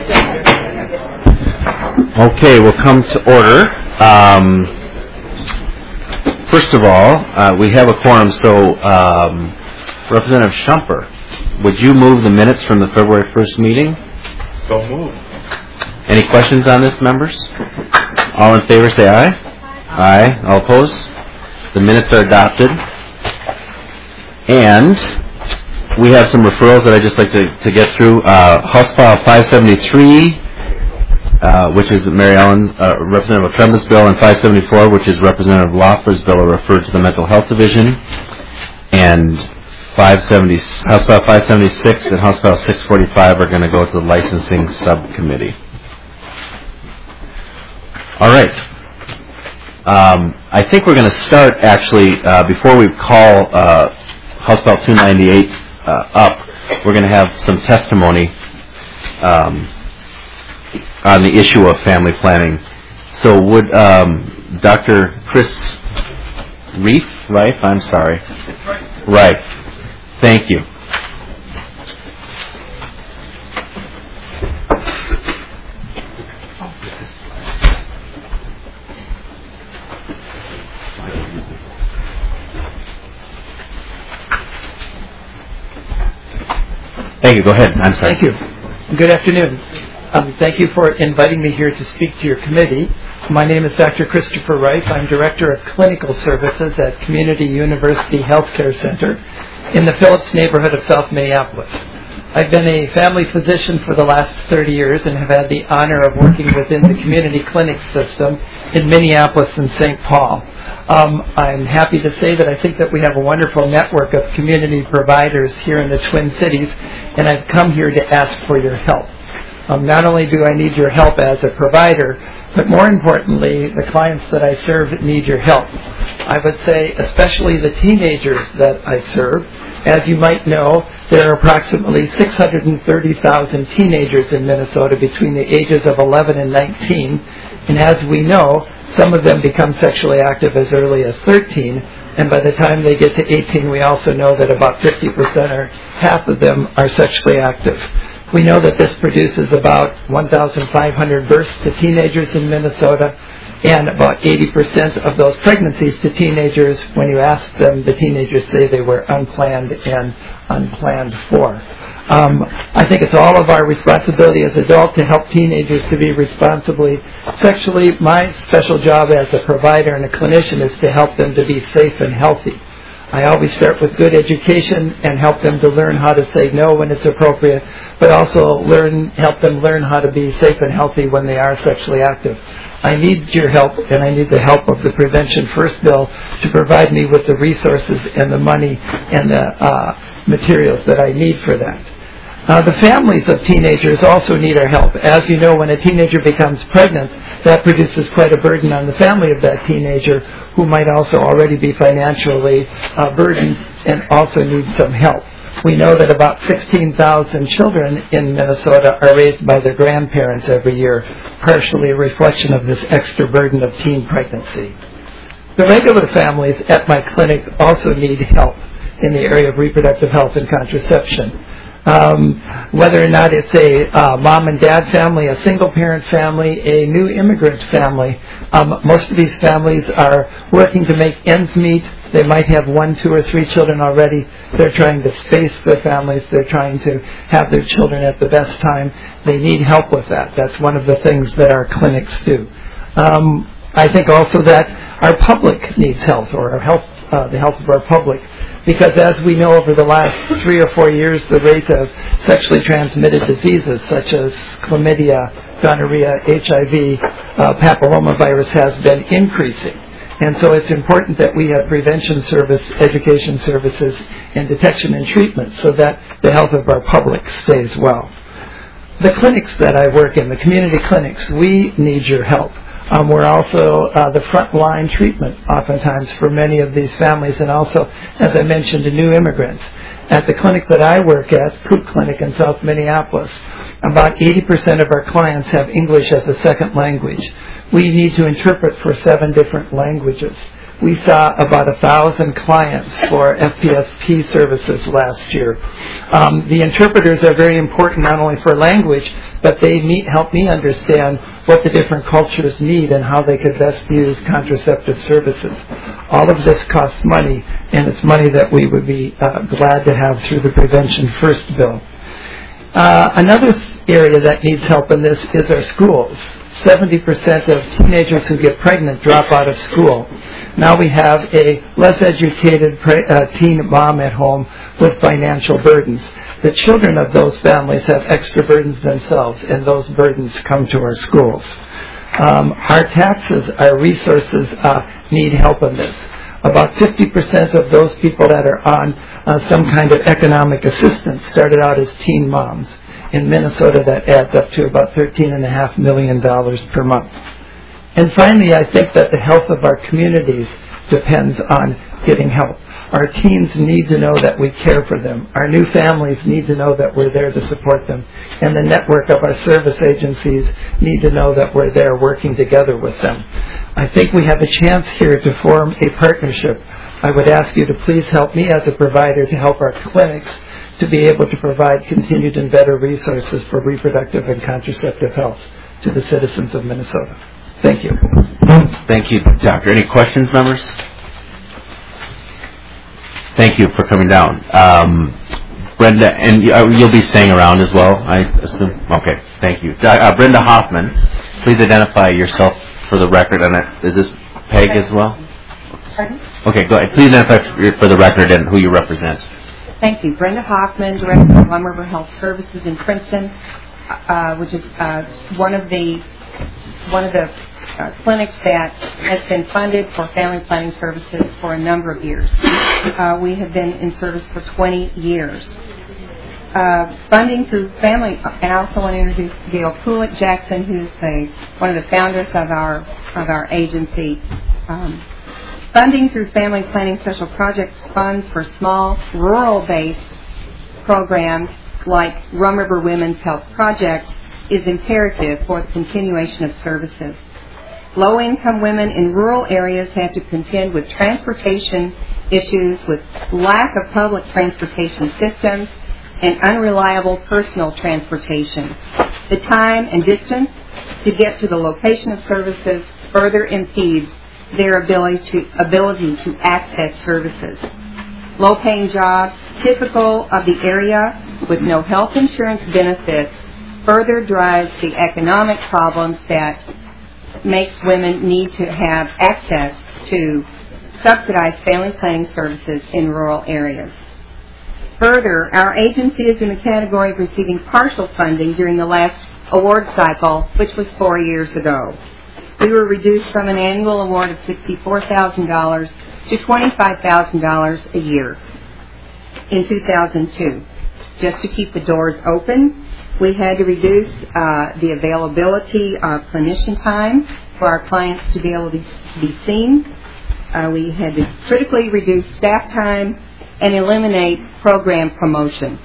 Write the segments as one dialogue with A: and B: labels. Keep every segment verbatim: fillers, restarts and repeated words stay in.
A: Okay, we'll come to order. Um, first of all, uh, we have a quorum, so um, Representative Shumper, would you move the minutes from the February first meeting?
B: So moved.
A: Any questions on this, members? All in favor say aye. Aye. All opposed? The minutes are adopted. And we have some referrals that I'd just like to, to get through. Uh, House File five seventy-three, uh, which is Mary Ellen, uh, Representative Tremba's bill, and five seventy-four, which is Representative Loeffler's bill, are referred to the Mental Health Division. And five seventy, House File five seventy-six and House File six forty-five are going to go to the Licensing Subcommittee. All right. Um, I think we're going to start, actually, uh, before we call uh, House File two ninety-eight uh, up, we're going to have some testimony um, on the issue of family planning. So would um, Doctor Chris Reif, Reif, I'm sorry. Right. Thank you. Thank you. Go ahead. I'm sorry.
C: Thank you. Good afternoon. Um, thank you for inviting me here to speak to your committee. My name is Doctor Christopher Reif. I'm Director of Clinical Services at Community University Healthcare Center in the Phillips neighborhood of South Minneapolis. I've been a family physician for the last thirty years and have had the honor of working within the community clinic system in Minneapolis and Saint Paul. Um, I'm happy to say that I think that we have a wonderful network of community providers here in the Twin Cities, and I've come here to ask for your help. Um, not only do I need your help as a provider, but more importantly, the clients that I serve need your help. I would say especially the teenagers that I serve. As you might know, there are approximately six hundred thirty thousand teenagers in Minnesota between the ages of eleven and nineteen, and as we know, some of them become sexually active as early as thirteen, and by the time they get to eighteen, we also know that about fifty percent or half of them are sexually active. We know that this produces about one thousand five hundred births to teenagers in Minnesota, and about eighty percent of those pregnancies to teenagers, when you ask them, the teenagers say they were unplanned and unplanned for. Um, I think it's all of our responsibility as adults to help teenagers to be responsibly sexually. My special job as a provider and a clinician is to help them to be safe and healthy. I always start with good education and help them to learn how to say no when it's appropriate, but also learn, help them learn how to be safe and healthy when they are sexually active. I need your help, and I need the help of the Prevention First bill to provide me with the resources and the money and the uh, materials that I need for that. Uh, the families of teenagers also need our help. As you know, when a teenager becomes pregnant, that produces quite a burden on the family of that teenager, who might also already be financially uh, burdened and also need some help. We know that about sixteen thousand children in Minnesota are raised by their grandparents every year, partially a reflection of this extra burden of teen pregnancy. The regular families at my clinic also need help in the area of reproductive health and contraception. Um, whether or not it's a uh, mom and dad family, a single-parent family, a new immigrant family, um, most of these families are working to make ends meet. They might have one, two, or three children already. They're trying to space their families. They're trying to have their children at the best time. They need help with that. That's one of the things that our clinics do. Um, I think also that our public needs health, or our health, uh, the health of our public. Because as we know, over the last three or four years, the rate of sexually transmitted diseases such as chlamydia, gonorrhea, H I V, uh, papillomavirus has been increasing. And so it's important that we have prevention service, education services, and detection and treatment so that the health of our public stays well. The clinics that I work in, the community clinics, we need your help. Um, we're also uh, the front-line treatment oftentimes for many of these families, and also, as I mentioned, to new immigrants. At the clinic that I work at, Coop Clinic in South Minneapolis, about eighty percent of our clients have English as a second language. We need to interpret for seven different languages. We saw about a thousand clients for F P S P services last year. Um, the interpreters are very important not only for language, but they meet, help me understand what the different cultures need and how they could best use contraceptive services. All of this costs money, and it's money that we would be uh, glad to have through the Prevention First bill. Uh, another area that needs help in this is our schools. seventy percent of teenagers who get pregnant drop out of school. Now we have a less educated pre- uh, teen mom at home with financial burdens. The children of those families have extra burdens themselves, and those burdens come to our schools. Um, our taxes, our resources uh, need help in this. About fifty percent of those people that are on uh, some kind of economic assistance started out as teen moms. In Minnesota, that adds up to about thirteen point five million dollars per month. And finally, I think that the health of our communities depends on getting help. Our teens need to know that we care for them. Our new families need to know that we're there to support them. And the network of our service agencies need to know that we're there working together with them. I think we have a chance here to form a partnership. I would ask you to please help me as a provider to help our clinics to be able to provide continued and better resources for reproductive and contraceptive health to the citizens of Minnesota. Thank you.
A: Thank you, Doctor. Any questions, members? Thank you for coming down. Um, Brenda, and you'll be staying around as well, I assume? Okay, thank you. Uh, Brenda Hoffman, please identify yourself for the record. And is this Peg as well?
B: Pardon?
A: Okay, go ahead. Please identify for the record and who you represent.
B: Thank you. Brenda Hoffman, Director of Rum River Health Services in Princeton, uh, which is uh, one of the one of the uh, clinics that has been funded for family planning services for a number of years. Uh, we have been in service for twenty years. Uh, funding through family, and I also want to introduce Gail Kulik Jackson, who's the one of the founders of our of our agency. Um, Funding through Family Planning Special Projects funds for small, rural-based programs like Rum River Women's Health Project is imperative for the continuation of services. Low-income women in rural areas have to contend with transportation issues, with lack of public transportation systems, and unreliable personal transportation. The time and distance to get to the location of services further impedes their ability to, ability to access services. Low-paying jobs, typical of the area with no health insurance benefits, further drives the economic problems that makes women need to have access to subsidized family planning services in rural areas. Further, our agency is in the category of receiving partial funding during the last award cycle, which was four years ago. We were reduced from an annual award of sixty-four thousand dollars to twenty-five thousand dollars a year in two thousand two. Just to keep the doors open, we had to reduce uh, the availability of clinician time for our clients to be able to be seen. Uh, we had to critically reduce staff time and eliminate program promotion.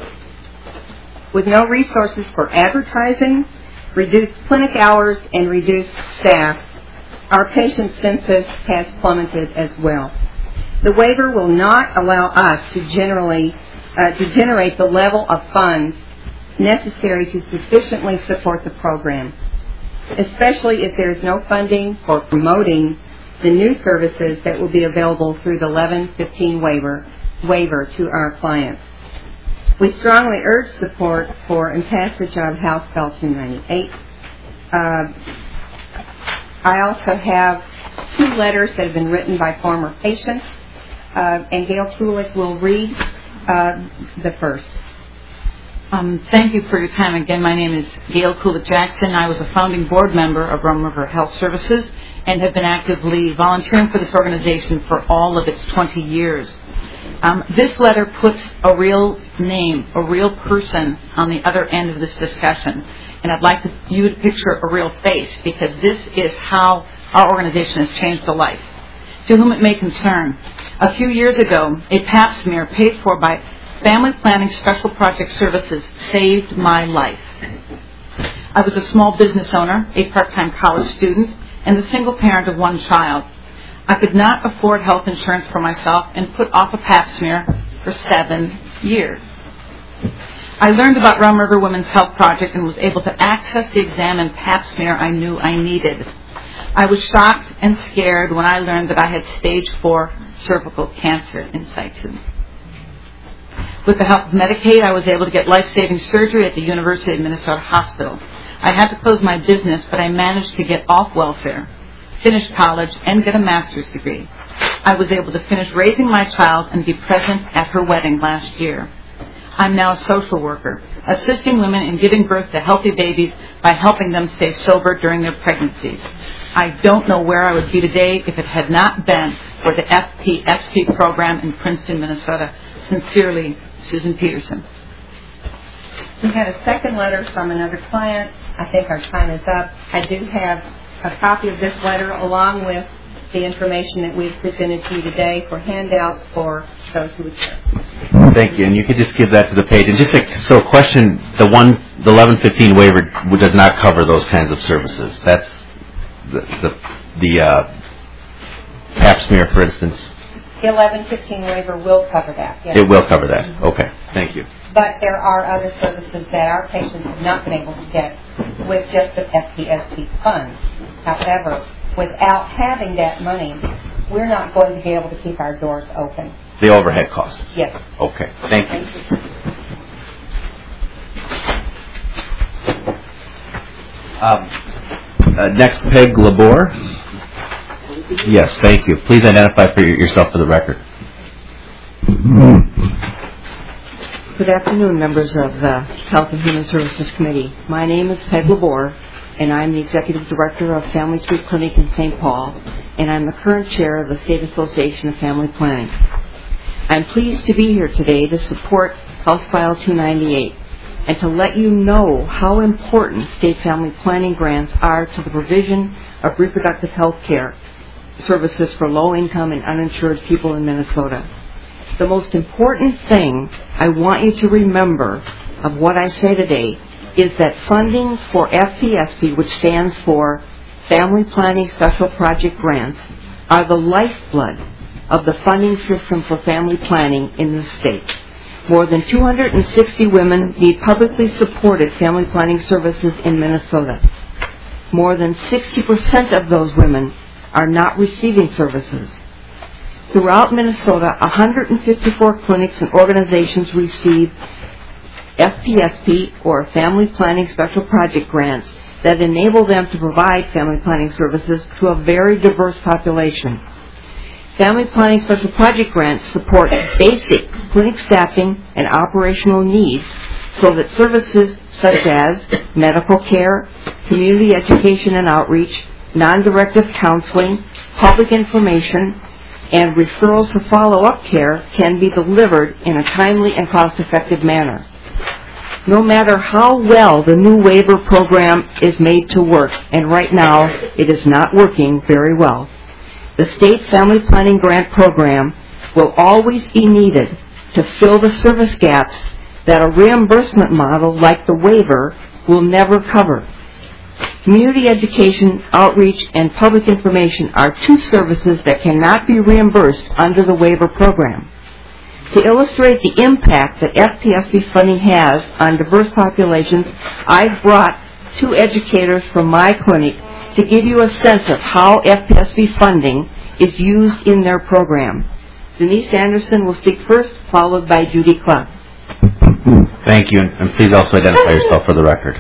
B: With no resources for advertising, reduced clinic hours, and reduced staff, our patient census has plummeted as well. The waiver will not allow us to generally uh, to generate the level of funds necessary to sufficiently support the program, especially if there is no funding for promoting the new services that will be available through the eleven fifteen waiver waiver to our clients. We strongly urge support for and passage of House Bill two ninety-eight. Uh, I also have two letters that have been written by former patients, uh, and Gail Kulik will read uh, the first.
D: Um, thank you for your time. Again, my name is Gail Kulik Jackson. I was a founding board member of Rum River Health Services and have been actively volunteering for this organization for all of its twenty years. Um, this letter puts a real name, a real person on the other end of this discussion. And I'd like to, you to picture a real face, because this is how our organization has changed a life. To whom it may concern, a few years ago, a pap smear paid for by Family Planning Special Project Services saved my life. I was a small business owner, a part-time college student, and the single parent of one child. I could not afford health insurance for myself and put off a pap smear for seven years. I learned about Rum River Women's Health Project and was able to access the exam and pap smear I knew I needed. I was shocked and scared when I learned that I had stage four cervical cancer in situ. With the help of Medicaid, I was able to get life-saving surgery at the University of Minnesota Hospital. I had to close my business, but I managed to get off welfare, finish college, and get a master's degree. I was able to finish raising my child and be present at her wedding last year. I'm now a social worker, assisting women in giving birth to healthy babies by helping them stay sober during their pregnancies. I don't know where I would be today if it had not been for the F P S P program in Princeton, Minnesota. Sincerely, Susan Peterson.
B: We had a second letter from another client. I think our time is up. I do have a copy of this letter along with the information that we've presented to you today for handouts for those who would care.
A: Thank you, and you could just give that to the page. And just a, so, question: the one, the eleven fifteen waiver does not cover those kinds of services. That's the the, the uh, pap smear, for instance.
B: The eleven fifteen waiver will cover that. Yes.
A: It will cover that. Mm-hmm. Okay, thank you.
B: But there are other services that our patients have not been able to get with just the F P S P funds. However, without having that money, we're not going to be able to keep our doors open.
A: The overhead costs?
B: Yes.
A: Okay, thank you.
B: Thank you.
A: Um, uh, next, Peg Labor. Yes, thank you. Please identify for yourself for the record.
E: Good afternoon, members of the Health and Human Services Committee. My name is Peg Labor, and I'm the Executive Director of Family Tree Clinic in Saint Paul, and I'm the current chair of the State Association of Family Planning. I'm pleased to be here today to support House File two ninety-eight and to let you know how important state family planning grants are to the provision of reproductive health care services for low-income and uninsured people in Minnesota. The most important thing I want you to remember of what I say today is that funding for F P S P, which stands for Family Planning Special Project Grants, are the lifeblood of the funding system for family planning in the state. More than two hundred sixty women need publicly supported family planning services in Minnesota. More than sixty percent of those women are not receiving services. Throughout Minnesota, one hundred fifty-four clinics and organizations receive F P S P, or Family Planning Special Project Grants, that enable them to provide family planning services to a very diverse population. Family Planning Special Project Grants support basic clinic staffing and operational needs so that services such as medical care, community education and outreach, non-directive counseling, public information, and referrals for follow-up care can be delivered in a timely and cost-effective manner. No matter how well the new waiver program is made to work, and right now it is not working very well, the state family planning grant program will always be needed to fill the service gaps that a reimbursement model like the waiver will never cover. Community education, outreach, and public information are two services that cannot be reimbursed under the waiver program. To illustrate the impact that F P S P funding has on diverse populations, I've brought two educators from my clinic to give you a sense of how F P S P funding is used in their program. Denise Anderson will speak first, followed by Judy Clark.
A: Thank you, and please also identify yourself for the record.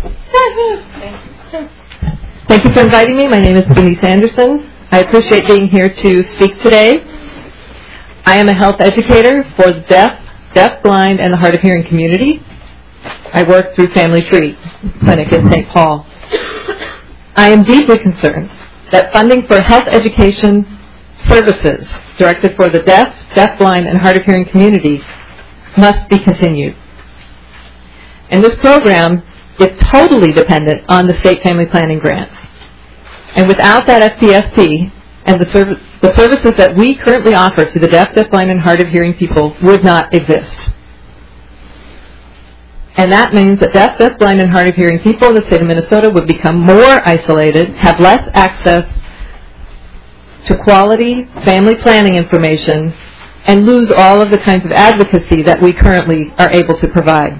F: Thank you for inviting me. My name is Denise Anderson. I appreciate being here to speak today. I am a health educator for the deaf, deaf, blind, and the hard of hearing community. I work through Family Tree Clinic in Saint Paul. I am deeply concerned that funding for health education services directed for the deaf, deaf, blind, and hard of hearing community must be continued. And this program is totally dependent on the state family planning grants. And without that F P S P and the, serv- the services that we currently offer to the deaf, deaf, blind, and hard of hearing people would not exist. And that means that deaf, deaf, blind, and hard of hearing people in the state of Minnesota would become more isolated, have less access to quality family planning information and lose all of the kinds of advocacy that we currently are able to provide.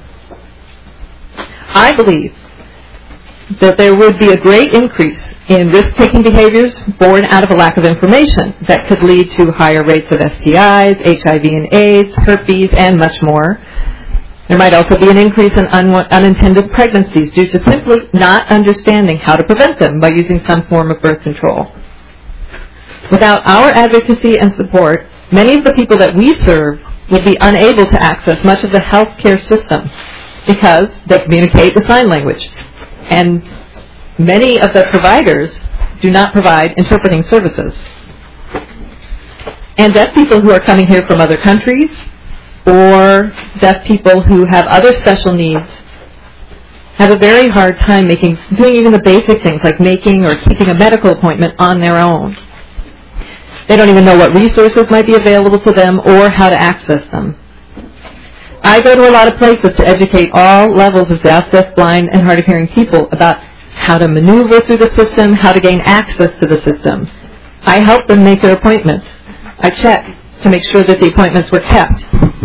F: I believe that there would be a great increase in risk-taking behaviors born out of a lack of information that could lead to higher rates of S T Is, H I V and AIDS, herpes, and much more. There might also be an increase in un- unintended pregnancies due to simply not understanding how to prevent them by using some form of birth control. Without our advocacy and support, many of the people that we serve would be unable to access much of the healthcare system because they communicate with sign language. And many of the providers do not provide interpreting services. And deaf people who are coming here from other countries or deaf people who have other special needs have a very hard time making, doing even the basic things like making or keeping a medical appointment on their own. They don't even know what resources might be available to them or how to access them. I go to a lot of places to educate all levels of deaf, deaf-blind, and hard-of-hearing people about how to maneuver through the system, how to gain access to the system. I help them make their appointments. I check to make sure that the appointments were kept.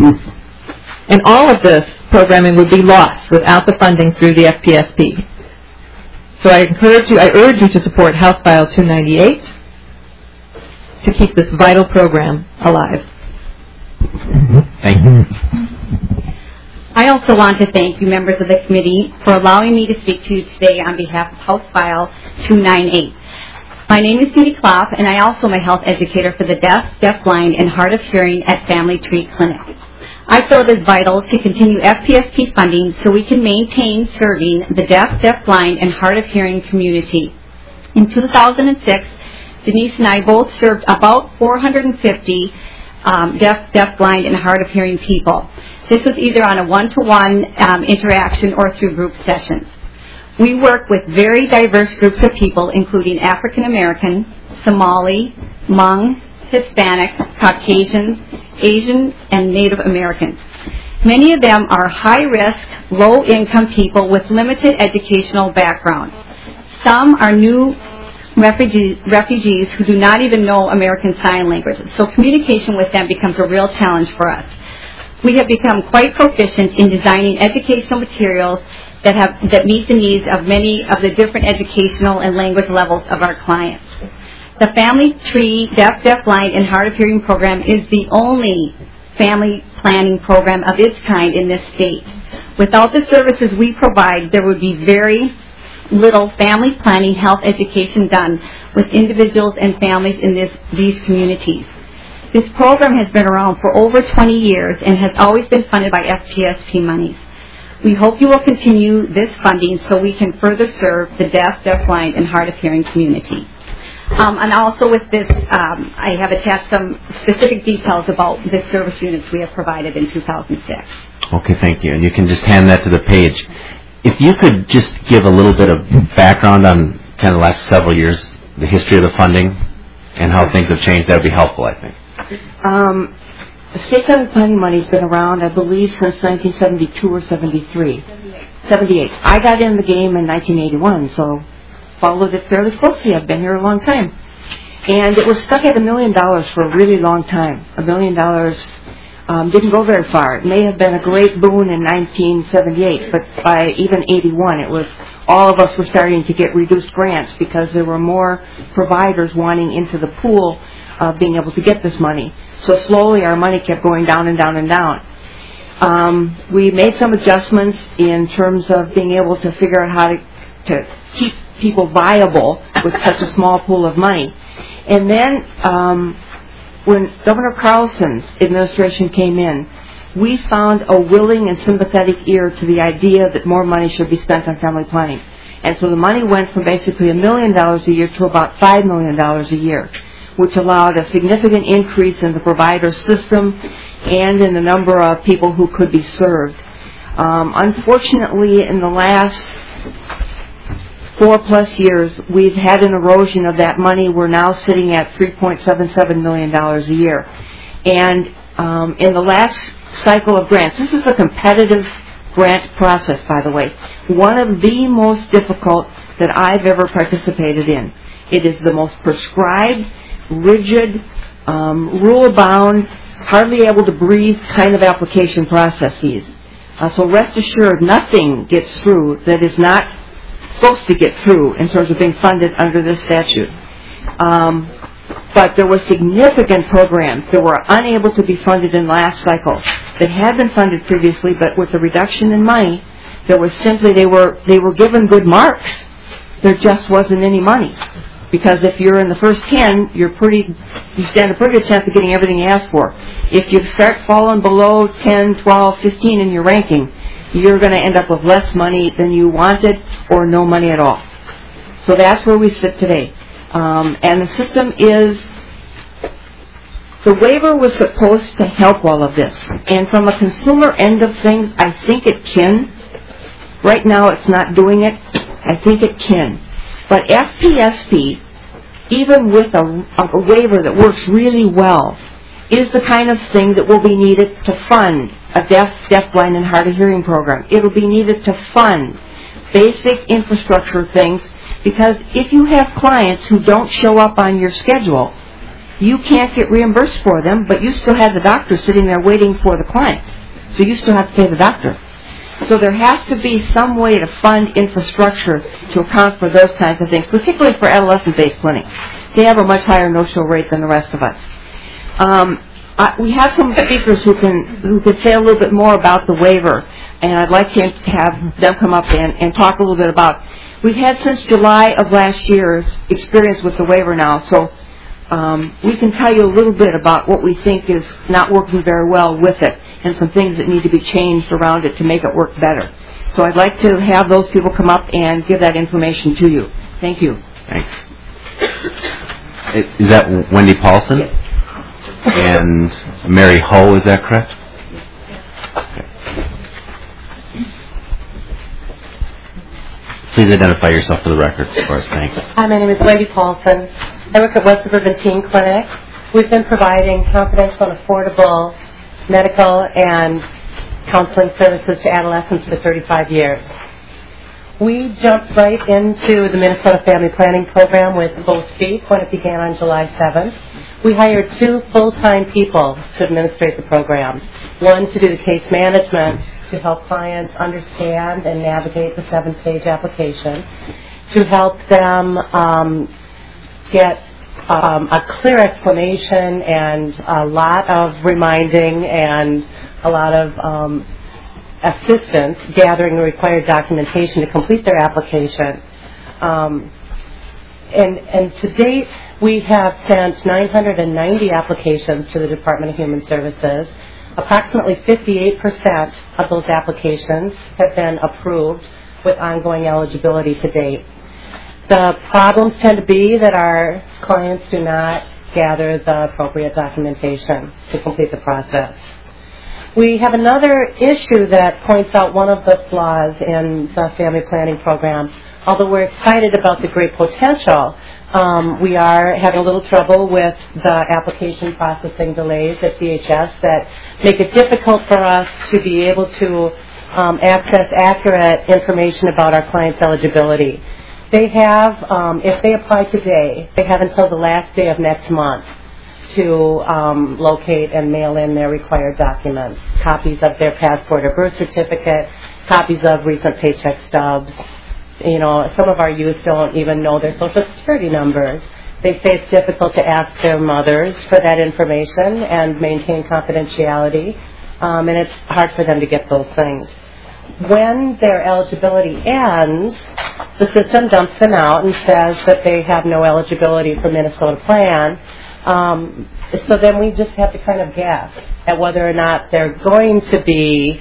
F: And all of this programming would be lost without the funding through the F P S P. So I encourage you, I urge you to support House File two ninety-eight to keep this vital program alive.
A: Thank you.
G: I also want to thank you, members of the committee, for allowing me to speak to you today on behalf of House File two ninety-eight. My name is Judy Klopp, and I also am a health educator for the deaf, deaf-blind, and hard of hearing at Family Tree Clinic. I feel it is vital to continue F P S P funding so we can maintain serving the deaf, deaf-blind, and hard of hearing community. In two thousand six, Denise and I both served about four hundred fifty um, deaf, deaf-blind, and hard of hearing people. This was either on a one-to-one um, interaction or through group sessions. We work with very diverse groups of people, including African American, Somali, Hmong, Hispanic, Caucasians, Asian, and Native Americans. Many of them are high-risk, low-income people with limited educational background. Some are new refugees, refugees who do not even know American Sign Language, so communication with them becomes a real challenge for us. We have become quite proficient in designing educational materials that have that meet the needs of many of the different educational and language levels of our clients. The Family Tree Deaf, Deaf-Blind, and Hard of Hearing program is the only family planning program of its kind in this state. Without the services we provide, there would be very little family planning health education done with individuals and families in this, these communities. This program has been around for over twenty years and has always been funded by F P S P monies. We hope you will continue this funding so we can further serve the deaf, deaf-blind, and hard-of-hearing community. Um, and also with this, um, I have attached some specific details about the service units we have provided in two thousand six.
A: Okay, thank you. And you can just hand that to the page. If you could just give a little bit of background on kind of the last several years, the history of the funding, and how things have changed, that would be helpful, I think.
E: Um, state family planning money has been around, I believe, since nineteen seventy-two or seventy-three. seventy-eight. I got in the game in nineteen eighty-one, so followed it fairly closely. I've been here a long time. And it was stuck at a million dollars for a really long time. A million dollars um, didn't go very far. It may have been a great boon in nineteen seventy-eight, but by even eighty-one, it was all of us were starting to get reduced grants because there were more providers wanting into the pool of being able to get this money. So slowly our money kept going down and down and down. Um, we made some adjustments in terms of being able to figure out how to, to keep people viable with such a small pool of money. And then um, when Governor Carlson's administration came in, we found a willing and sympathetic ear to the idea that more money should be spent on family planning. And so the money went from basically a million dollars a year to about five million dollars a year, which allowed a significant increase in the provider system and in the number of people who could be served. Um, unfortunately, in the last four plus years, we've had an erosion of that money. We're now sitting at three point seven seven million dollars a year. And um, in the last cycle of grants, this is a competitive grant process, by the way, one of the most difficult that I've ever participated in. It is the most prescribed. rigid, um, rule-bound, hardly able to breathe kind of application processes. Uh, so rest assured, nothing gets through that is not supposed to get through in terms of being funded under this statute. Um, but there were significant programs that were unable to be funded in last cycle that had been funded previously, but with the reduction in money, there was simply they were they were given good marks. There just wasn't any money. Because if you're in the first ten, you're pretty, you stand a pretty good chance of getting everything you ask for. If you start falling below ten, twelve, fifteen in your ranking, you're going to end up with less money than you wanted or no money at all. So that's where we sit today. Um, and the system is, the waiver was supposed to help all of this. And from a consumer end of things, I think it can. Right now it's not doing it. I think it can. But F P S P, even with a, a waiver that works really well, is the kind of thing that will be needed to fund a deaf, deafblind, and hard of hearing program. It will be needed to fund basic infrastructure things, because if you have clients who don't show up on your schedule, you can't get reimbursed for them, but you still have the doctor sitting there waiting for the client. So you still have to pay the doctor. So there has to be some way to fund infrastructure to account for those kinds of things, particularly for adolescent-based clinics. They have a much higher no-show rate than the rest of us. Um, I, we have some speakers who can who could say a little bit more about the waiver, and I'd like to have them come up and, and talk a little bit about. We've had since July of last year's experience with the waiver now, so um, we can tell you a little bit about what we think is not working very well with it, and some things that need to be changed around it to make it work better. So I'd like to have those people come up and give that information to you. Thank you.
A: Thanks. Is that Wendy Paulson?
E: Yes.
A: And Mary Ho, is that correct? Okay. Please identify yourself for the record for us. Thanks.
H: Hi, my name is Wendy Paulson. I work at West Suburban Teen Clinic. We've been providing confidential and affordable medical and counseling services to adolescents for thirty-five years. We jumped right into the Minnesota Family Planning Program with both feet when it began on July seventh. We hired two full-time people to administrate the program. One to do the case management to help clients understand and navigate the seven-stage application, to help them um, get um, a clear explanation and a lot of reminding and a lot of um, assistance gathering the required documentation to complete their application. Um, and, and to date, we have sent nine hundred ninety applications to the Department of Human Services. Approximately fifty-eight percent of those applications have been approved with ongoing eligibility to date. The problems tend to be that our clients do not gather the appropriate documentation to complete the process. We have another issue that points out one of the flaws in the family planning program. Although we're excited about the great potential, um, we are having a little trouble with the application processing delays at D H S that make it difficult for us to be able to um, access accurate information about our clients' eligibility. They have, um, if they apply today, they have until the last day of next month to um, locate and mail in their required documents, copies of their passport or birth certificate, copies of recent paycheck stubs. You know, some of our youth don't even know their Social Security numbers. They say it's difficult to ask their mothers for that information and maintain confidentiality, um, and it's hard for them to get those things. When their eligibility ends, the system dumps them out and says that they have no eligibility for Minnesota Plan. Um, so then we just have to kind of guess at whether or not they're going to be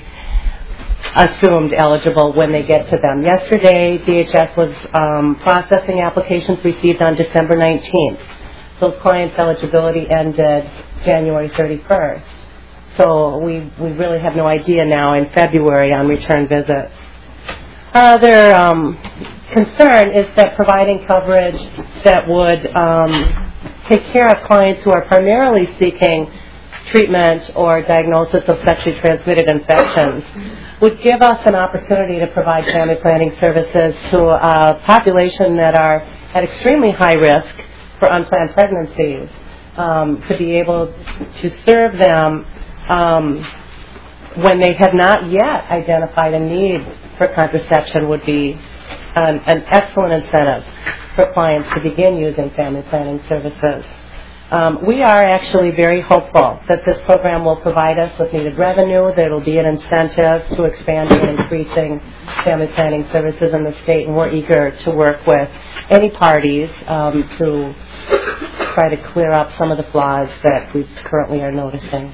H: assumed eligible when they get to them. Yesterday, D H S was um, processing applications received on December nineteenth. Those clients' eligibility ended January thirty-first. So we, we really have no idea now in February on return visits. Our other um, concern is that providing coverage that would um, take care of clients who are primarily seeking treatment or diagnosis of sexually transmitted infections would give us an opportunity to provide family planning services to a population that are at extremely high risk for unplanned pregnancies. Um, to be able to serve them um, when they have not yet identified a need for contraception would be an, an excellent incentive for clients to begin using family planning services. Um, we are actually very hopeful that this program will provide us with needed revenue, that it will be an incentive to expanding and increasing family planning services in the state, and we're eager to work with any parties um, to try to clear up some of the flaws that we currently are noticing.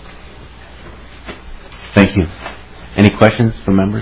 A: Thank you. Any questions from members?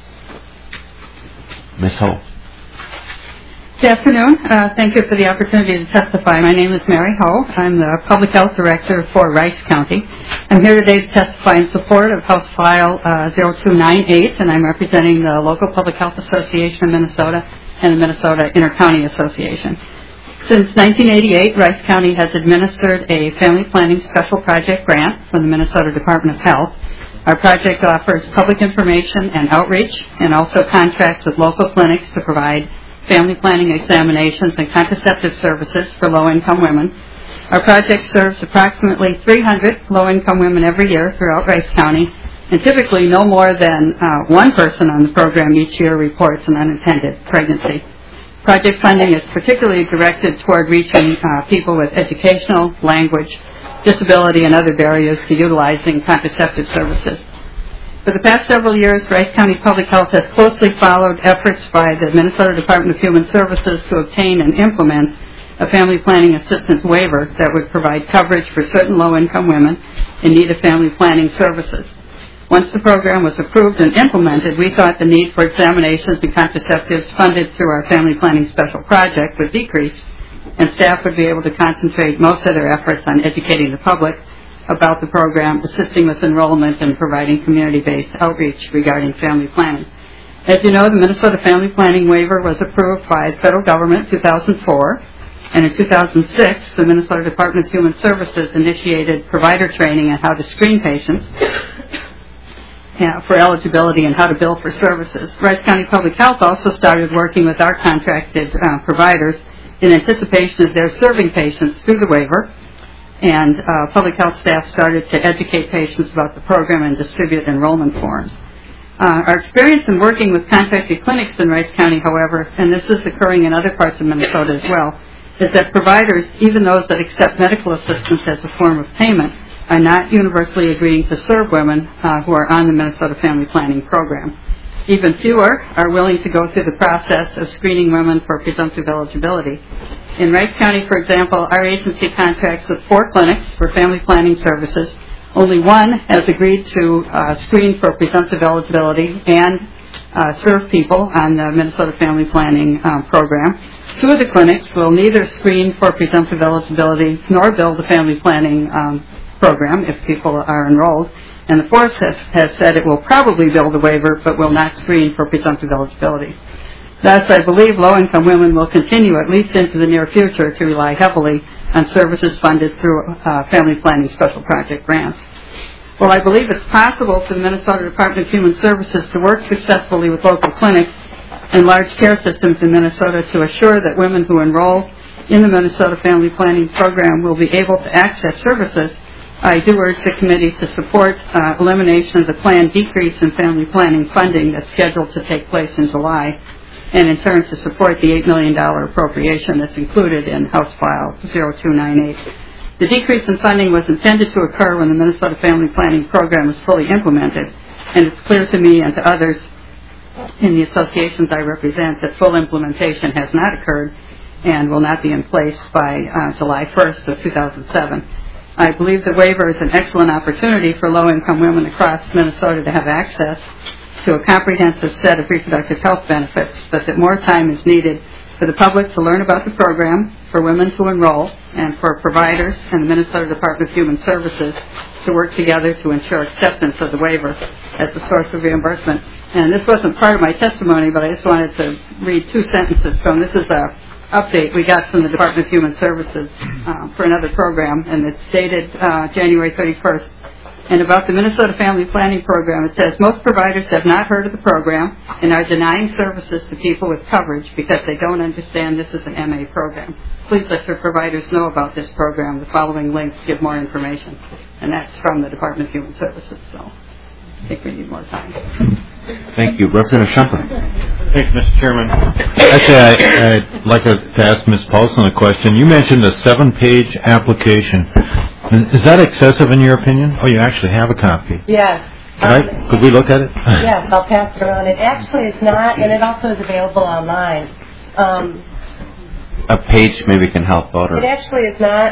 A: Miz Ho.
I: Good afternoon. Uh, thank you for the opportunity to testify. My name is Mary Ho. I'm the Public Health Director for Rice County. I'm here today to testify in support of House File uh, zero two nine eight, and I'm representing the local Public Health Association of Minnesota and the Minnesota Intercounty Association. Since nineteen eighty-eight, Rice County has administered a family planning special project grant from the Minnesota Department of Health. Our project offers public information and outreach, and also contracts with local clinics to provide family planning examinations and contraceptive services for low-income women. Our project serves approximately three hundred low-income women every year throughout Rice County, and typically no more than uh, one person on the program each year reports an unintended pregnancy. Project funding is particularly directed toward reaching uh, people with educational, language, disability, and other barriers to utilizing contraceptive services. For the past several years, Rice County Public Health has closely followed efforts by the Minnesota Department of Human Services to obtain and implement a family planning assistance waiver that would provide coverage for certain low-income women in need of family planning services. Once the program was approved and implemented, we thought the need for examinations and contraceptives funded through our family planning special project would decrease, and staff would be able to concentrate most of their efforts on educating the public about the program, assisting with enrollment, and providing community-based outreach regarding family planning. As you know, the Minnesota Family Planning Waiver was approved by the federal government in two thousand four, and in two thousand six, the Minnesota Department of Human Services initiated provider training on how to screen patients for eligibility and how to bill for services. Rice County Public Health also started working with our contracted uh, providers in anticipation of their serving patients through the waiver, and uh, public health staff started to educate patients about the program and distribute enrollment forms. Uh, our experience in working with contracted clinics in Rice County, however, and this is occurring in other parts of Minnesota as well, is that providers, even those that accept medical assistance as a form of payment, are not universally agreeing to serve women uh, who are on the Minnesota Family Planning Program. Even fewer are willing to go through the process of screening women for presumptive eligibility. In Rice County, for example, our agency contracts with four clinics for family planning services. Only one has agreed to uh, screen for presumptive eligibility and uh, serve people on the Minnesota Family Planning um, Program. Two of the clinics will neither screen for presumptive eligibility nor bill the family planning um, program if people are enrolled. And the fourth has, has said it will probably bill the waiver but will not screen for presumptive eligibility. Thus, I believe low-income women will continue, at least into the near future, to rely heavily on services funded through uh, family planning special project grants. Well, I believe it's possible for the Minnesota Department of Human Services to work successfully with local clinics and large care systems in Minnesota to assure that women who enroll in the Minnesota Family Planning Program will be able to access services. I do urge the committee to support uh, elimination of the planned decrease in family planning funding that's scheduled to take place in July, and in turn to support the eight million dollars appropriation that's included in House File zero two nine eight. The decrease in funding was intended to occur when the Minnesota Family Planning Program is fully implemented, and it's clear to me and to others in the associations I represent that full implementation has not occurred and will not be in place by uh, July first of two thousand seven. I believe the waiver is an excellent opportunity for low-income women across Minnesota to have access to a comprehensive set of reproductive health benefits, but that more time is needed for the public to learn about the program, for women to enroll, and for providers and the Minnesota Department of Human Services to work together to ensure acceptance of the waiver as the source of reimbursement. And this wasn't part of my testimony, but I just wanted to read two sentences from this is a update we got from the Department of Human Services uh, for another program, and it's dated uh, January thirty-first, And about the Minnesota Family Planning Program, it says, most providers have not heard of the program and are denying services to people with coverage because they don't understand this is an M A program. Please let your providers know about this program. The following links give more information. And that's from the Department of Human Services, so I think we need more time.
A: Thank you. Representative Shumpert.
J: Thanks, Mister Chairman. Actually, I, I'd like to ask Miz Paulson a question. You mentioned a seven-page application. Is that excessive in your opinion? Oh, you actually have a copy.
H: Yes.
J: Could,
H: um,
J: I, could we look at it?
H: Yes, I'll pass it around. It actually is not, and it also is available online. Um,
A: A page maybe can help out. Or
H: it actually is not.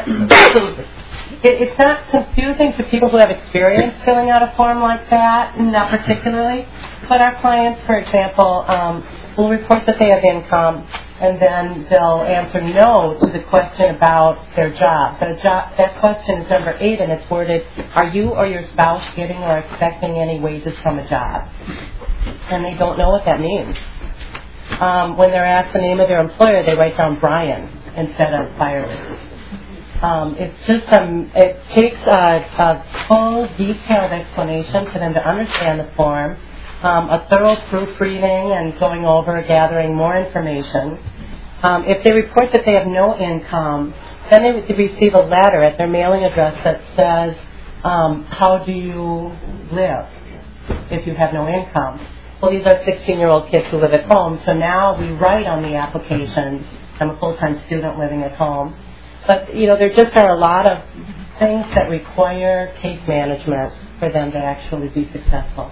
H: It, it's not confusing to people who have experience filling out a form like that, not particularly. But our clients, for example, um, will report that they have income, and then they'll answer no to the question about their job. The job that question is number eight, and it's worded, are you or your spouse getting or expecting any wages from a job? And they don't know what that means. Um, when they're asked the name of their employer, they write down Brian instead of Firely. Um, it's just um, it takes a, a full, detailed explanation for them to understand the form, um, a thorough proofreading and going over, gathering more information. Um, if they report that they have no income, then they would receive a letter at their mailing address that says, um, how do you live if you have no income? Well, these are sixteen-year-old kids who live at home, so now we write on the applications, I'm a full-time student living at home. But, you know, there just are a lot of things that require case management for them to actually be successful.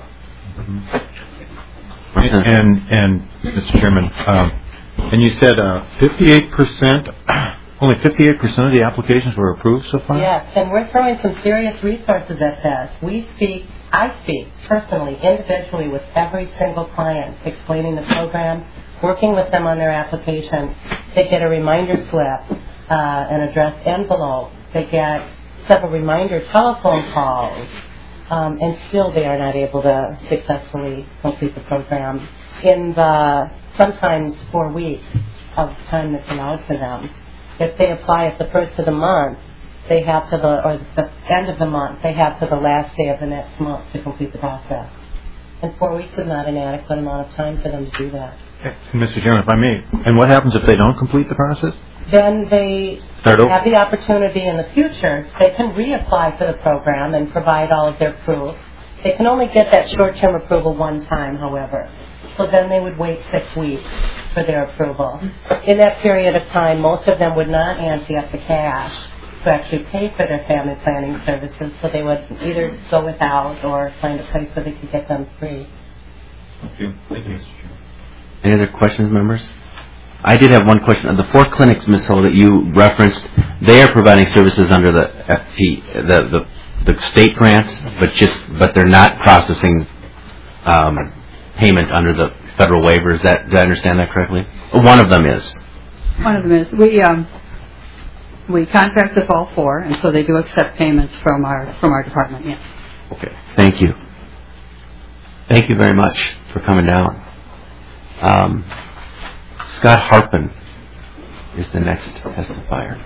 J: Mm-hmm. And, and Mister Chairman, um, and you said uh, fifty-eight percent, only fifty-eight percent of the applications were approved so far?
H: Yes, and we're throwing some serious resources at this. We speak, I speak personally, individually with every single client, explaining the program, working with them on their application. They get a reminder slip. Uh, an addressed envelope. They get several reminder telephone calls, um, and still they are not able to successfully complete the program in the sometimes four weeks of time that's allowed for them. If they apply at the first of the month, they have to the or the end of the month, they have to the last day of the next month to complete the process. And four weeks is not an adequate amount of time for them to do that.
J: And Mister Chairman, if I may, and what happens if they don't complete the process?
H: Then they
J: Start
H: have the opportunity in the future. They can reapply for the program and provide all of their proof. They can only get that short-term approval one time, however. So then they would wait six weeks for their approval. In that period of time, most of them would not ante up the cash to actually pay for their family planning services, so they would either go without or find a place where they could get them free.
J: Thank you. Thank you, Mister Chairman.
A: Any other questions, members? I did have one question. The four clinics, Miz Hull, that you referenced, they are providing services under the F P, the the, the state grants, but just but they're not processing um, payment under the federal waiver. Is that, did I understand that correctly? One of them is.
I: One of them is we um, we contract with all four, and so they do accept payments from our from our department. Yes.
A: Okay. Thank you. Thank you very much for coming down. Um, Scott Harpin is the next testifier.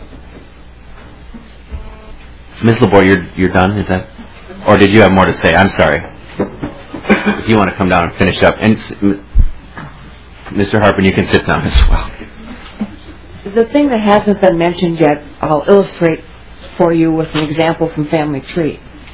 A: Miz LeBoer, you're you're done, is that? Or did you have more to say? I'm sorry. If you want to come down and finish up, and Mister Harpin, you can sit down as well.
E: The thing that hasn't been mentioned yet, I'll illustrate for you with an example from Family Tree.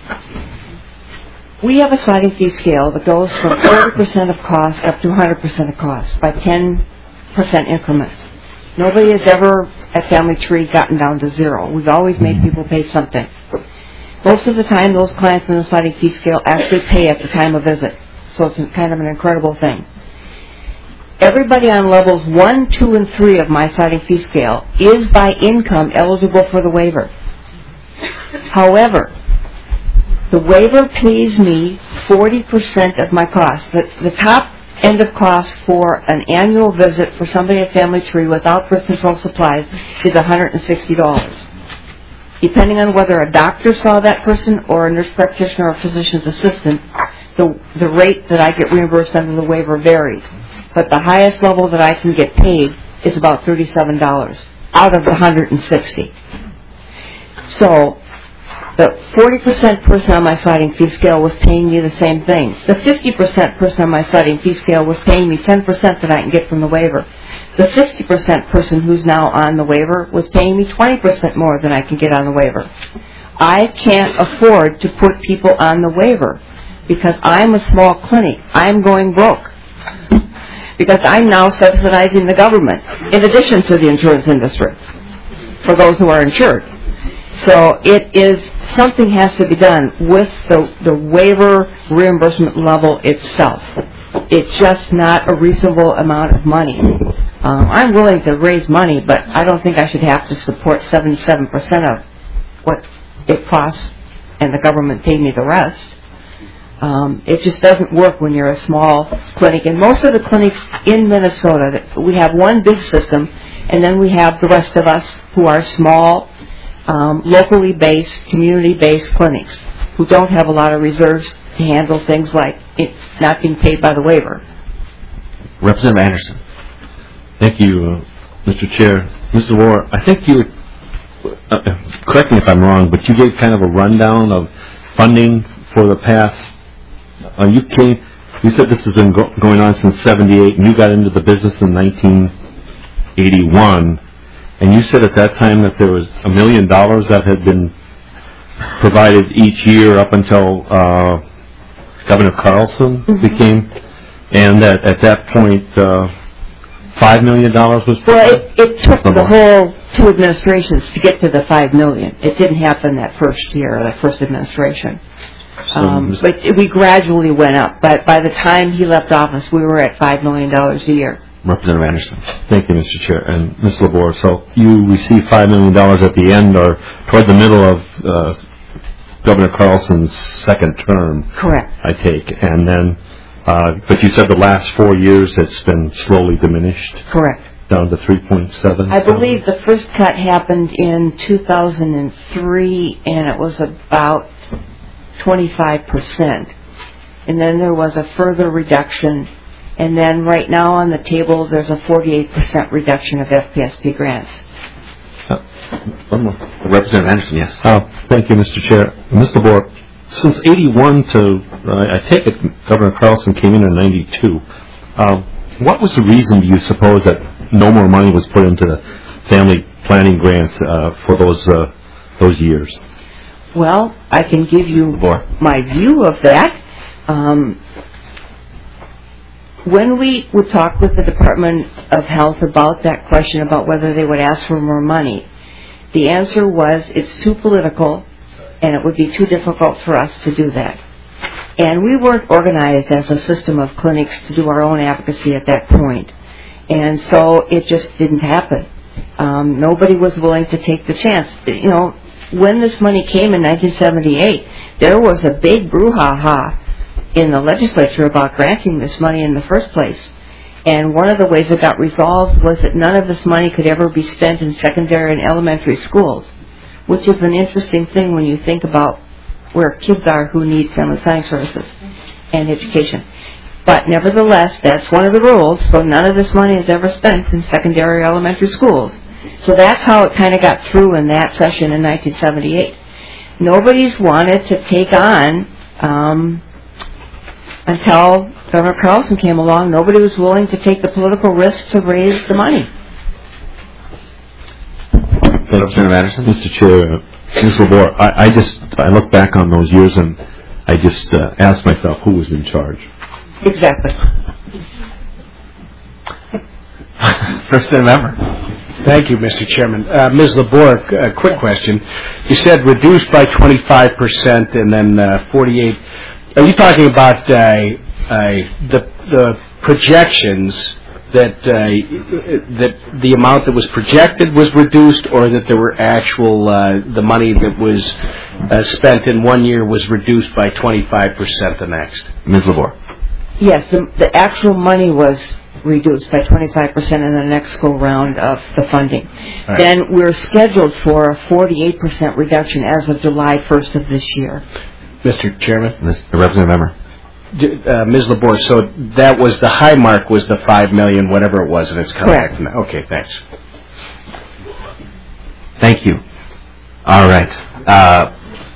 E: We have a sliding fee scale that goes from thirty percent of cost up to one hundred percent of cost by ten percent increments. Nobody has ever at Family Tree gotten down to zero. We've always made people pay something. Most of the time, those clients in the sliding fee scale actually pay at the time of visit. So it's kind of an incredible thing. Everybody on levels one, two, and three of my sliding fee scale is by income eligible for the waiver. However, the waiver pays me forty percent of my cost. The, the top end of cost for an annual visit for somebody at Family Tree without birth control supplies is one hundred sixty dollars. Depending on whether a doctor saw that person or a nurse practitioner or physician's assistant, the, the rate that I get reimbursed under the waiver varies. But the highest level that I can get paid is about thirty-seven dollars out of the one hundred sixty dollars. So The forty percent person on my sliding fee scale was paying me the same thing. The fifty percent person on my sliding fee scale was paying me ten percent that I can get from the waiver. The sixty percent person who's now on the waiver was paying me twenty percent more than I can get on the waiver. I can't afford to put people on the waiver because I'm a small clinic. I'm going broke because I'm now subsidizing the government in addition to the insurance industry for those who are insured. So it is, something has to be done with the, the waiver reimbursement level itself. It's just not a reasonable amount of money. Um, I'm willing to raise money, but I don't think I should have to support seventy-seven percent of what it costs and the government pay me the rest. Um, it just doesn't work when you're a small clinic. And most of the clinics in Minnesota, we have one big system, and then we have the rest of us who are small, um, locally based, community-based clinics who don't have a lot of reserves to handle things like it not being paid by the waiver.
A: Representative Anderson.
J: Thank you, uh, Mister Chair. Mister Moore, I think you, uh, correct me if I'm wrong, but you gave kind of a rundown of funding for the past. Uh, you came. You said this has been go- going on since seventy-eight, and you got into the business in nineteen eighty-one. And you said at that time that there was a million dollars that had been provided each year up until uh, Governor Carlson mm-hmm. became, and that at that point uh, five million dollars was.
E: Well, it, it took the whole two administrations to get to the five million. It didn't happen that first year, that first administration. Um, but we gradually went up. But by the time he left office, we were at five million dollars a year.
A: Representative Anderson.
J: Thank you, Mister Chair. And Miz LaBour, so you received five million dollars at the end or toward the middle of uh, Governor Carlson's second term.
E: Correct.
J: I take. And then, uh, but you said the last four years it's been slowly diminished?
E: Correct.
J: Down to three point seven?
E: I believe the first cut happened in two thousand three, and it was about twenty-five percent. And then there was a further reduction. And then right now on the table, there's a forty-eight percent reduction of F P S P grants.
J: Uh, one more.
A: Representative Anderson, yes.
J: Uh, thank you, Mister Chair. Mister LaBour, since eighty-one to, uh, I take it Governor Carlson came in in ninety-two, uh, what was the reason, do you suppose, that no more money was put into the family planning grants uh, for those uh, those years?
E: Well, I can give you my view of that. Um, when we would talk with the Department of Health about that question about whether they would ask for more money, the answer was it's too political and it would be too difficult for us to do that. And we weren't organized as a system of clinics to do our own advocacy at that point. And so it just didn't happen. Um, nobody was willing to take the chance. You know, when this money came in nineteen seventy-eight, there was a big brouhaha in the legislature about granting this money in the first place. And one of the ways it got resolved was that none of this money could ever be spent in secondary and elementary schools, which is an interesting thing when you think about where kids are who need family planning services and education. But nevertheless, that's one of the rules, so none of this money is ever spent in secondary or elementary schools. So that's how it kind of got through in that session in nineteen seventy-eight. Nobody's wanted to take on, um, until Governor Carlson came along, nobody was willing to take the political risk to raise the money.
A: Representative Anderson?
J: Mister Chair, Miz LaBour, I, I just, I look back on those years and I just uh, ask myself who was in charge.
E: Exactly.
A: First member.
K: Thank you, Mister Chairman. Uh, Miz LaBour, a quick question. You said reduced by twenty-five percent and then uh, forty-eight. Are you talking about uh, uh, the the projections that uh, that the amount that was projected was reduced, or that there were actual uh, the money that was uh, spent in one year was reduced by twenty-five percent the next?
A: Miz LaBour.
E: Yes, the, the actual money was reduced by twenty-five percent in the next go-round of the funding. Right. Then we're scheduled for a forty-eight percent reduction as of July first of this year.
K: Mister Chairman?
A: Miz The representative member.
K: Uh, Miz LaBour, so that was the high mark was the five million, whatever it was, and it's coming
E: Correct.
K: back from that. Okay, thanks.
A: Thank you. All right. Uh,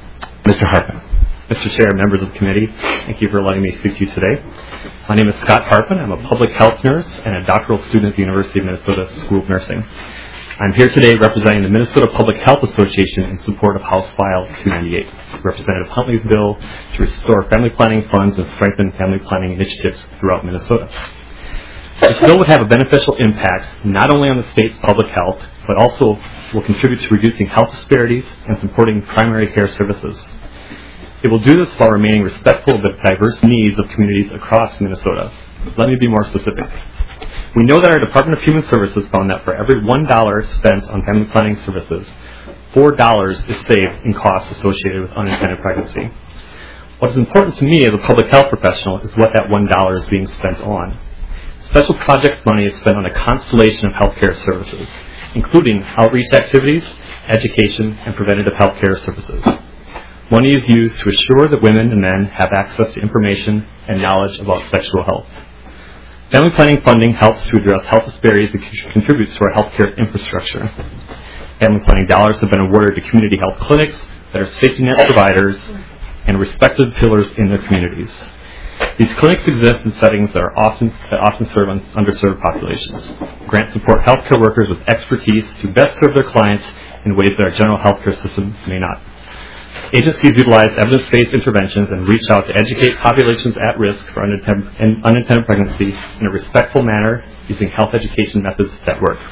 A: Mister Harpen.
L: Mister Chair, members of the committee, thank you for letting me speak to you today. My name is Scott Harpen. I'm a public health nurse and a doctoral student at the University of Minnesota School of Nursing. I'm here today representing the Minnesota Public Health Association in support of House File two ninety-eight, Representative Huntley's bill to restore family planning funds and strengthen family planning initiatives throughout Minnesota. This bill would have a beneficial impact not only on the state's public health, but also will contribute to reducing health disparities and supporting primary care services. It will do this while remaining respectful of the diverse needs of communities across Minnesota. Let me be more specific. We know that our Department of Human Services found that for every one dollar spent on family planning services, four dollars is saved in costs associated with unintended pregnancy. What is important to me as a public health professional is what that one dollar is being spent on. Special projects money is spent on a constellation of healthcare services, including outreach activities, education, and preventative healthcare services. Money is used to assure that women and men have access to information and knowledge about sexual health. Family planning funding helps to address health disparities and contributes to our healthcare infrastructure. Family planning dollars have been awarded to community health clinics that are safety net providers and respected pillars in their communities. These clinics exist in settings that are often that often serve un- underserved populations. Grants support healthcare workers with expertise to best serve their clients in ways that our general healthcare system may not. Agencies utilize evidence-based interventions and reach out to educate populations at risk for unintended, unintended pregnancy in a respectful manner using health education methods that work.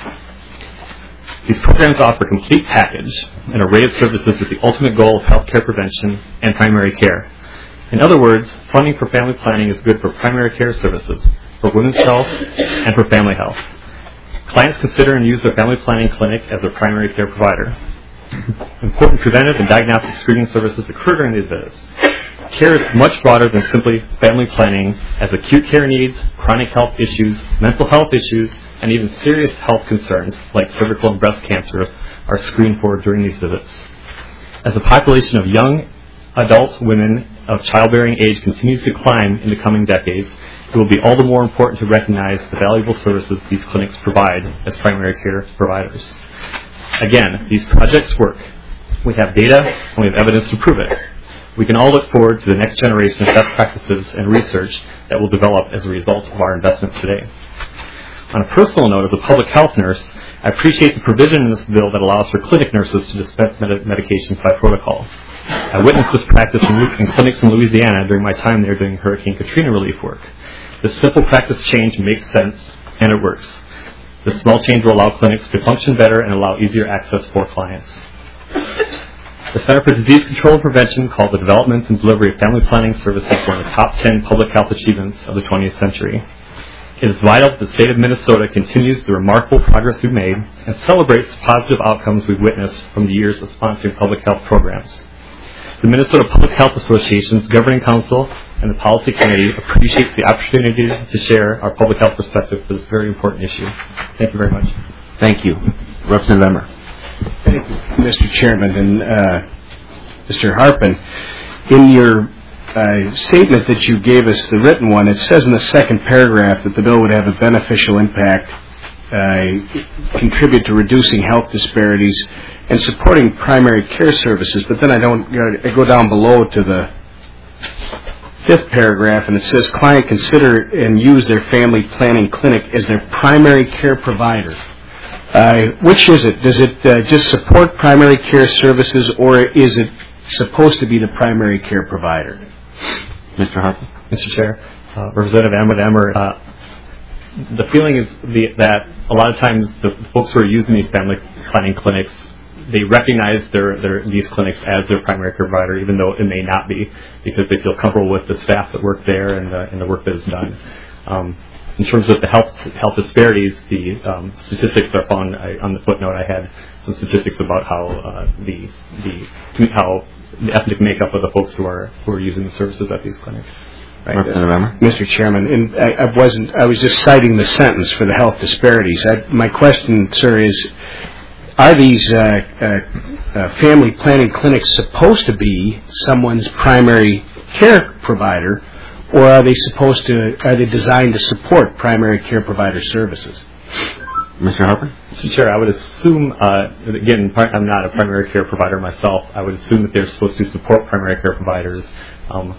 L: These programs offer a complete package, an array of services with the ultimate goal of healthcare prevention and primary care. In other words, funding for family planning is good for primary care services, for women's health, and for family health. Clients consider and use their family planning clinic as their primary care provider. Important preventive and diagnostic screening services occur during these visits. Care is much broader than simply family planning, as acute care needs, chronic health issues, mental health issues, and even serious health concerns like cervical and breast cancer are screened for during these visits. As the population of young adult women of childbearing age continues to climb in the coming decades, it will be all the more important to recognize the valuable services these clinics provide as primary care providers. Again, these projects work. We have data and we have evidence to prove it. We can all look forward to the next generation of best practices and research that will develop as a result of our investments today. On a personal note, as a public health nurse, I appreciate the provision in this bill that allows for clinic nurses to dispense med- medications by protocol. I witnessed this practice in, in clinics in Louisiana during my time there doing Hurricane Katrina relief work. This simple practice change makes sense, and it works. This small change will allow clinics to function better and allow easier access for clients. The Center for Disease Control and Prevention called the development and delivery of family planning services one of the top ten public health achievements of the twentieth century. It is vital that the state of Minnesota continues the remarkable progress we've made and celebrates the positive outcomes we've witnessed from the years of sponsoring public health programs. The Minnesota Public Health Association's Governing Council and the Policy Committee appreciate the opportunity to share our public health perspective for this very important issue. Thank you very much.
A: Thank you. Representative Emmer.
K: Thank you, Mister Chairman. And uh, Mister Harpen, in your uh, statement that you gave us, the written one, it says in the second paragraph that the bill would have a beneficial impact, uh, contribute to reducing health disparities, and supporting primary care services. But then I don't I go down below to the fifth paragraph, and it says client consider and use their family planning clinic as their primary care provider. Uh, which is it? Does it uh, just support primary care services, or is it supposed to be the primary care provider?
A: Mister Harpen.
L: Mister Chair, uh, Representative Ahmed Emmer, uh, the feeling is the, that a lot of times the folks who are using these family planning clinics, they recognize their, their, these clinics as their primary care provider, even though it may not be, because they feel comfortable with the staff that work there and the, and the work that is done. Um, in terms of the health health disparities, the um, statistics are found I, on the footnote. I had some statistics about how uh, the the how the ethnic makeup of the folks who are who are using the services at these clinics.
K: Right. Mister Chairman, and I, I wasn't. I was just citing the sentence for the health disparities. I, my question, sir, is: are these uh, uh, uh, family planning clinics supposed to be someone's primary care provider, or are they supposed to? Are they designed to support primary care provider services?
A: Mister Harper?
L: Mister Chair, I would assume, uh, again, pri- I'm not a primary care provider myself. I would assume that they're supposed to support primary care providers. Um,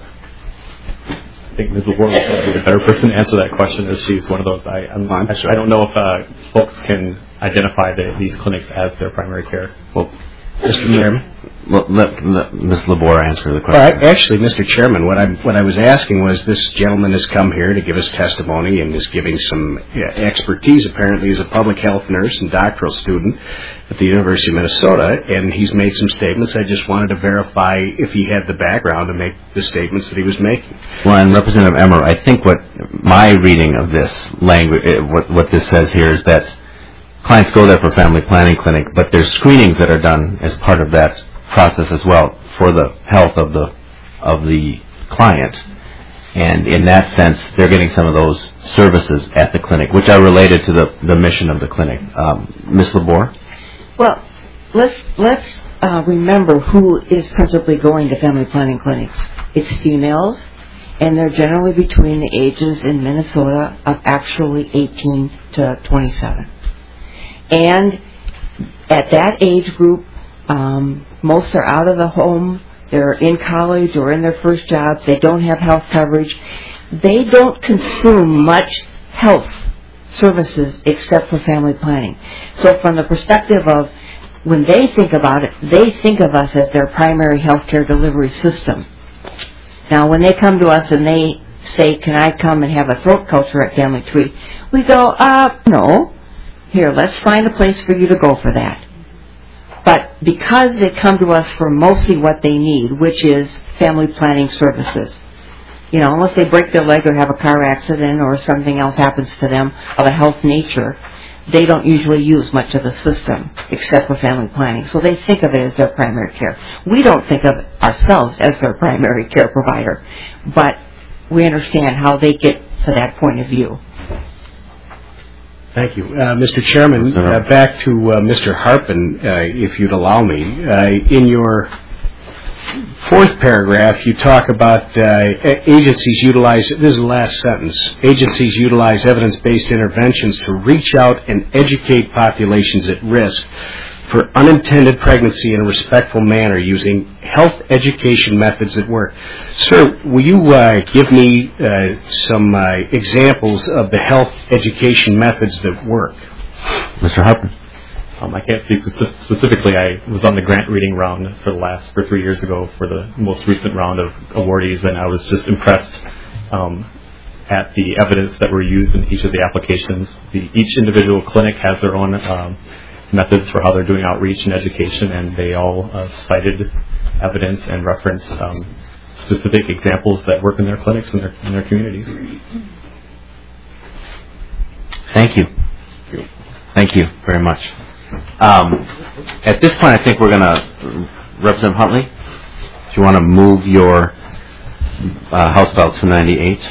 L: I think Miz LeBoer would be the better person to answer that question, as she's one of those. I, I'm,
K: I'm
L: I, I don't know if uh, folks can identify the, these clinics as their primary care.
A: Well,
K: Mister Chairman?
A: Well, let, let Miz LeBoer answer the question.
K: Well, I, actually, Mister Chairman, what I what I was asking was, this gentleman has come here to give us testimony and is giving some yeah, expertise. Apparently, he's a public health nurse and doctoral student at the University of Minnesota, and he's made some statements. I just wanted to verify if he had the background to make the statements that he was making.
A: Well, and Representative Emmer, I think what my reading of this language, what what this says here is that clients go there for family planning clinic, but there's screenings that are done as part of that process as well for the health of the of the client, and in that sense, they're getting some of those services at the clinic, which are related to the, the mission of the clinic. Um, Miz LeBoer?
E: Well, let's let's uh, remember who is principally going to family planning clinics. It's females, and they're generally between the ages in Minnesota of actually eighteen to twenty-seven. And at that age group, um, most are out of the home. They're in college or in their first jobs. They don't have health coverage. They don't consume much health services except for family planning. So from the perspective of when they think about it, they think of us as their primary health care delivery system. Now, when they come to us and they say, can I come and have a throat culture at Family Tree? We go, uh, no. Here, let's find a place for you to go for that. But because they come to us for mostly what they need, which is family planning services, you know, unless they break their leg or have a car accident or something else happens to them of a health nature, they don't usually use much of the system except for family planning. So they think of it as their primary care. We don't think of ourselves as their primary care provider, but we understand how they get to that point of view.
K: Thank you. Uh, Mister Chairman, uh, back to uh, Mister Harpin, uh, if you'd allow me. Uh, in your fourth paragraph, you talk about uh, agencies utilize, this is the last sentence, agencies utilize evidence-based interventions to reach out and educate populations at risk for unintended pregnancy in a respectful manner using health education methods that work. Sir, will you uh, give me uh, some uh, examples of the health education methods that work?
A: Mister Harper?
L: Um, I can't speak specifically. I was on the grant reading round for the last, for three years ago for the most recent round of awardees, and I was just impressed um, at the evidence that were used in each of the applications. The, each individual clinic has their own um, methods for how they're doing outreach and education, and they all uh, cited evidence and referenced um, specific examples that work in their clinics and their, in their communities.
A: Thank you. Thank you very much. Um, at this point, I think we're going to, Representative Huntley, do you want to move your uh, House Bill two ninety-eight?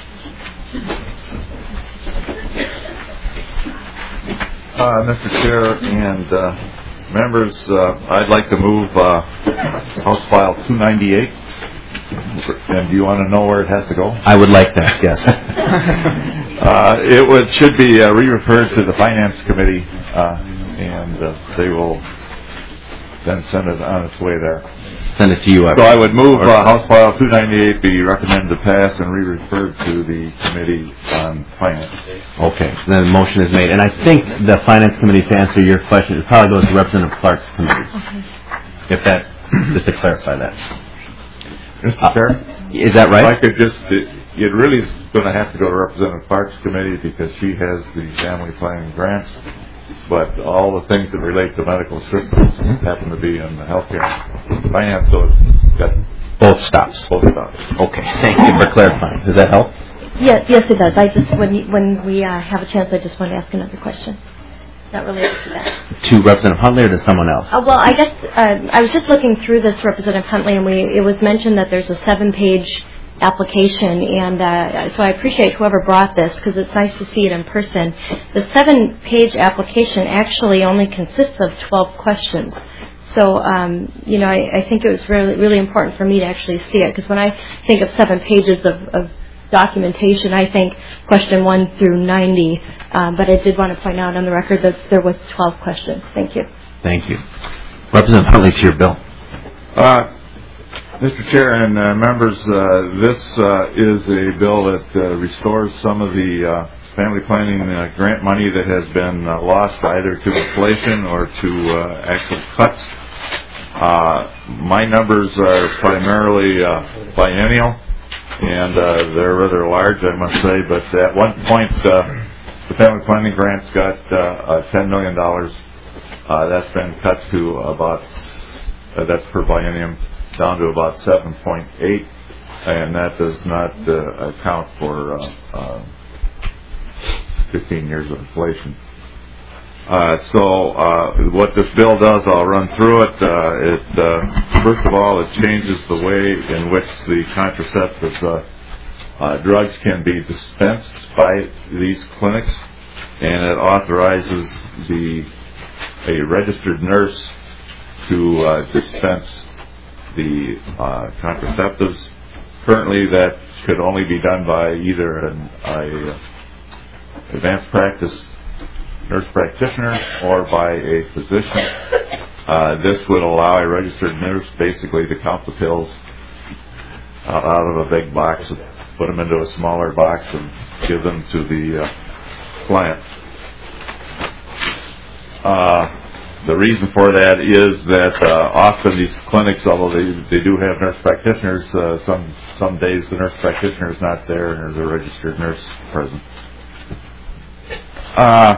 M: Uh, Mister Chair and uh, members, uh, I'd like to move uh, House File two ninety-eight. And do you want to know where it has to go?
A: I would like that, yes.
M: uh, it would should be uh, re-referred to the Finance Committee, uh, and uh, they will then send it on its way there.
A: Send it to you.
M: So I would move uh, House File two ninety-eight be recommended to pass and re-referred to the Committee on Finance.
A: Okay, so then the motion is made. And I think the Finance Committee, to answer your question, it probably goes to Representative Clark's committee. Okay. If that, just to clarify that.
M: Mister
A: Uh,
M: Chair?
A: Is that right?
M: If I could just, it, it really is going to have to go to Representative Clark's committee because she has the family planning grants, but all the things that relate to medical systems happen to be in the healthcare finance, so it's got
A: both stops.
M: Both stops.
A: Okay, thank you for clarifying. Does that help?
N: Yes, yes, it does. I just, when you, when we uh, have a chance, I just want to ask another question. Not related to that.
A: To Representative Huntley or to someone else?
N: Uh, well, I guess uh, I was just looking through this, Representative Huntley, and we, it was mentioned that there's a seven-page application, and uh, so I appreciate whoever brought this because it's nice to see it in person. The seven-page application actually only consists of twelve questions. So, um, you know, I, I think it was really, really important for me to actually see it because when I think of seven pages of, of documentation, I think, question one through ninety. Um, but I did want to point out on the record that there was twelve questions. Thank you.
A: Thank you. Representative Huntley, to your bill.
M: Uh, Mister Chair and uh, members, uh, this uh, is a bill that uh, restores some of the uh, family planning uh, grant money that has been uh, lost either to inflation or to uh, actual cuts. Uh, my numbers are primarily uh, biennial, and uh, they're rather large, I must say, but at one point uh, the family planning grants got uh, uh, ten million dollars. Uh, that's been cut to about, uh, that's per biennium, down to about seven point eight, and that does not uh, account for uh, uh, fifteen years of inflation. Uh, so uh, what this bill does, I'll run through it. Uh, it uh, first of all, it changes the way in which the contraceptive uh, uh, drugs can be dispensed by these clinics, and it authorizes the a registered nurse to uh, dispense the uh, contraceptives. Currently, that could only be done by either an a advanced practice nurse practitioner or by a physician. Uh, this would allow a registered nurse basically to count the pills out, out of a big box, and put them into a smaller box, and give them to the uh, client. Uh, The reason for that is that uh, often these clinics, although they they do have nurse practitioners, uh, some some days the nurse practitioner is not there and there's a registered nurse present. Uh,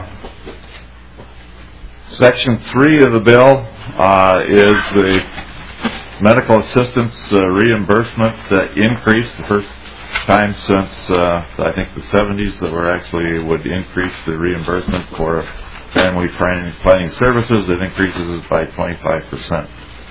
M: section three of the bill uh, is the medical assistance uh, reimbursement uh, increase. The first time since uh, I think the seventies that we're actually would increase the reimbursement for family planning, planning services. It increases it by twenty-five percent.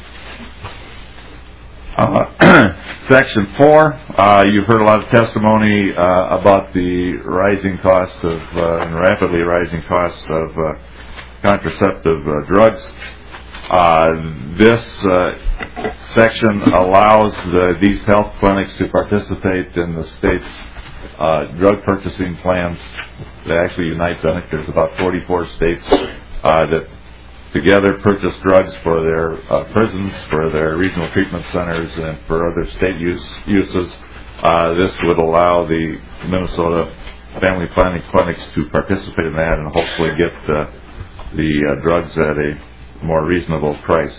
M: Uh, section four, uh, you've heard a lot of testimony uh, about the rising cost of, uh, and rapidly rising cost of uh, contraceptive uh, drugs. Uh, this uh, section allows the, these health clinics to participate in the state's uh, drug purchasing plans that actually unites, I think there's about forty-four states uh, that together purchase drugs for their uh, prisons, for their regional treatment centers, and for other state use, uses. Uh, this would allow the Minnesota family planning clinics to participate in that and hopefully get uh, the uh, drugs at a more reasonable price.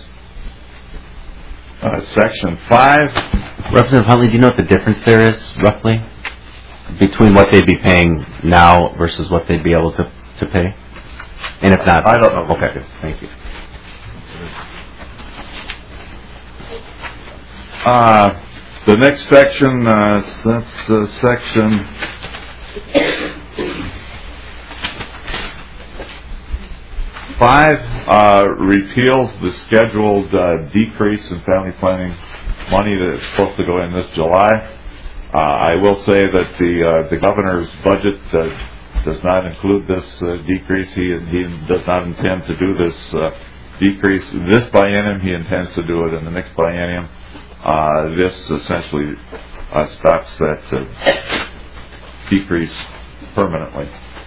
M: Uh, section five.
A: Representative Huntley, do you know what the difference there is, roughly, between what they'd be paying now versus what they'd be able to, to pay? And if not,
M: I don't know.
A: Okay, thank you.
M: Uh, the next section, uh, that's uh, section five, uh, repeals the scheduled uh, decrease in family planning money that is supposed to go in this July. Uh, I will say that the uh, the governor's budget uh, does not include this uh, decrease. He he does not intend to do this uh, decrease this biennium. He intends to do it in the next biennium. Uh, this essentially uh, stops that uh, decrease permanently.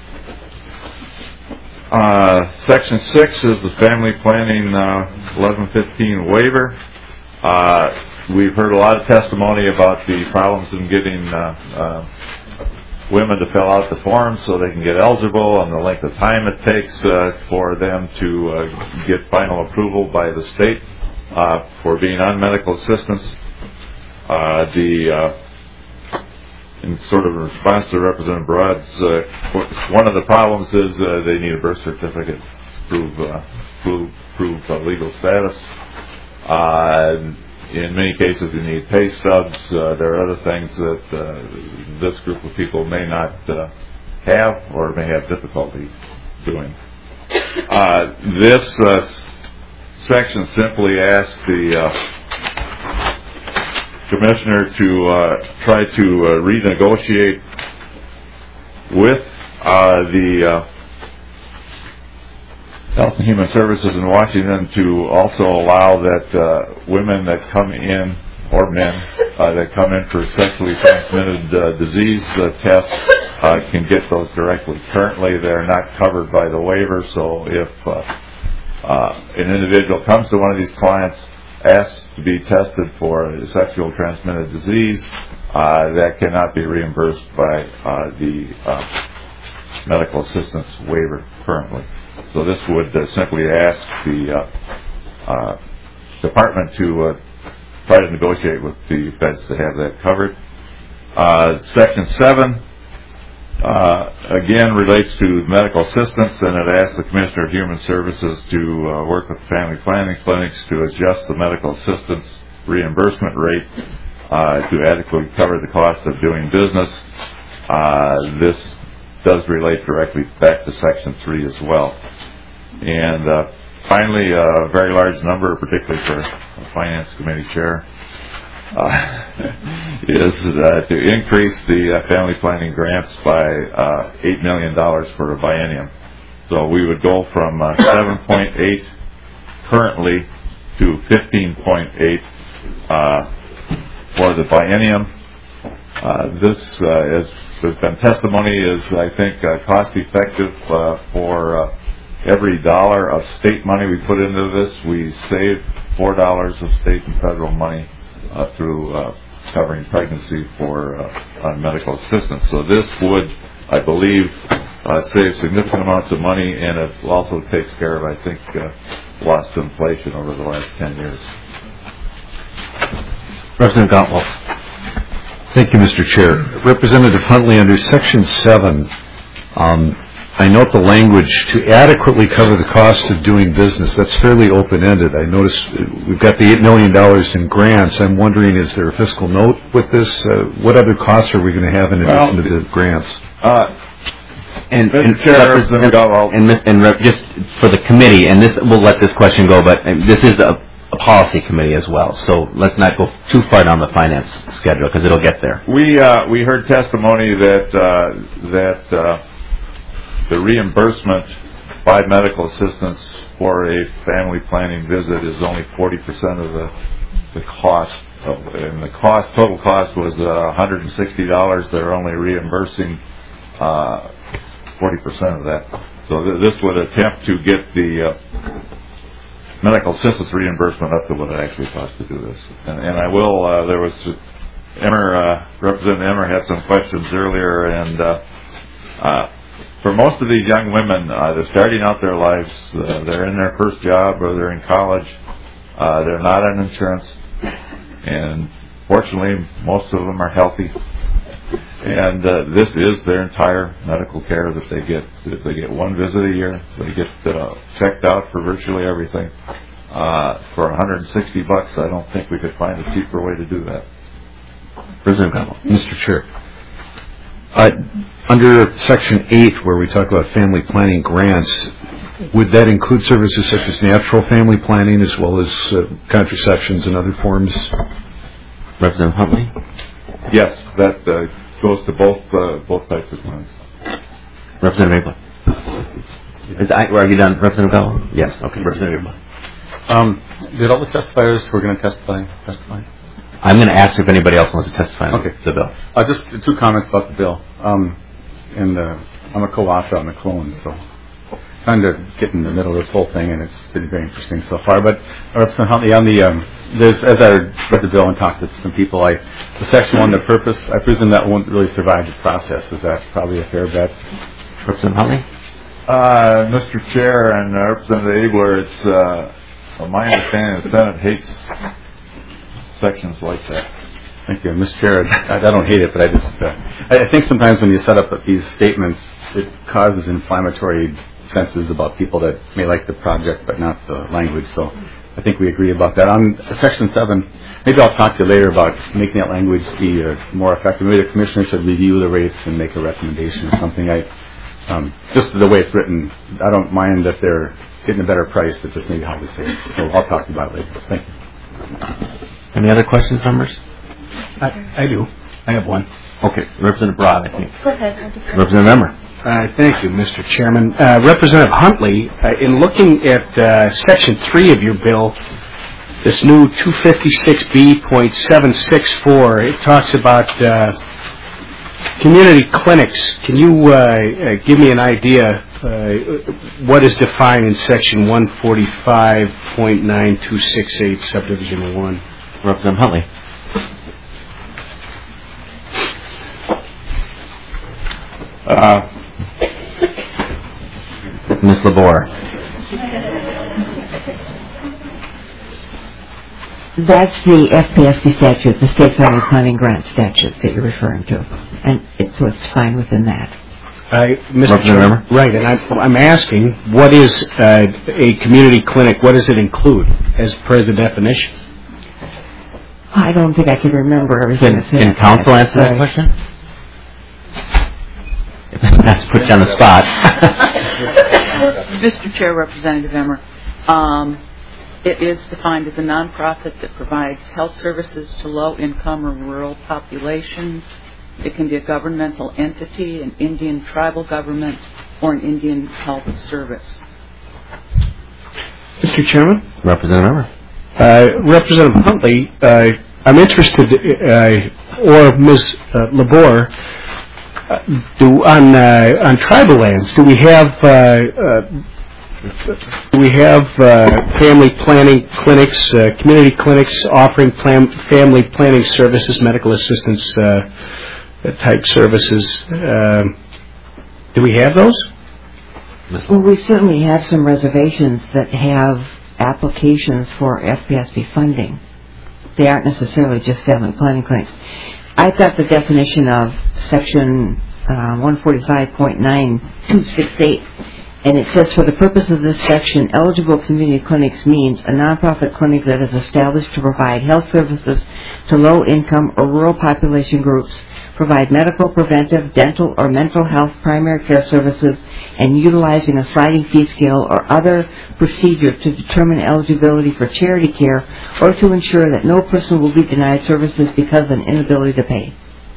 M: Uh, section six is the family planning uh, eleven fifteen waiver. Uh, we've heard a lot of testimony about the problems in getting uh, uh, women to fill out the forms so they can get eligible, and the length of time it takes uh, for them to uh, get final approval by the state uh, for being on medical assistance. Uh, the uh, in sort of in response to Representative Broad's, uh, one of the problems is uh, they need a birth certificate to prove uh, prove, prove uh, legal status. Uh, In many cases, you need pay stubs. Uh, there are other things that uh, this group of people may not uh, have or may have difficulty doing. Uh, this uh, section simply asks the uh, commissioner to uh, try to uh, renegotiate with uh, the uh, Health and Human Services in Washington to also allow that uh, women that come in or men uh, that come in for sexually transmitted uh, disease uh, tests uh, can get those directly. Currently, they're not covered by the waiver, so if uh, uh, an individual comes to one of these clients, asks to be tested for a sexual transmitted disease, uh, that cannot be reimbursed by uh, the uh, medical assistance waiver currently. So this would uh, simply ask the uh, uh, department to uh, try to negotiate with the feds to have that covered. Uh, Section seven, uh, again, relates to medical assistance, and it asks the Commissioner of Human Services to uh, work with family planning clinics to adjust the medical assistance reimbursement rate uh, to adequately cover the cost of doing business. Uh, this does relate directly back to Section three as well. And uh, finally, a very large number, particularly for a Finance Committee chair, uh, is uh, to increase the uh, family planning grants by uh, eight million dollars for a biennium. So we would go from uh, seven point eight currently to fifteen point eight uh, for the biennium. Uh, this, uh, as there's been testimony, is, I think, uh, cost-effective uh, for uh, every dollar of state money we put into this. We save four dollars of state and federal money uh, through uh, covering pregnancy for uh, on medical assistance. So this would, I believe, uh, save significant amounts of money, and it also takes care of, I think, uh, loss to inflation over the last ten years.
A: Representative Gottwald.
J: Thank you, Mister Chair. Representative Huntley, under Section seven, um, I note the language to adequately cover the cost of doing business. That's fairly open-ended. I notice we've got the eight million dollars in grants. I'm wondering, is there a fiscal note with this? Uh, what other costs are we going to have in addition well, to the grants?
A: Uh, and, and, Chair, and, and, and, and just for the committee, and this we'll let this question go, but this is a a policy committee as well, so let's not go too far down the finance schedule because it'll get there.
M: We uh, we heard testimony that uh, that uh, the reimbursement by medical assistance for a family planning visit is only forty percent of the the cost, of, and the cost total cost was uh, one hundred sixty dollars. They're only reimbursing uh, forty percent of that. So th- this would attempt to get the uh, medical assistance reimbursement up to what it actually costs to do this. And, and I will, uh, there was, Emmer, uh, Representative Emmer had some questions earlier, and uh, uh, for most of these young women, uh, they're starting out their lives, uh, they're in their first job or they're in college, uh, they're not on insurance, and fortunately most of them are healthy. And uh, this is their entire medical care that they get. They get one visit a year. They get uh, checked out for virtually everything. Uh, for one hundred sixty bucks, I don't think we could find a cheaper way to do that.
A: President Connell.
J: Mister Chair, uh, under Section eight, where we talk about family planning grants, would that include services such as natural family planning as well as uh, contraceptions and other forms?
A: Representative Huntley.
M: Yes, that uh, goes to both uh, both types of plans.
A: Representative Abel. Is I, are you done, Representative Bell? Yes. Okay, Representative Abel.
O: Um, did all the testifiers who are going to testify testify?
A: I'm going to ask if anybody else wants to testify on
O: okay.
A: the bill.
O: Uh, just two comments about the bill. Um, and uh, I'm a co-author on the clone, so trying to get in the middle of this whole thing, and it's been very interesting so far. But uh, Representative Huntley, on the um, there's, as I read the bill and talked to some people, I the section one, the purpose, I presume that won't really survive the process. Is that probably a fair bet?
A: Representative Huntley?
M: Uh, Mister Chair and uh, Representative Abler, it's uh, my understanding the Senate hates sections like that.
O: Thank you, Mister Chair. I, I don't hate it, but I just uh, I, I think sometimes when you set up these statements, it causes inflammatory senses about people that may like the project but not the language. So I think we agree about that. On Section seven, maybe I'll talk to you later about making that language be uh, more effective. Maybe the Commissioner should review the rates and make a recommendation or something. I um, just the way it's written, I don't mind that they're getting a better price, but just maybe how we say it. So I'll talk to you about it later. Thank you.
A: Any other questions, members?
K: I, I do. I have one.
A: Okay. Representative Broad, I think.
N: Go ahead.
A: Representative Emmer.
K: Uh, thank you, Mister Chairman. Uh, Representative Huntley, uh, in looking at uh, Section three of your bill, this new two fifty-six B point seven six four. It talks about uh, community clinics. Can you uh, uh, give me an idea uh, what is defined in section one forty-five point nine two six eight, subdivision one?
A: Representative Huntley.
M: Uh,
A: Miz LaBoer.
E: That's the F P S C statute, the State Family Planning Grant statute that you're referring to, and it, so it's fine within that.
K: I, Mister Chairman, right, and I'm, I'm asking, what is uh, a community clinic? What does it include as per the definition?
E: I don't think I can remember everything.
A: Can,
E: that's in
A: can
E: it.
A: counsel answer that
E: Right.
A: question? That's put you on the spot.
D: Mister Chair, Representative Emmer, um, it is defined as a nonprofit that provides health services to low-income or rural populations. It can be a governmental entity, an Indian tribal government, or an Indian health service.
K: Mister Chairman?
A: Representative Emmer.
K: Uh, Representative Huntley, uh, I'm interested, uh, or Miz Uh, LaBoer, uh, do on uh, on tribal lands, do we have uh, uh, do we have uh, family planning clinics, uh, community clinics offering plan- family planning services, medical assistance uh, type services? Uh, do we have those?
E: Well, we certainly have some reservations that have applications for F P S B funding. They aren't necessarily just family planning clinics. I've got the definition of section uh, one forty-five point nine two six eight, and it says, for the purpose of this section, eligible community clinics means a nonprofit clinic that is established to provide health services to low-income or rural population groups, provide medical, preventive, dental, or mental health primary care services, and utilizing a sliding fee scale or other procedure to determine eligibility for charity care or to ensure that no person will be denied services because of an inability to pay.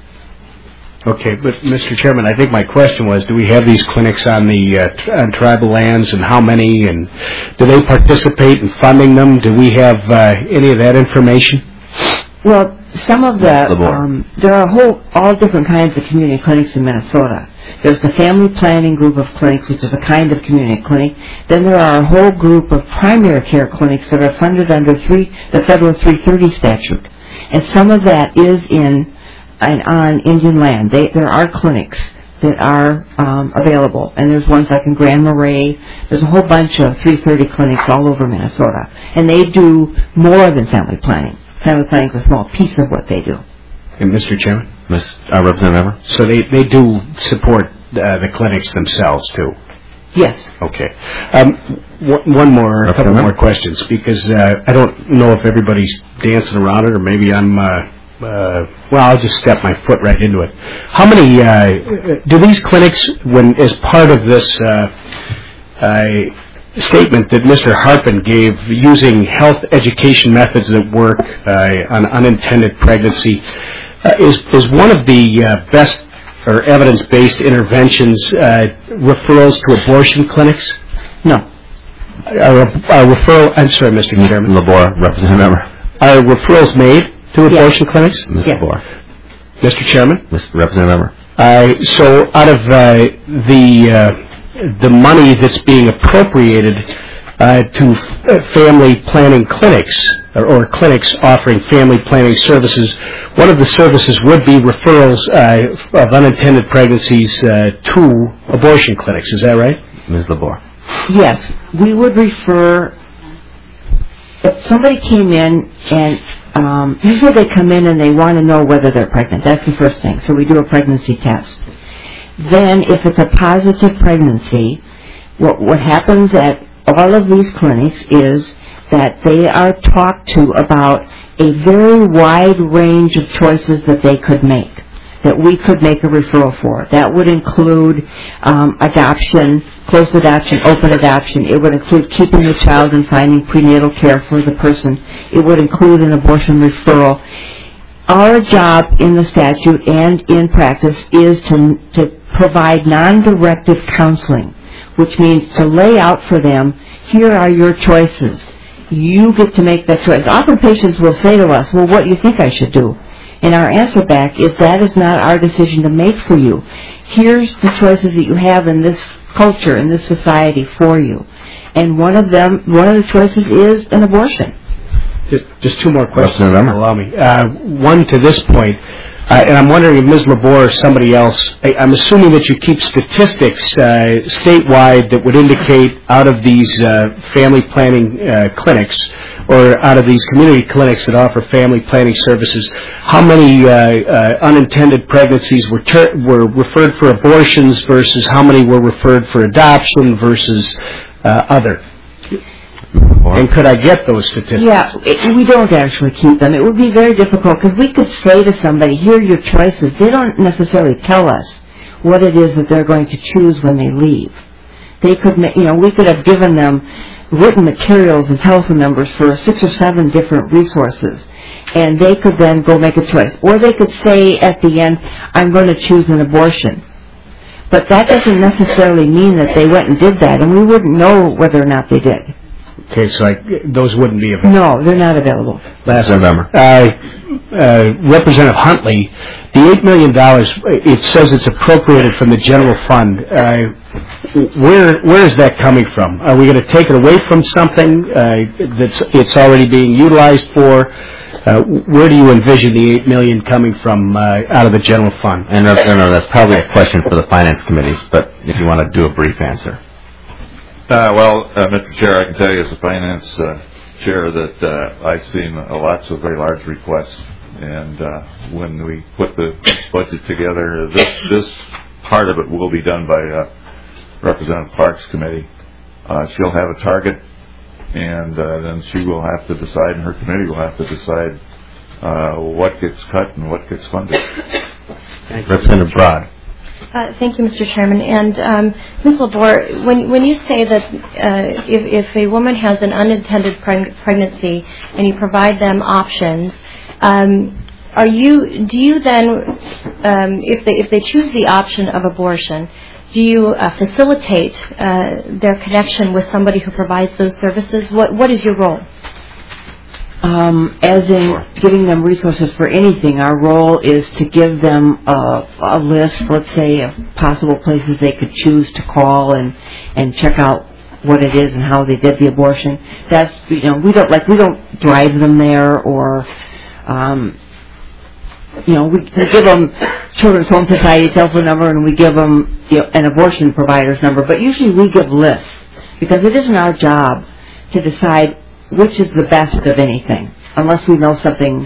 K: Okay, but Mister Chairman, I think my question was, do we have these clinics on the uh, tr- on tribal lands, and how many, and do they participate in funding them? Do we have uh, any of that information?
E: Well, some of the, um, there are a whole, all different kinds of community clinics in Minnesota. There's the family planning group of clinics, which is a kind of community clinic. Then there are a whole group of primary care clinics that are funded under three, the federal three thirty statute. And some of that is in, and on Indian land. They, there are clinics that are um, available, and there's ones like in Grand Marais. There's a whole bunch of three thirty clinics all over Minnesota, and they do more than family planning. Family planning is a small piece of what they do.
K: And Mister Chairman?
A: Miz Uh, Representative Emmer.
K: So they, they do support uh, the clinics themselves, too?
E: Yes.
K: Okay. Um, one, one more, a couple more questions, because uh, I don't know if everybody's dancing around it, or maybe I'm, uh, uh, well, I'll just step my foot right into it. How many, uh, do these clinics, when as part of this uh, uh, statement that Mister Harpin gave, using health education methods that work uh, on unintended pregnancy, uh, is, is one of the uh, best or evidence-based interventions uh, referrals to abortion clinics?
E: No.
K: Are, are referral, I'm sorry, Mister Chairman.
A: LaBoer, Representative Emmer.
K: Are referrals made to abortion
E: yes.
K: clinics?
A: Mister
E: Yes.
A: LaBoer.
K: Mister Chairman?
A: Mister Representative Emmer.
K: Uh, so out of uh, the uh, the money that's being appropriated uh, to f- family planning clinics, or, or clinics offering family planning services, one of the services would be referrals uh, of unintended pregnancies uh, to abortion clinics. Is that right?
A: Miz LaBoer.
E: Yes, we would refer, if somebody came in and, um, usually they come in and they want to know whether they're pregnant. That's the first thing. So we do a pregnancy test. Then if it's a positive pregnancy, what, what happens at all of these clinics is that they are talked to about a very wide range of choices that they could make, that we could make a referral for. That would include um, adoption, closed adoption, open adoption. It would include keeping the child and finding prenatal care for the person. It would include an abortion referral. Our job in the statute and in practice is to, to provide non-directive counseling, which means to lay out for them, here are your choices. you get to make that choice. Often patients will say to us, well, what do you think I should do? And our answer back is that is not our decision to make for you. Here's the choices that you have in this culture, in this society for you. And one of them, one of the choices is an abortion.
K: Just, just two more questions. Allow me. Uh, one to this point, uh, and I'm wondering if Miz Labor or somebody else, I, I'm assuming that you keep statistics uh, statewide that would indicate out of these uh, family planning uh, clinics or out of these community clinics that offer family planning services, how many uh, uh, unintended pregnancies were ter- were referred for abortions versus how many were referred for adoption versus uh, other? And could I get those statistics?
E: Yeah, it, we don't actually keep them. It would be very difficult because we could say to somebody, here are your choices. They don't necessarily tell us what it is that they're going to choose when they leave. They could, you know, we could have given them written materials and telephone numbers for six or seven different resources, and they could then go make a choice. Or they could say at the end, I'm going to choose an abortion. But that doesn't necessarily mean that they went and did that, and we wouldn't know whether or not they did.
K: Okay, so like, those wouldn't be available.
E: No, they're not available.
K: Last November. Uh, uh, Representative Huntley, the eight million dollars, it says it's appropriated from the general fund. Uh, where where is that coming from? Are we going to take it away from something uh, that's it's already being utilized for? Uh, where do you envision the eight million dollars coming from uh, out of the general fund?
A: And no, no, that's probably a question for the finance committees, but if you want to do a brief answer.
M: Uh, well, uh, Mister Chair, I can tell you as a finance uh, chair that uh, I've seen uh, lots of very large requests, and uh, when we put the budget together, this this part of it will be done by uh, Representative Parks' committee. Uh, she'll have a target, and uh, then she will have to decide, and her committee will have to decide uh, what gets cut and what gets funded.
A: Representative Broad.
N: Uh, thank you, Mister Chairman. And um, Miz Labor, when when you say that uh, if, if a woman has an unintended preg- pregnancy and you provide them options, um, are you do you then, um, if they if they choose the option of abortion, do you uh, facilitate uh, their connection with somebody who provides those services? What what is your role?
E: Um, as in giving them resources for anything, our role is to give them a, a list, let's say, of possible places they could choose to call and, and check out what it is and how they did the abortion. That's, you know, we don't, like, we don't drive them there or, um, you know, we, we give them Children's Home Society telephone number and we give them, you know, an abortion provider's number, but usually we give lists because it isn't our job to decide which is the best of anything, unless we know something.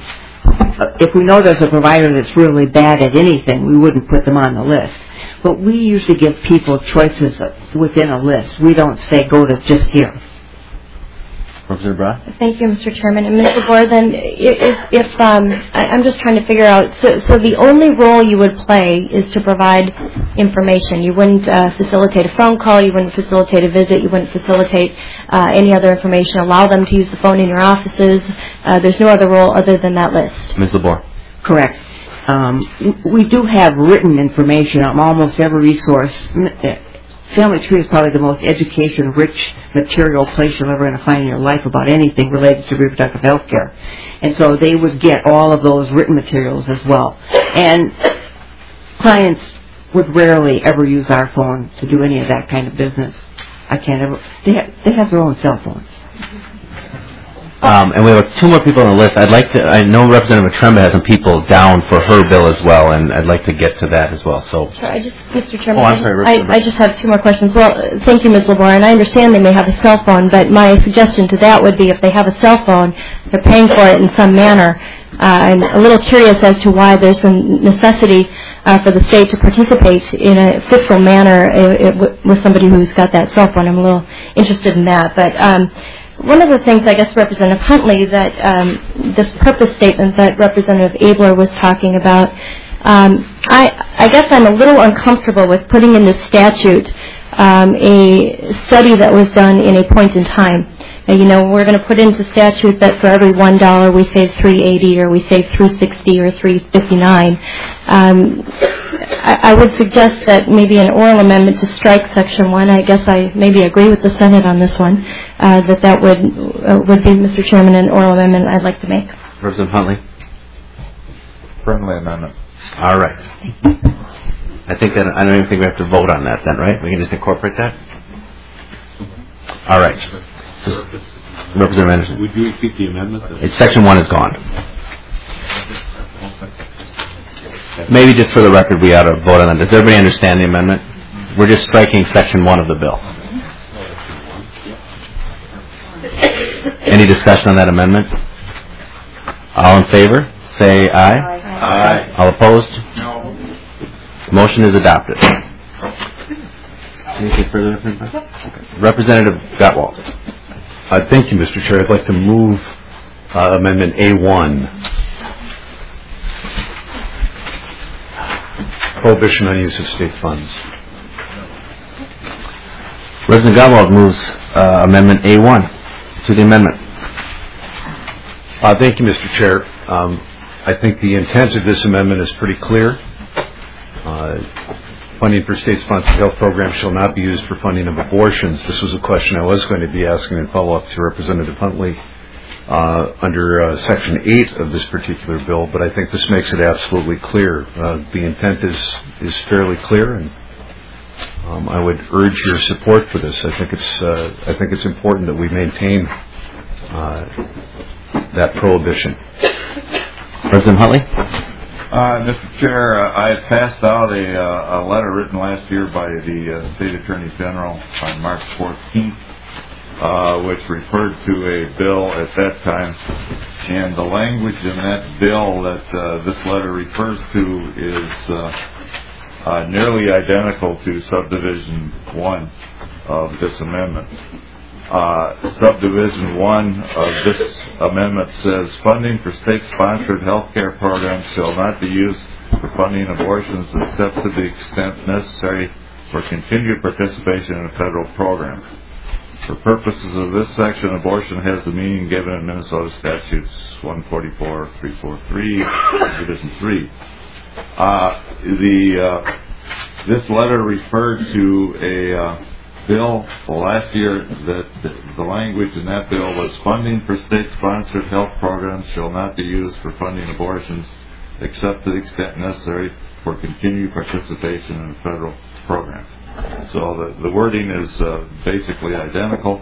E: If we know there's a provider that's really bad at anything, we wouldn't put them on the list. But we usually give people choices within a list. We don't say go to just here.
A: Representative Brown?
N: Thank you, Mister Chairman. And Mister Labor, then, if, if um, I, I'm just trying to figure out, so, so the only role you would play is to provide information. You wouldn't uh, facilitate a phone call, you wouldn't facilitate a visit, you wouldn't facilitate uh, any other information, allow them to use the phone in your offices. Uh, there's no other role other than that list.
A: Miz Labor?
E: Correct. Um, we do have written information on almost every resource. Family Tree is probably the most education-rich material place you're ever going to find in your life about anything related to reproductive health care. And so they would get all of those written materials as well. And clients would rarely ever use our phone to do any of that kind of business. I can't ever. They have, they have their own cell phones.
A: Um, and we have two more people on the list. I'd like to, I know Representative Matremba has some people down for her bill as well, and I'd like to get to that as well. So,
N: Sure, I just, Mister Chairman,
A: Oh, I'm sorry,
N: I, I just have two more questions. Well, uh, thank you, Miz Labor, and I understand they may have a cell phone, but my suggestion to that would be if they have a cell phone, they're paying for it in some manner. Uh, I'm a little curious as to why there's some necessity uh, for the state to participate in a fiscal manner uh, it, with somebody who's got that cell phone. I'm a little interested in that, but. Um, One of the things, I guess, Representative Huntley, that um, this purpose statement that Representative Abler was talking about, um, I, I guess I'm a little uncomfortable with putting in the statute um, a study that was done in a point in time. Now, you know, we're going to put into statute that for every one dollar we save three eighty, or we save three sixty, or three fifty-nine. Um, I, I would suggest that maybe an oral amendment to strike Section One. I guess I maybe agree with the Senate on this one. Uh, that that would uh, would be, Mister Chairman, an oral amendment I'd like to make.
A: Representative Huntley.
M: Friendly amendment.
A: All right. I think that I don't even think we have to vote on that then, right? We can just incorporate that. All right. Representative Anderson.
P: Would you repeat the amendment?
A: It's Section One is gone. Maybe just for the record, we ought to vote on that. Does everybody understand the amendment? We're just striking Section One of the bill. Any discussion on that amendment? All in favor, say aye.
M: Aye.
A: All opposed?
M: No.
A: Motion is adopted. Anything further? Okay. Representative Gottwald.
K: Uh, thank you, Mister Chair. I'd like to move uh, Amendment A one. Prohibition on use of state funds.
A: Representative Gottwald moves uh, Amendment A one to the amendment.
K: Uh, thank you, Mister Chair. Um, I think the intent of this amendment is pretty clear. Uh, funding for state-sponsored health programs shall not be used for funding of abortions. This was a question I was going to be asking in follow-up to Representative Huntley uh, under uh, Section eight of this particular bill, but I think this makes it absolutely clear. Uh, the intent is, is fairly clear, and um, I would urge your support for this. I think it's, uh, I think it's important that we maintain uh, that prohibition.
A: President Huntley?
M: Uh, Mister Chair, uh, I had passed out a, uh, a letter written last year by the uh, State Attorney General on March fourteenth, uh, which referred to a bill at that time. And the language in that bill that uh, this letter refers to is uh, uh, nearly identical to Subdivision one of this amendment. Uh, subdivision one of this amendment says funding for state-sponsored health care programs shall not be used for funding abortions except to the extent necessary for continued participation in a federal program. For purposes of this section, abortion has the meaning given in Minnesota Statutes one forty-four, three forty-three, Division three. Uh, the, uh, this letter referred to a uh, bill last year that the, the language in that bill was funding for state-sponsored health programs shall not be used for funding abortions except to the extent necessary for continued participation in a federal program. So the, the wording is uh, basically identical,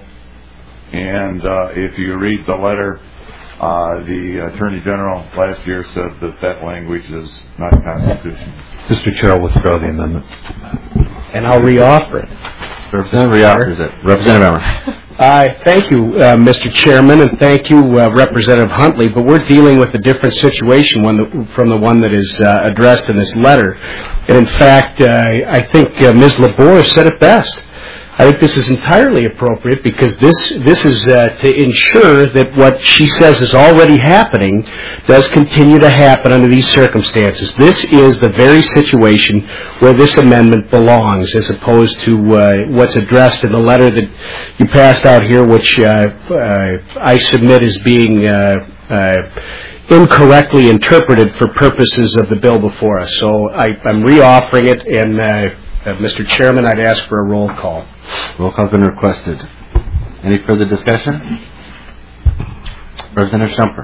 M: and uh, if you read the letter, uh, the Attorney General last year said that that language is not constitutional.
K: Mister Chair, I'll withdraw the amendment. And I'll reoffer it.
A: Representative reoffers it. Representative Emmer.
K: Uh, thank you, uh, Mister Chairman, and thank you, uh, Representative Huntley. But we're dealing with a different situation one that, from the one that is uh, addressed in this letter. And in fact, uh, I think uh, Miz Labor said it best. I think this is entirely appropriate because this this is uh, to ensure that what she says is already happening does continue to happen under these circumstances. This is the very situation where this amendment belongs, as opposed to uh, what's addressed in the letter that you passed out here, which uh, uh, I submit as being uh, uh, incorrectly interpreted for purposes of the bill before us. So I, I'm reoffering it, and uh, uh, Mister Chairman, I'd ask for a roll call.
A: Roll call has been requested. Any further discussion? Representative Shumper.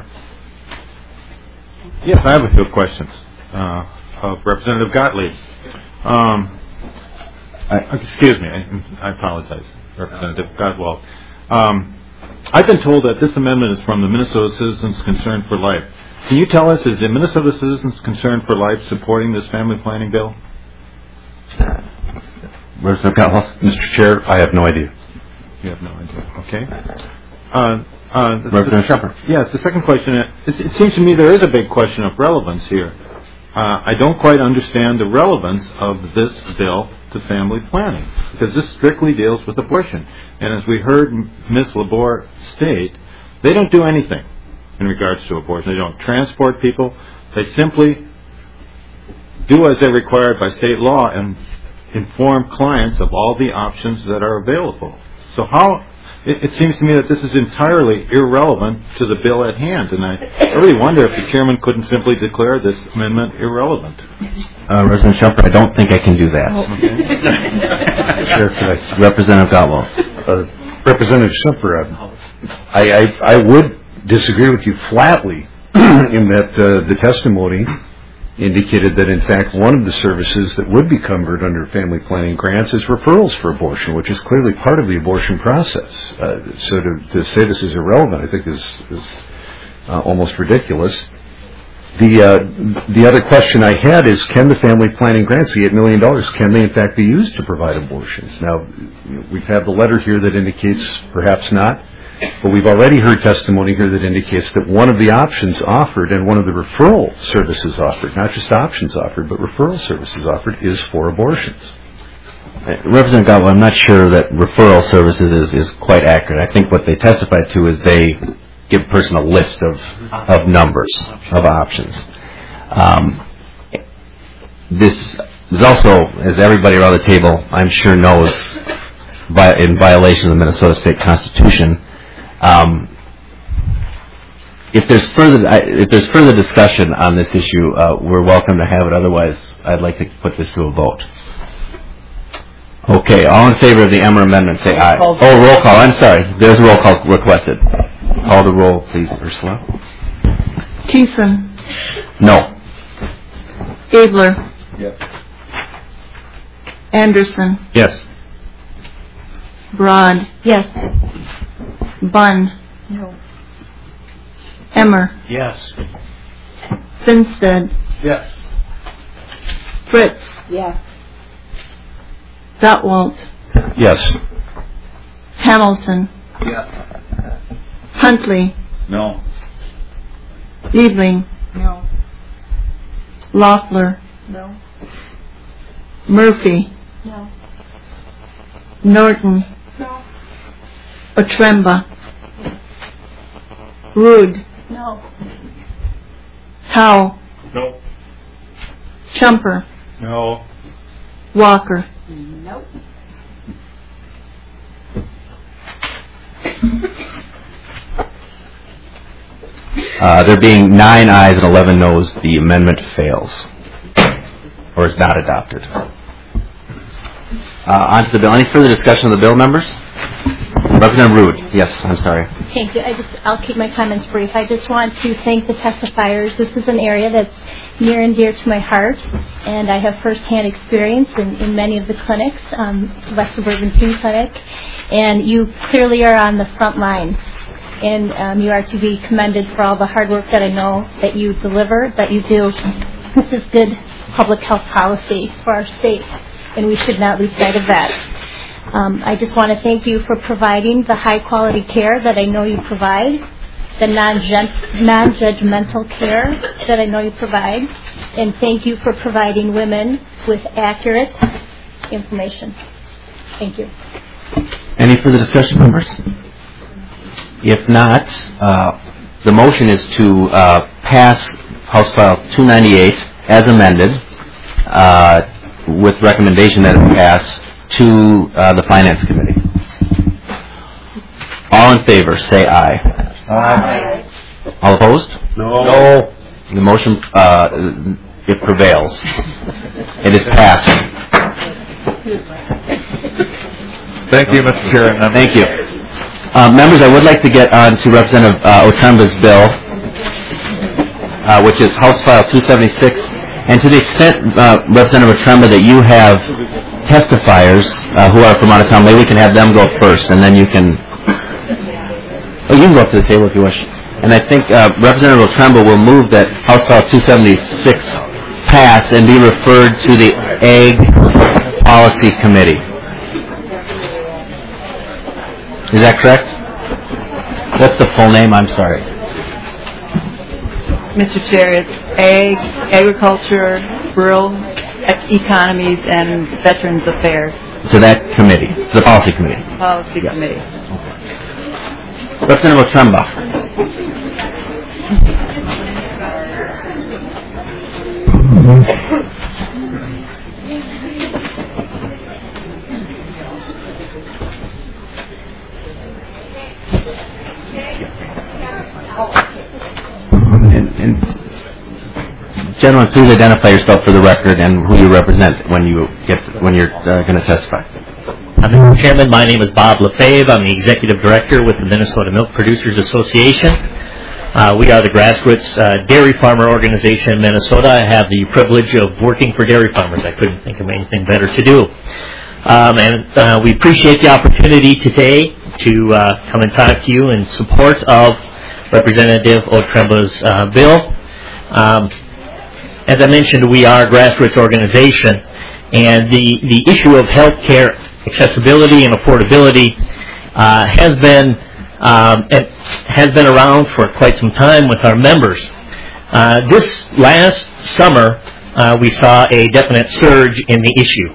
J: Yes, I have a few questions uh, of Representative Gottlieb. Um, I, excuse me, I, I apologize, Representative Gottwald. Um, I've been told that this amendment is from the Minnesota Citizens Concerned for Life. Can you tell us, is the Minnesota Citizens Concerned for Life supporting this family planning bill?
A: Representative Gottwald.
K: Mister Chair, I have no idea.
J: You have no idea. Okay. Uh, uh,
A: Representative Shumper.
J: Yes, the second question, it, it seems to me there is a big question of relevance here. Uh, I don't quite understand the relevance of this bill to family planning, because this strictly deals with abortion. And as we heard Miz Labor state, they don't do anything in regards to abortion. They don't transport people. They simply do as they're required by state law, and inform clients of all the options that are available. So how, it, it seems to me that this is entirely irrelevant to the bill at hand, and I, I really wonder if the chairman couldn't simply declare this amendment irrelevant.
A: Uh, Representative Shumper, I don't think I can do that.
J: Okay.
K: Sure, could I-
A: Representative Gotwal.
K: Uh, Representative Shumper, uh, I, I, I would disagree with you flatly in that uh, the testimony indicated that, in fact, one of the services that would be covered under family planning grants is referrals for abortion, which is clearly part of the abortion process. Uh, so to, to say this is irrelevant, I think, is, is uh, almost ridiculous. The uh, the other question I had is, can the family planning grants, the eight million dollars, can they in fact be used to provide abortions? Now, we've had the letter here that indicates perhaps not, but we've already heard testimony here that indicates that one of the options offered and one of the referral services offered, not just options offered, but referral services offered, is for abortions.
A: Uh, Representative Gotwal, I'm not sure that referral services is, is quite accurate. I think what they testified to is they give a person a list of, of numbers, of options. Um, this is also, as everybody around the table I'm sure knows, vi- in violation of the Minnesota State Constitution. Um, if there's further I, if there's further discussion on this issue, uh, we're welcome to have it. Otherwise, I'd like to put this to a vote. Okay, all in favor of the Emmer amendment, say aye. Oh, roll call. I'm sorry. There's a roll call requested. Call the roll, please, Ursula.
P: Thiessen.
A: No.
P: Abler.
M: Yes.
P: Anderson.
J: Yes.
P: Broad.
N: Yes.
P: Bunn.
N: No.
P: Emmer.
M: Yes.
P: Finstead.
M: Yes.
P: Fritz.
N: Yes.
P: Gotwalt.
K: Yes.
P: Hamilton.
M: Yes.
P: Huntley.
M: No.
P: Liebling.
N: No.
P: Loeffler.
N: No.
P: Murphy.
N: No.
P: Norton.
N: No.
P: Otremba. Rood.
N: No.
P: Howe.
M: No.
P: Shumper.
M: No.
P: Walker.
N: Nope.
A: Uh, there being nine ayes and eleven noes, the amendment fails, or is not adopted. Uh, on to the bill. Any further discussion of the bill, members? Representative Rood. Yes, I'm sorry.
N: Thank you. I just, I'll keep my comments brief. I just want to thank the testifiers. This is an area that's near and dear to my heart, and I have firsthand experience in, in many of the clinics, um, West Suburban Teen Clinic, and you clearly are on the front line. And um, you are to be commended for all the hard work that I know that you deliver, that you do. This is good public health policy for our state, and we should not lose sight of that. Um, I just want to thank you for providing the high-quality care that I know you provide, the non-gen- non-judgmental care that I know you provide, and thank you for providing women with accurate information. Thank you.
A: Any further discussion, members? If not, uh, the motion is to uh, pass House File two ninety-eight as amended, uh, with recommendation that it pass to uh, the Finance Committee. All in favor, say aye.
M: Aye.
A: All opposed?
M: No.
A: No. The motion, uh, it prevails. It is passed.
M: Thank you, Mister Chair.
A: Thank you. Uh, members, I would like to get on to Representative uh, Otremba's bill, uh, which is House File two seventy-six. And to the extent, uh, Representative Otremba, that you have testifiers uh, who are from out of town, maybe we can have them go first, and then you can... Oh, you can go up to the table if you wish. And I think uh, Representative Otremba will move that House File two seventy-six pass and be referred to the Ag Policy Committee. Is that correct? What's the full name? I'm sorry.
P: Mister Chair, it's Ag, Agriculture, Rural Economies, and Veterans Affairs.
A: So that committee, the Policy Committee.
P: Policy
A: Yes.
P: Committee.
A: Representative Otremba. And, and gentlemen, please identify yourself for the record and who you represent when you get when you're uh, going to testify.
Q: Mister Chairman, my name is Bob Lefebvre. I'm the Executive Director with the Minnesota Milk Producers Association. Uh, we are the grassroots uh, dairy farmer organization in Minnesota. I have the privilege of working for dairy farmers. I couldn't think of anything better to do. Um, and uh, we appreciate the opportunity today to uh, come and talk to you in support of Representative Otremba's uh, bill. Um, as I mentioned, we are a grassroots organization, and the, the issue of health care accessibility and affordability uh, has been um, it has been around for quite some time with our members. Uh, this last summer, uh, we saw a definite surge in the issue.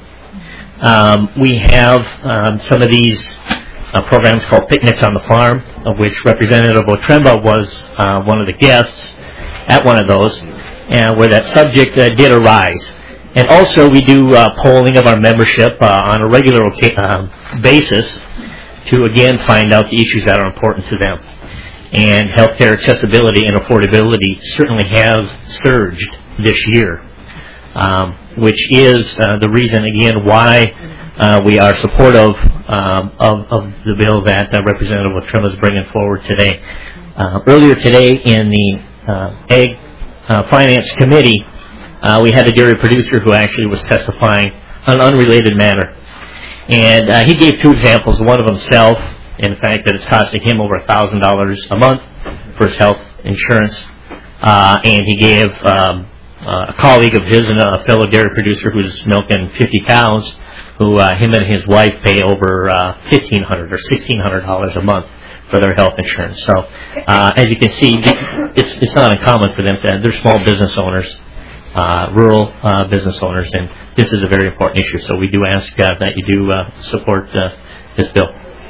Q: Um, we have um, some of these uh, programs called Picnics on the Farm, of which Representative Otremba was uh, one of the guests at one of those, and where that subject uh, did arise. And also we do uh, polling of our membership uh, on a regular uh, basis to, again, find out the issues that are important to them. And healthcare accessibility and affordability certainly has surged this year, um, which is uh, the reason, again, why uh, we are supportive um, of, of the bill that uh, Representative Otremba is bringing forward today. Uh, earlier today in the uh, Ag uh, Finance Committee, Uh, we had a dairy producer who actually was testifying on an unrelated matter. And uh, he gave two examples, one of himself, in the fact that it's costing him over one thousand dollars a month for his health insurance. Uh, and he gave um, uh, a colleague of his and a fellow dairy producer who's milking fifty cows, who uh, him and his wife pay over uh, fifteen hundred dollars or sixteen hundred dollars a month for their health insurance. So uh, as you can see, it's, it's not uncommon for them to, they're small business owners. Uh, rural uh, business owners, and this is a very important issue. So we do ask uh, that you do uh, support uh, this bill.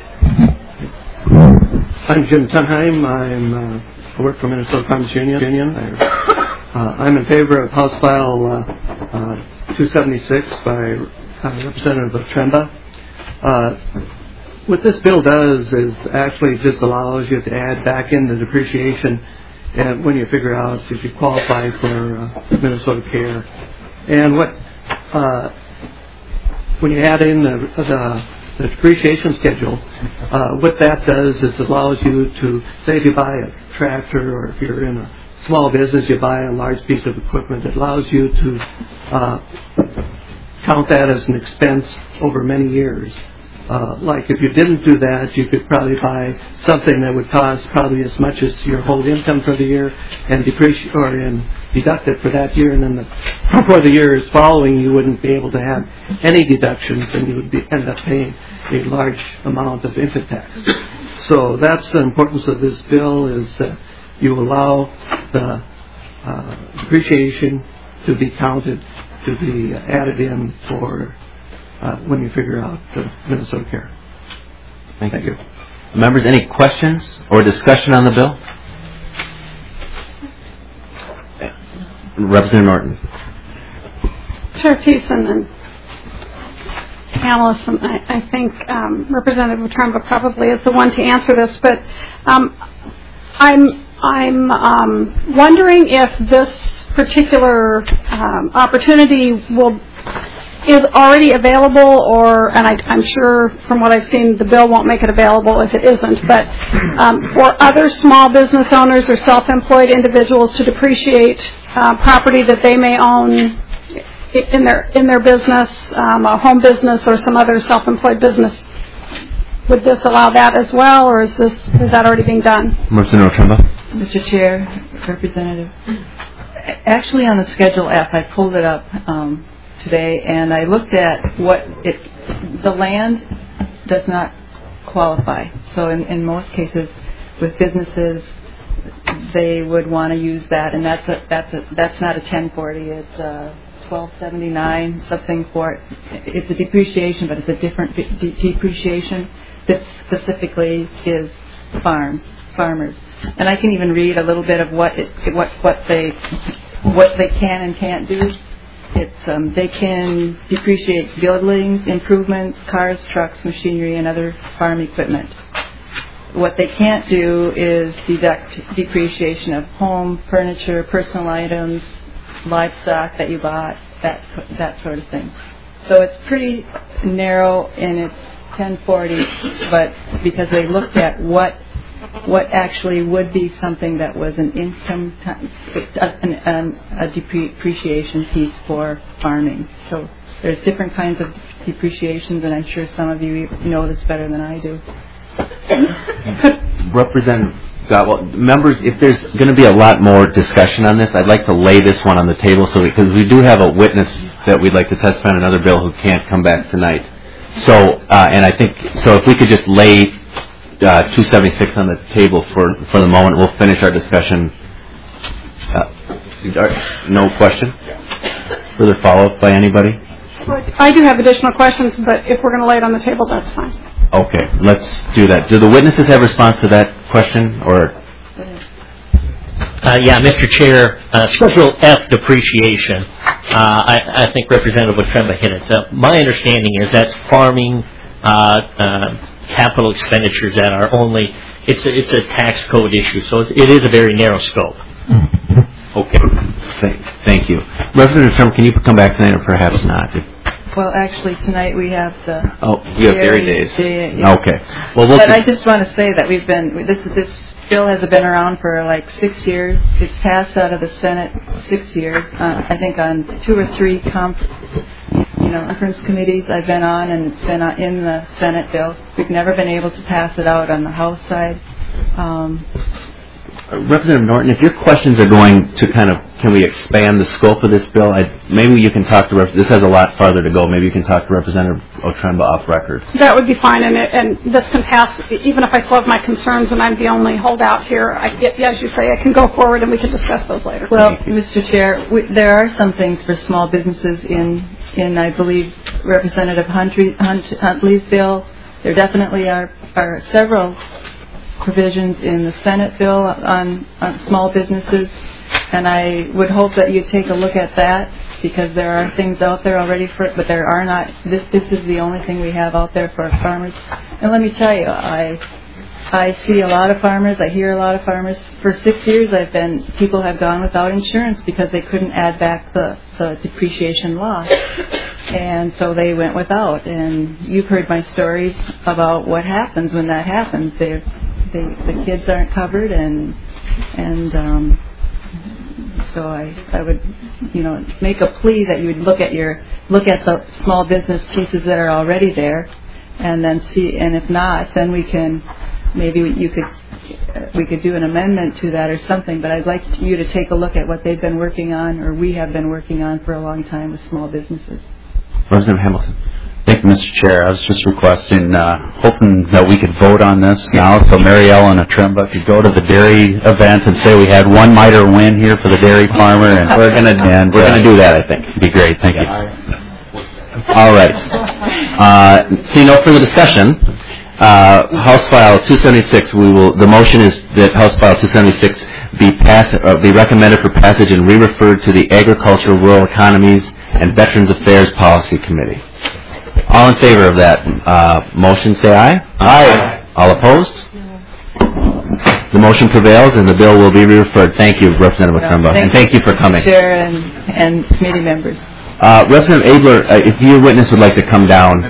R: I'm Jim Tunheim. I'm uh, I work for Minnesota Farmers Union. Union. I, uh, I'm in favor of House File uh, uh, two seventy-six by uh, Representative Otremba. Uh, what this bill does is actually just allows you to add back in the depreciation and when you figure out if you qualify for uh, Minnesota Care. And what uh, when you add in the, the, the depreciation schedule, uh, what that does is it allows you to, say if you buy a tractor or if you're in a small business, you buy a large piece of equipment, it allows you to uh, count that as an expense over many years. Uh, like if you didn't do that, you could probably buy something that would cost probably as much as your whole income for the year and depreciate or and deduct it for that year, and then the, for the years following, you wouldn't be able to have any deductions, and you would be, end up paying a large amount of income tax. So that's the importance of this bill: is that you allow the uh, depreciation to be counted, to be added in for. Uh, when you figure out the Minnesota Care.
A: Thank, Thank you. you. Members, any questions or discussion on the bill? Yeah. Representative Norton.
S: Chair Thiessen and panelists, and I, I think um, Representative Otremba probably is the one to answer this, but um, I'm I'm um, wondering if this particular um, opportunity will is already available, or, and I, I'm sure from what I've seen, the bill won't make it available if it isn't, but um, for other small business owners or self-employed individuals to depreciate uh, property that they may own in their in their business, um, a home business or some other self-employed business. Would this allow that as well, or is this is that already being done?
A: Representative Otremba.
P: Mister Chair, Representative. Actually, on the Schedule F, I pulled it up um, today, and I looked at what it, the land does not qualify. So in, in most cases, with businesses, they would want to use that, and that's a, that's a, that's not a ten forty. It's a twelve seventy-nine something for it. It's a depreciation, but it's a different de- depreciation that specifically is farm farmers. And I can even read a little bit of what it, what what they what they can and can't do. It's um, they can depreciate buildings, improvements, cars, trucks, machinery, and other farm equipment. what they can't do is deduct depreciation of home, furniture, personal items, livestock that you bought, that that sort of thing. So it's pretty narrow in its ten forty, but because they looked at what what actually would be something that was an income, t- an, an, a depreciation piece for farming. So there's different kinds of depreciations, and I'm sure some of you know this better than I do.
A: Representative Gotwald, members, if there's going to be a lot more discussion on this, I'd like to lay this one on the table, so because we do have a witness that we'd like to testify on another bill who can't come back tonight. So, uh, and I think, so if we could just lay uh, two seventy-six on the table for, for the moment, we'll finish our discussion. Uh, no question? Further follow-up by anybody?
S: I do have additional questions, but if we're going to lay it on the table, that's fine.
A: Okay, let's do that. Do the witnesses have response to that question, or?
Q: Uh, yeah, Mister Chair, uh, Schedule F depreciation. Uh, I, I think Representative Otremba hit it. Uh, my understanding is that's farming uh, uh, capital expenditures that are only. It's a, it's a tax code issue, so it's, it is a very narrow scope.
A: Okay, thank, thank you, Representative Trump. Can you come back tonight, or perhaps not?
P: Well, actually, tonight we have the.
A: Oh, you have dairy days.
P: Day, yeah.
A: Okay. Well, we'll
P: but I just want to say that we've been this this bill has been around for like six years. It's passed out of the Senate six years. Uh, I think on two or three conf, you know, conference committees I've been on, and it's been in the Senate bill. We've never been able to pass it out on the House side. Um,
A: Representative Norton, if your questions are going to kind of, can we expand the scope of this bill? I, maybe you can talk to, Rep- this has a lot farther to go. Maybe you can talk to Representative Otremba off record.
S: That would be fine, and, it, and this can pass, even if I still have my concerns and I'm the only holdout here, I, as you say, I can go forward and we can discuss those later.
P: Well, Mister Chair, we, there are some things for small businesses in, in I believe, Representative Huntley, Hunt, Huntley's bill. There definitely are, are several provisions in the Senate bill on, on small businesses, and I would hope that you take a look at that, because there are things out there already for it, but there are not. This this is the only thing we have out there for farmers. And let me tell you, I I see a lot of farmers. I hear a lot of farmers. For six years, I've been people have gone without insurance because they couldn't add back the, the depreciation loss, and so they went without. And you've heard my stories about what happens when that happens. They're They, the kids aren't covered, and and um, so I I would you know make a plea that you would look at your look at the small business pieces that are already there, and then see, and if not, then we can maybe you could we could do an amendment to that or something. But I'd like you to take a look at what they've been working on, or we have been working on for a long time with small businesses.
A: Representative Hamilton.
O: Thank you, Mister Chair. I was just requesting, uh, hoping that we could vote on this now, so Mary Ellen Otremba could go to the dairy event and say we had one miter win here for the dairy farmer, and
A: we're gonna
O: and,
A: we're
O: uh,
A: gonna do that. I think.
O: Be great. Thank you.
A: All right. Uh, see no further discussion. Uh, House File two seventy-six. We will. The motion is that House File two seventy-six be pass uh, be recommended for passage and re-referred to the Agricultural, Rural Economies, and Veterans Affairs Policy Committee. All in favor of that uh, motion, say aye. Aye. All opposed? The motion prevails, and the bill will be referred. Thank you, Representative Otremba, and thank you for coming.
P: Chair and, and committee members.
A: Uh, Representative Abler, uh, if your witness would like to come down.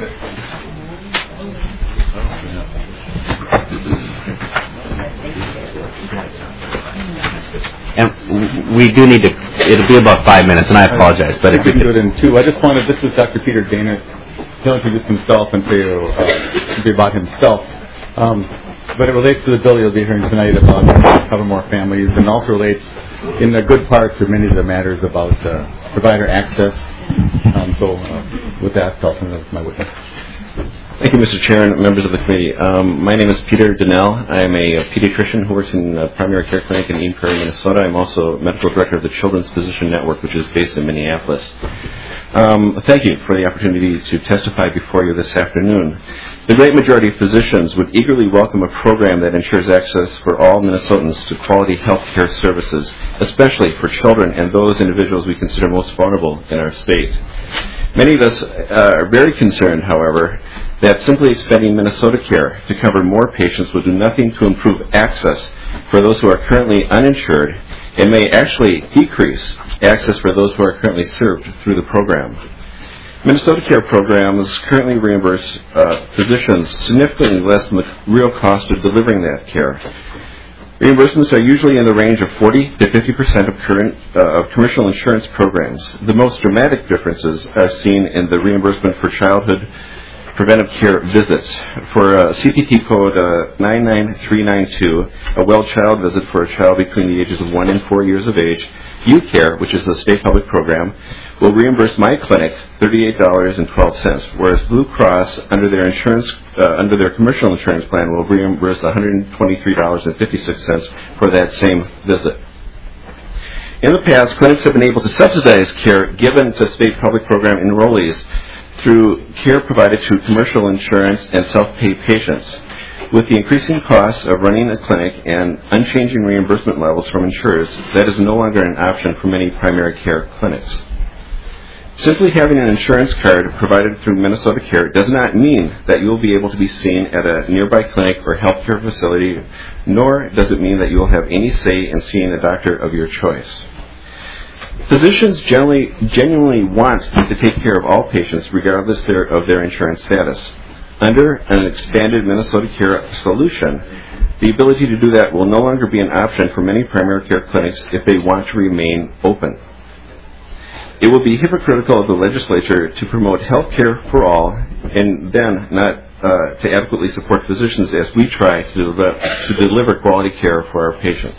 A: And we do need to, it'll be about five minutes, and I apologize, but if
O: we can do it in two. I just wanted, this is Doctor Peter Dana. He'll introduce himself and say uh, be about himself. Um, but it relates to the bill you'll be hearing tonight about cover more families, and also relates in a good part to many of the matters about uh, provider access. Um, so uh, with that, I'll turn it over to my witness.
T: Thank you, Mister Chair and members of the committee. Um, my name is Peter Donnell. I am a, a pediatrician who works in a primary care clinic in Eden Prairie, Minnesota. I'm also medical director of the Children's Physician Network, which is based in Minneapolis. Um, thank you for the opportunity to testify before you this afternoon. The great majority of physicians would eagerly welcome a program that ensures access for all Minnesotans to quality health care services, especially for children and those individuals we consider most vulnerable in our state. Many of us uh, are very concerned, however, that simply expanding Minnesota Care to cover more patients will do nothing to improve access for those who are currently uninsured and may actually decrease access for those who are currently served through the program. Minnesota Care programs currently reimburse uh, physicians significantly less than the real cost of delivering that care. Reimbursements are usually in the range of forty to fifty percent of current uh, of commercial insurance programs. The most dramatic differences are seen in the reimbursement for childhood preventive care visits. For uh, C P T code uh, nine nine three nine two, a well child visit for a child between the ages of one and four years of age, U-Care, which is a state public program, will reimburse my clinic thirty-eight dollars and twelve cents, whereas Blue Cross, under their insurance, uh, under their commercial insurance plan, will reimburse one hundred twenty-three dollars and fifty-six cents for that same visit. In the past, clinics have been able to subsidize care given to state public program enrollees through care provided to commercial insurance and self-pay patients. With the increasing costs of running a clinic and unchanging reimbursement levels from insurers, that is no longer an option for many primary care clinics. Simply having an insurance card provided through Minnesota Care does not mean that you will be able to be seen at a nearby clinic or healthcare facility, nor does it mean that you will have any say in seeing a doctor of your choice. Physicians generally genuinely want to take care of all patients regardless their, of their insurance status. Under an expanded Minnesota Care solution, the ability to do that will no longer be an option for many primary care clinics if they want to remain open. It will be hypocritical of the legislature to promote health care for all and then not uh, to adequately support physicians as we try to, deliver, to deliver quality care for our patients.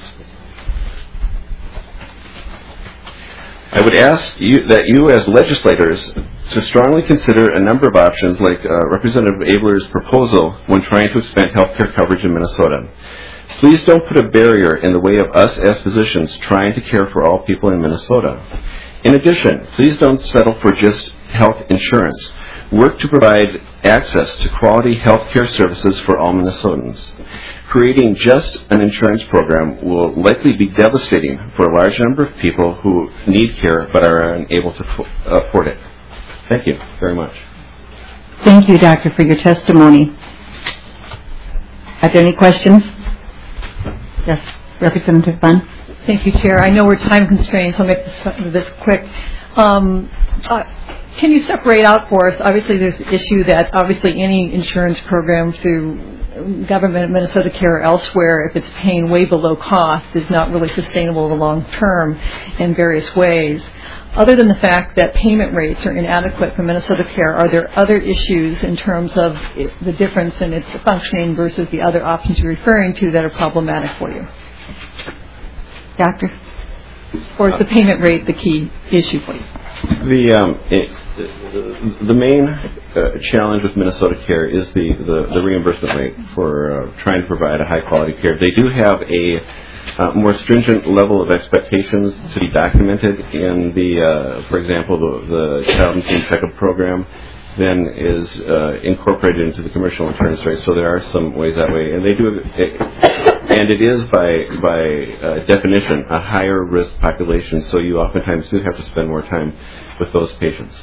T: I would ask you that you as legislators to strongly consider a number of options like uh, Representative Abler's proposal when trying to expand health care coverage in Minnesota. Please don't put a barrier in the way of us as physicians trying to care for all people in Minnesota. In addition, please don't settle for just health insurance. Work to provide access to quality health care services for all Minnesotans. Creating just an insurance program will likely be devastating for a large number of people who need care but are unable to f- afford it. Thank you very much.
I: Thank you, Doctor, for your testimony. Are there any questions? Yes, Representative Bunn.
F: Thank you, Chair. I know we're time constrained, so I'll make this, this quick. Um, uh, can you separate out for us, obviously there's the issue that obviously any insurance program through government, Minnesota Care, or elsewhere, if it's paying way below cost, is not really sustainable in the long term in various ways. Other than the fact that payment rates are inadequate for Minnesota Care, are there other issues in terms of the difference in its functioning versus the other options you're referring to that are problematic for you? Doctor? Or is the payment rate the key issue for you?
T: The um, it, the, the main uh, challenge with Minnesota Care is the, the, the reimbursement rate for uh, trying to provide a high quality care. They do have a uh, more stringent level of expectations to be documented in the, uh, for example, the, the Child and Teen Checkup Program then is uh, incorporated into the commercial insurance rate. So there are some ways that way, and they do, it, and it is by by uh, definition a higher risk population. So you oftentimes do have to spend more time with those patients.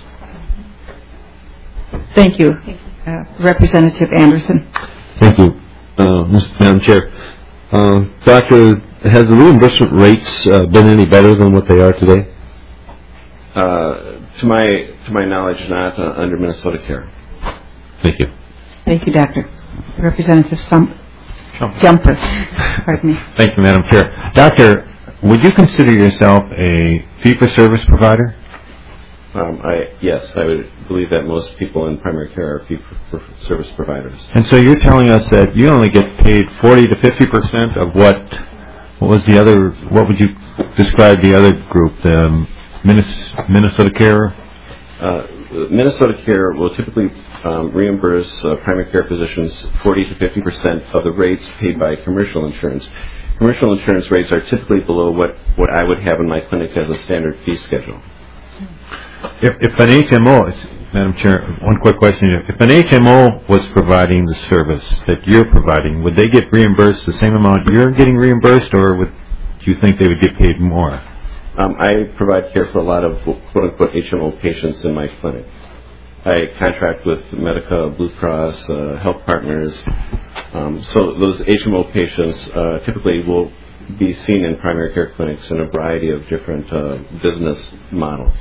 I: Thank you, uh, Representative Anderson.
U: Thank you, uh, Madam Chair. Uh, Doctor, has the reimbursement rates uh, been any better than what they are today?
T: Uh, to my to my knowledge, not uh, under Minnesota Care.
U: Thank you.
I: Thank you, Doctor. Representative Sum- Jumper. Pardon me.
J: Thank you, Madam Chair. Doctor, would you consider yourself a fee-for-service provider?
T: Um, I yes, I would believe that most people in primary care are fee-for-service providers.
J: And so you're telling us that you only get paid forty to fifty percent of what? What was the other? What would you describe the other group? The um, Minnesota Care?
T: Uh, Minnesota Care will typically um, reimburse uh, primary care physicians forty to fifty percent of the rates paid by commercial insurance. Commercial insurance rates are typically below what, what I would have in my clinic as a standard fee schedule.
J: If, if an H M O, Madam Chair, one quick question here. If an H M O was providing the service that you're providing, would they get reimbursed the same amount you're getting reimbursed, or would you think they would get paid more?
T: Um, I provide care for a lot of quote-unquote H M O patients in my clinic. I contract with Medica, Blue Cross, uh, Health Partners. Um, so those H M O patients uh, typically will be seen in primary care clinics in a variety of different uh, business models.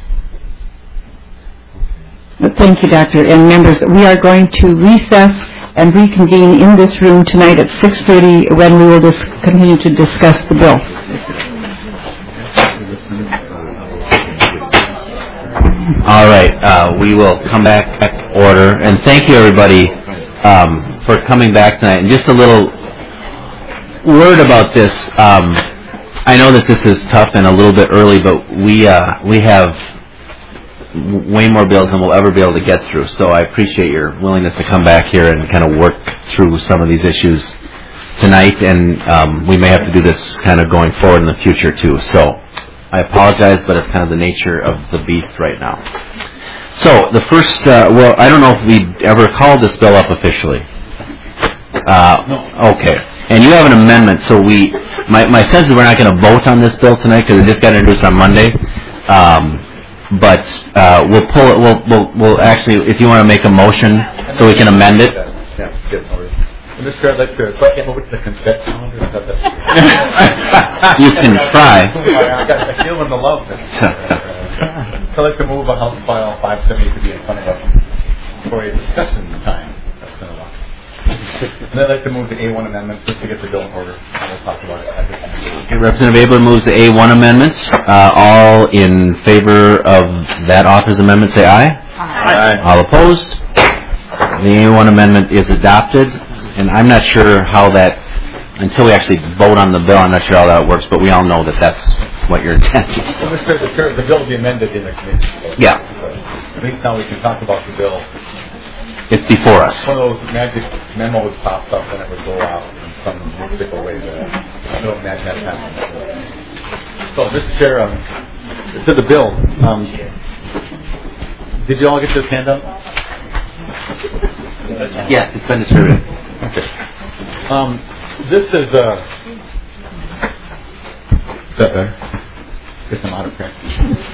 C: Thank you, Doctor. And members, we are going to recess and reconvene in this room tonight at six thirty when we will dis- continue to discuss the bill.
A: All right, uh, we will come back back to order, and thank you everybody um, for coming back tonight. And just a little word about this. Um, I know that this is tough and a little bit early, but we uh, we have way more bills than we'll ever be able to get through. So I appreciate your willingness to come back here and kind of work through some of these issues tonight, and um, we may have to do this kind of going forward in the future too. So I apologize, but it's kind of the nature of the beast right now. So the first, uh, well, I don't know if we ever called this bill up officially. Uh, no. Okay. And you have an amendment, so we, my, my sense is we're not going to vote on this bill tonight because it just got introduced on Monday. Um, but uh, we'll pull it, we'll, we'll, we'll actually, if you want to make a motion so we can amend it.
V: Yeah, get over. Mister Chair, I'd like to, so I can't move it to the consent calendar.
A: You can try.
V: I got the feel and the love. So I'd like to move a House File five seventy to be in front of us for a discussion time. That's been a lot. And I'd like to move the A one amendment just to get the bill in order. And we'll talk about it at the end.
A: Okay, Representative Abler moves the A one amendment. Uh, all in favor of that author's amendment, say aye.
V: Aye. Aye.
A: All opposed? The A one amendment is adopted. And I'm not sure how that, until we actually vote on the bill, I'm not sure how that works, but we all know that that's what your intent is.
V: So, Mister Chair, the, chair, the bill will be amended in the committee. So
A: Yeah.
V: At least now we can talk about the bill.
A: It's before us.
V: One of those magic memos pops up and it would go out in some mystical way that I don't imagine that happening. So, Mister Chair, um, to the bill, um, did you all get this handout?
A: Yes, it's been distributed.
V: Okay. Um, this is uh, is that better? Get them out of practice.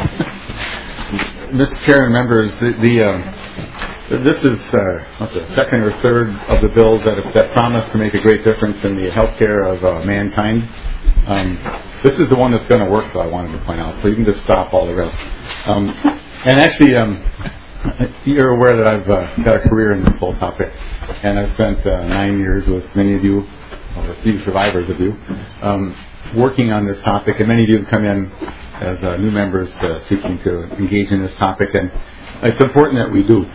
V: Mister Chair and members, the, the uh, this is uh, what's the second or third of the bills that that promise to make a great difference in the health care of uh, mankind. Um, this is the one that's going to work, though, I wanted to point out. So you can just stop all the rest. Um, and actually, um, you're aware that I've uh, got a career in this whole topic, and I've spent uh, nine years with many of you, or a few survivors of you, um, working on this topic, and many of you have come in as uh, new members uh, seeking to engage in this topic, and it's important that we do.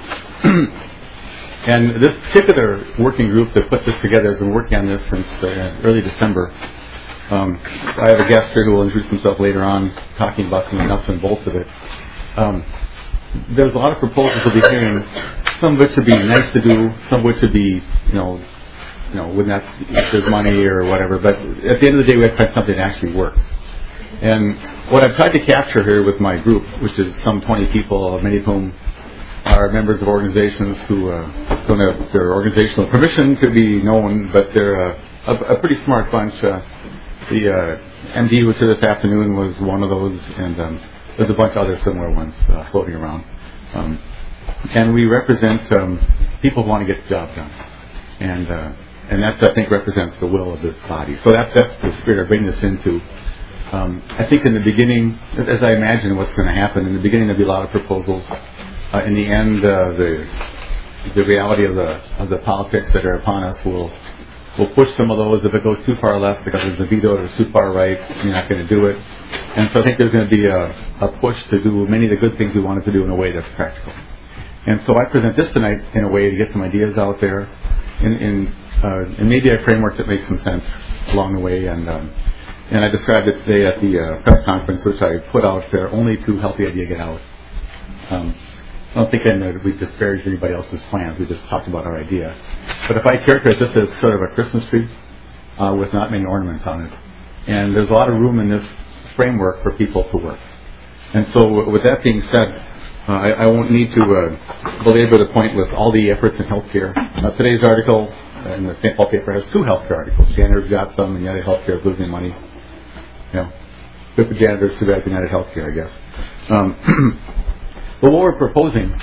V: And this particular working group that put this together has been working on this since uh, early December. Um, I have a guest here who will introduce himself later on, talking about some nuts and bolts of it. Um, There's a lot of proposals we'll be hearing, some of which would be nice to do, some of which would be, you know, you know, wouldn't that, if there's money or whatever, but at the end of the day we have to find something that actually works. And what I've tried to capture here with my group, which is some twenty people, many of whom are members of organizations who uh, don't have their organizational permission to be known, but they're uh, a, a pretty smart bunch. Uh, the uh, M D was here this afternoon, was one of those, and um, there's a bunch of other similar ones uh, floating around. Um, and we represent um, people who want to get the job done. And uh, and that's, I think, represents the will of this body. So that, that's the spirit of bringing this into. Um, I think in the beginning, as I imagine what's going to happen, in the beginning there'll be a lot of proposals. Uh, in the end, uh, the the reality of the of the politics that are upon us will will push some of those. If it goes too far left because there's a veto, or too far right, you're not going to do it. And so I think there's going to be a, a push to do many of the good things we wanted to do in a way that's practical. And so I present this tonight in a way to get some ideas out there, in, in uh, and maybe a framework that makes some sense along the way. And um, and I described it today at the uh, press conference, which I put out there, only to help the idea get out. Um, I don't think that we disparaged anybody else's plans. We just talked about our idea. But if I characterize this as sort of a Christmas tree uh, with not many ornaments on it, and there's a lot of room in this framework for people to work. And so with that being said, uh, I, I won't need to uh, belabor the point with all the efforts in healthcare. Uh, today's article in the Saint Paul paper has two healthcare articles. Janitors got some, and United Healthcare is losing money. You know, good for janitors, too bad for United Healthcare, I guess. Um, But what we're proposing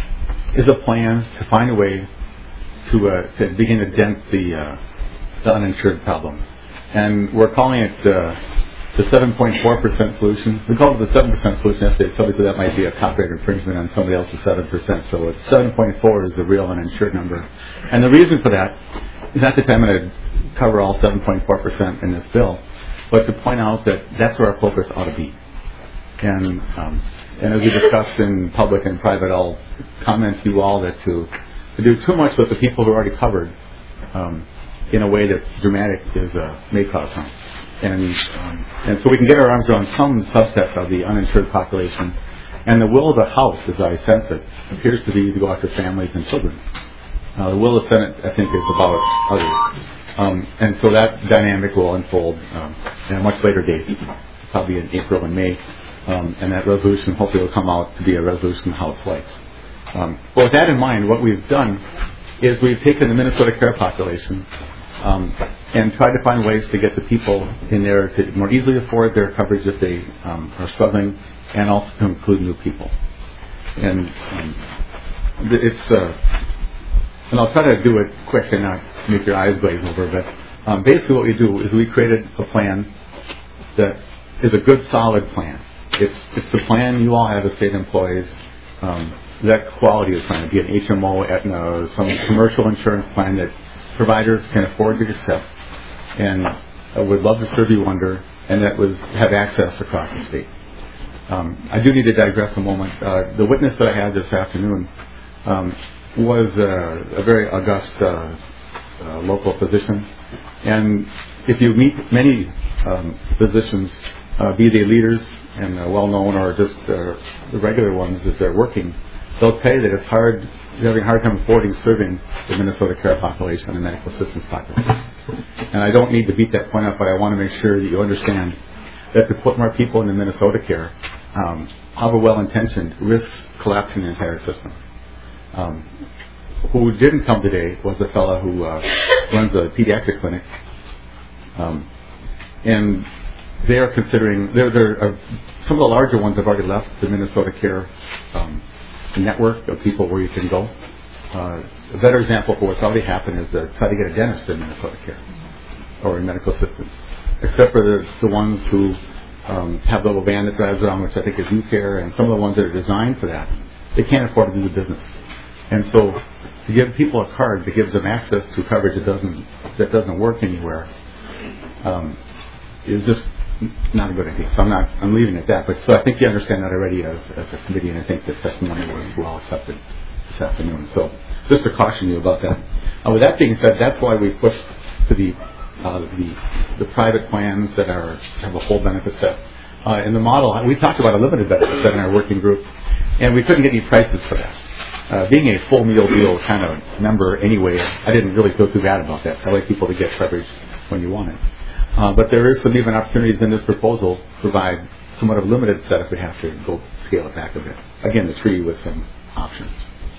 V: is a plan to find a way to, uh, to begin to dent the, uh, the uninsured problem. And we're calling it uh, the seven point four percent solution. We called it the seven percent solution yesterday. Somebody said that might be a copyright infringement on somebody else's seven percent. So it's seven point four is the real uninsured number. And the reason for that is not that I'm going to cover all seven point four percent in this bill, but to point out that that's where our focus ought to be. And, um, and as we discussed in public and private, I'll comment to you all that to, to do too much with the people who are already covered um, in a way that's dramatic is uh, may cause harm. And, um, and so we can get our arms around some subset of the uninsured population. And the will of the House, as I sense it, appears to be to go after families and children. Uh, the will of the Senate, I think, is about others. Um, and so that dynamic will unfold um, at a much later date, probably in April and May. Um, and that resolution hopefully will come out to be a resolution the House likes. Um, but with that in mind, what we've done is we've taken the Minnesota Care population um, and tried to find ways to get the people in there to more easily afford their coverage if they um, are struggling, and also to include new people. And um, it's, uh, and I'll try to do it quick and not make your eyes glaze over, but um, basically what we do is we created a plan that is a good, solid plan. It's it's the plan you all have as state employees. Um, that quality of plan, be an H M O, Aetna, some commercial insurance plan that providers can afford to accept, and uh, would love to serve you under, and that was have access across the state. Um, I do need to digress a moment. Uh, the witness that I had this afternoon um, was uh, a very august uh, uh, local physician, and if you meet many um, physicians, uh, be they leaders and uh, well-known or just uh, the regular ones as they're working, they'll tell you that it's hard, they're having a hard time affording serving the Minnesota Care population and medical assistance population. And I don't need to beat that point up, but I want to make sure that you understand that to put more people into Minnesota Care, um, however well-intentioned, risks collapsing the entire system. Um, who didn't come today was a fellow who uh, runs a pediatric clinic, um, and they are considering, they're, they're, uh, some of the larger ones have already left the Minnesota Care um, network of people where you can go. Uh, a better example for what's already happened is to try to get a dentist in Minnesota Care or in medical assistance, except for the, the ones who um, have the little van that drives around, which I think is UCare, and some of the ones that are designed for that. They can't afford to do the business. And so to give people a card that gives them access to coverage that doesn't, that doesn't work anywhere um, is just not a good idea. So I'm not, I'm leaving it at that. But so I think you understand that already as, as a committee, and I think the testimony was well accepted this afternoon. So just to caution you about that. Uh, with that being said, that's why we pushed to the uh, the, the private plans that are have a full benefit set. Uh, in the model, we talked about a limited benefit set in our working group, and we couldn't get any prices for that. Uh, being a full meal deal kind of number anyway, I didn't really feel too bad about that. I like people to get coverage when you want it. Uh, but there is some even opportunities in this proposal to provide somewhat of a limited set if we have to go scale it back a bit. Again, the tree with some options.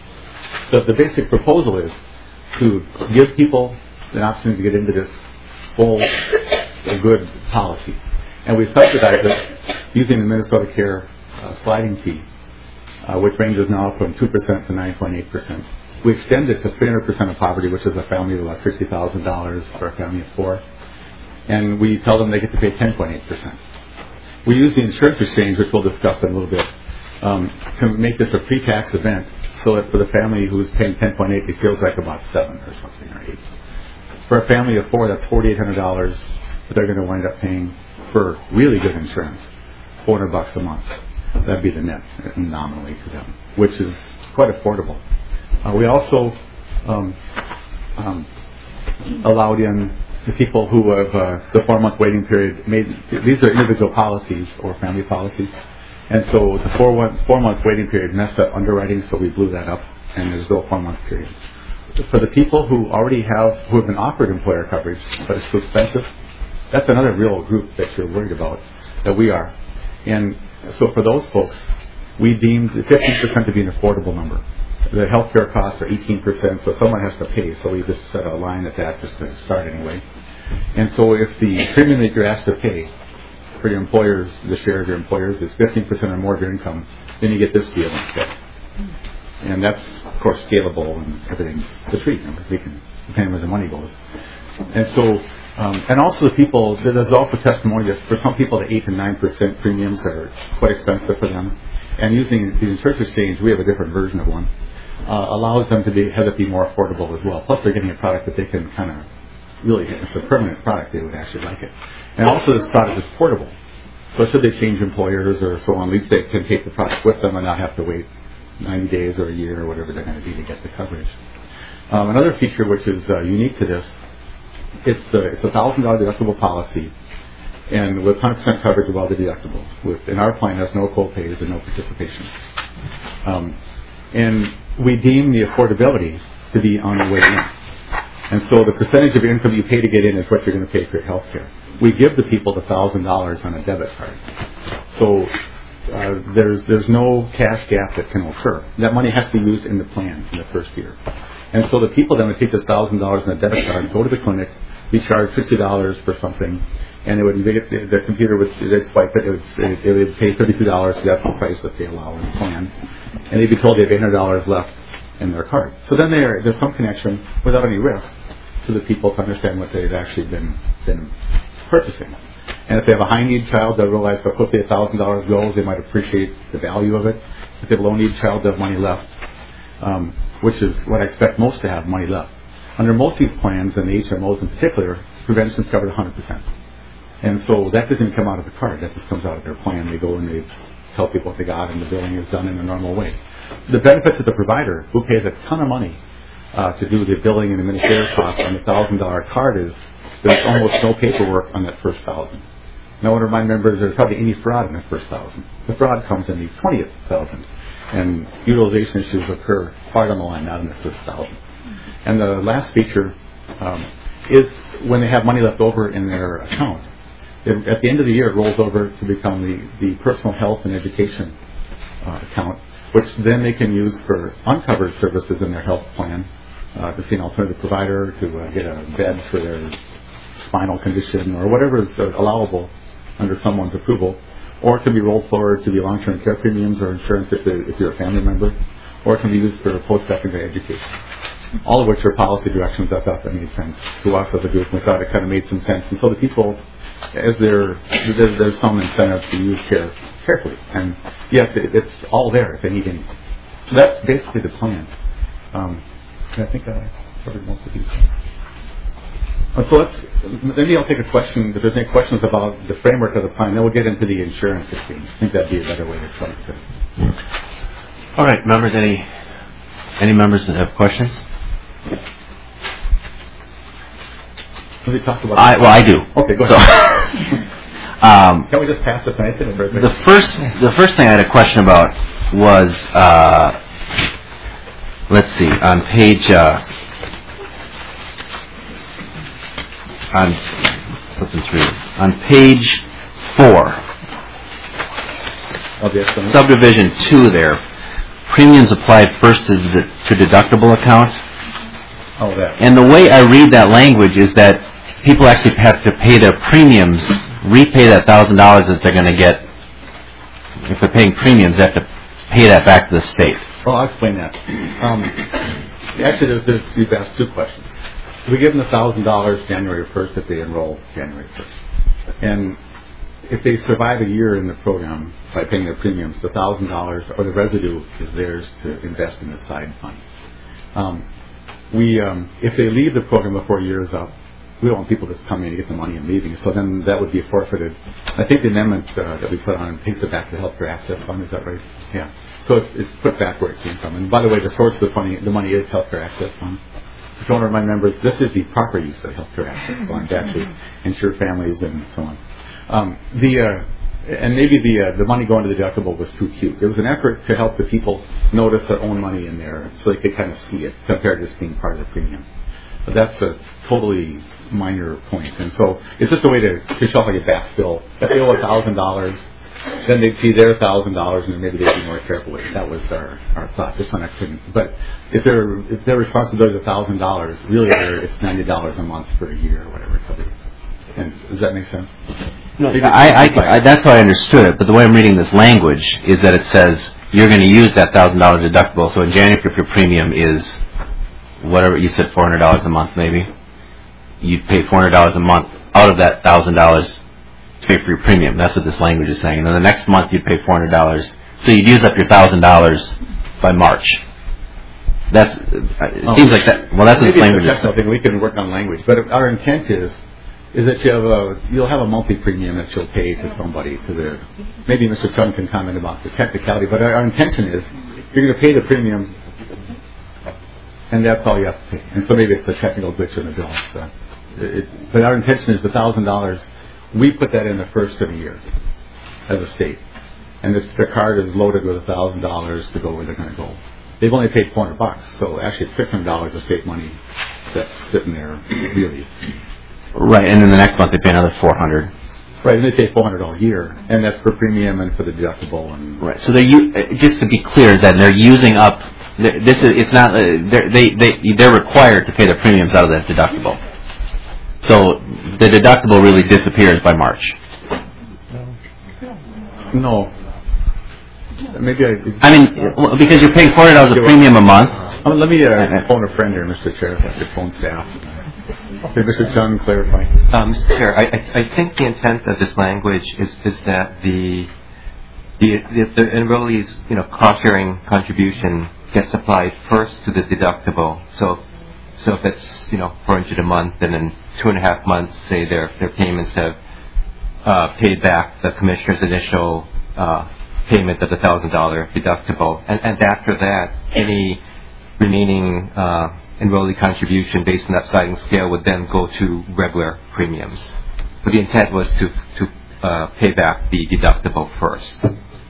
V: So the basic proposal is to give people an opportunity to get into this full, good policy. And we subsidize it using the Minnesota Care uh, sliding fee, uh, which ranges now from two percent to nine point eight percent. We extend it to three hundred percent of poverty, which is a family of about sixty thousand dollars for a family of four. And we tell them they get to pay ten point eight percent. We use the insurance exchange, which we'll discuss in a little bit, um, to make this a pre-tax event, so that for the family who's paying ten point eight, it feels like about seven or something, or eight. For a family of four, that's forty-eight hundred dollars, but they're going to wind up paying for really good insurance, four hundred bucks a month. That'd be the net nominally to them, which is quite affordable. Uh, we also um, um, allowed in the people who have uh, the four-month waiting period. Made these are individual policies or family policies, and so the four one, four-month waiting period messed up underwriting, so we blew that up, and there's no four-month period. For the people who already have, who have been offered employer coverage, but it's too expensive, that's another real group that you're worried about, that we are. And so for those folks, we deemed fifteen percent to be an affordable number. The health care costs are eighteen percent, so someone has to pay, so we just set a line at that just to start anyway. And so if the premium that you're asked to pay for your employers, the share of your employers, is fifteen percent or more of your income, then you get this deal instead. And that's, of course, scalable and everything's the treat. Remember, we can, depending where the money goes. And so, um, and also the people, there's also testimony that for some people, the eight to nine percent premiums are quite expensive for them. And using the insurance exchange, we have a different version of one, uh, allows them to be, have it be more affordable as well. Plus, they're getting a product that they can kind of really, it's a permanent product, they would actually like it. And also, this product is portable. So should they change employers or so on, at least they can take the product with them and not have to wait ninety days or a year or whatever they're going to be to get the coverage. Um, another feature which is uh, unique to this, it's the it's a one thousand dollars deductible policy, and with one hundred percent coverage above the deductible. With, and our plan has no co-pays and no participation. Um, and we deem the affordability to be on the way in. And so the percentage of your income you pay to get in is what you're going to pay for your health care. We give the people the one thousand dollars on a debit card. So uh, there's there's no cash gap that can occur. That money has to be used in the plan in the first year. And so the people then would take this one thousand dollars on a debit card, go to the clinic, be charged sixty dollars for something, and it would they get, the, the computer would they'd swipe it, it would, it, it would pay thirty-two dollars, that's the price that they allow in the plan. And they'd be told they have eight hundred dollars left in their card. So then there, there's some connection without any risk to the people to understand what they've actually been, been purchasing. And if they have a high-need child, they'll realize how quickly one thousand dollars goes. They might appreciate the value of it. If they have a low-need child, they have money left, um, which is what I expect most to have, money left. Under most of these plans, and the H M Os in particular, prevention is covered one hundred percent. And so that doesn't come out of the card. That just comes out of their plan. They go and they tell people what they got, and the billing is done in a normal way. The benefit to the provider, who pays a ton of money uh, to do the billing and administrative costs on the one thousand dollars card, is there's almost no paperwork on that first thousand. Now, I want to remind members there's hardly any fraud in the first thousand. The fraud comes in the twentieth thousand, and utilization issues occur far down the line, not in the first thousand. And the last feature um, is when they have money left over in their account. It, at the end of the year, it rolls over to become the, the personal health and education uh, account, which then they can use for uncovered services in their health plan, uh, to see an alternative provider, to uh, get a bed for their spinal condition, or whatever is uh, allowable under someone's approval. Or it can be rolled forward to the long-term care premiums or insurance if, if you're a family member, or it can be used for post-secondary education. All of which are policy directions I thought that made sense to us as a group, and we thought it kind of made some sense. And so the people, as they're, there's, there's some incentive to use care carefully, and yet it's all there if they need anything. So that's basically the plan. Um, I think I covered most of these. Uh, so let's, maybe I'll take a question, if there's any questions about the framework of the plan, then we'll get into the insurance exchange. I think that'd be a better way to try to.
A: All right, members, any any members that have questions?
V: We talked about
A: I, well, I do.
V: Okay, go
A: so,
V: ahead. um, Can we just pass the tonight?
A: The first, the first thing I had a question about was, uh, let's see, on page, uh, on flipping through, on page four,
V: oh, yes,
A: subdivision two there, premiums applied first to, to deductible accounts.
V: Oh, that.
A: And the way I read that language is that people actually have to pay their premiums, repay that one thousand dollars that they're going to get. If they're paying premiums, they have to pay that back to the state.
V: Well, I'll explain that. Um, actually, there's, there's, you've asked two questions. We give them one thousand dollars January first if they enroll January first. And if they survive a year in the program by paying their premiums, the one thousand dollars or the residue is theirs to invest in the side fund. Um, we, um, if they leave the program before a year is up, we don't want people just coming in to get the money and leaving. So then that would be forfeited. I think the amendment uh, that we put on takes it back to the Healthcare Access Fund. Is that right? Yeah. So it's, it's put back where it came from. And by the way, the source of the money, the money is Healthcare Access Fund. I just want to remind members, this is the proper use of Healthcare Access Fund to actually insure families and so on. Um, the uh, and maybe the uh, the money going to the deductible was too cute. It was an effort to help the people notice their own money in there, so they could kind of see it compared to just being part of the premium. But that's a totally minor point, and so it's just a way to, to show how you backfill. If they owe a thousand dollars, then they'd see their thousand dollars, and then maybe they'd be more careful with it. That was our, our thought. Just on accident. But if their if their responsibility is a thousand dollars, really it's ninety dollars a month for a year or whatever it could be. And does that make sense?
A: No, I, I, I, that's how I understood it. But the way I'm reading this language is that it says you're going to use that one thousand dollars deductible. So in January, if your premium is whatever, you said four hundred dollars a month maybe, you'd pay four hundred dollars a month out of that one thousand dollars to pay for your premium. That's what this language is saying. And then the next month you'd pay four hundred dollars. So you'd use up your one thousand dollars by March. That's, it
V: Oh.
A: seems like that, well, that's what
V: Maybe
A: this
V: it's
A: language
V: a
A: is
V: technical thing. We can work on language. But our intent is, is that you have a, you'll have a monthly premium that you'll pay to somebody, to the, maybe Mister Chung can comment about the technicality, but our, our intention is, you're going to pay the premium, and that's all you have to pay. And so maybe it's a technical glitch in the bill. So it, but our intention is the one thousand dollars, we put that in the first of the year as a state. And the, the card is loaded with one thousand dollars to go where they're going to go. They've only paid four hundred bucks, so actually it's six hundred dollars of state money that's sitting there, really.
A: Right, and then the next month they pay another four hundred dollars.
V: Right, and they pay four hundred dollars all year, and that's for premium and for the deductible. And
A: Right. So they're u- uh, just to be clear, then they're using up. th- This is it's not. Uh, they're, they they they're required to pay their premiums out of that deductible. So the deductible really disappears by March.
V: No. Maybe I.
A: I mean, well, because you're paying four hundred dollars a premium a month.
V: Uh, let me uh, phone a friend here, Mister Chair, if I could phone staff. Okay, Mister Chung, clarify.
B: Um, Mister Chair, I, I, I think the intent of this language is, is that the the the, the enrollee's you know cost sharing contribution gets applied first to the deductible. So so if it's you know four hundred a month, and in two and a half months, say their their payments have uh, paid back the commissioner's initial uh, payment of the thousand dollar deductible, and, and after that, any remaining uh, enrollee contribution based on that sliding scale would then go to regular premiums. But the intent was to to uh, pay back the deductible first.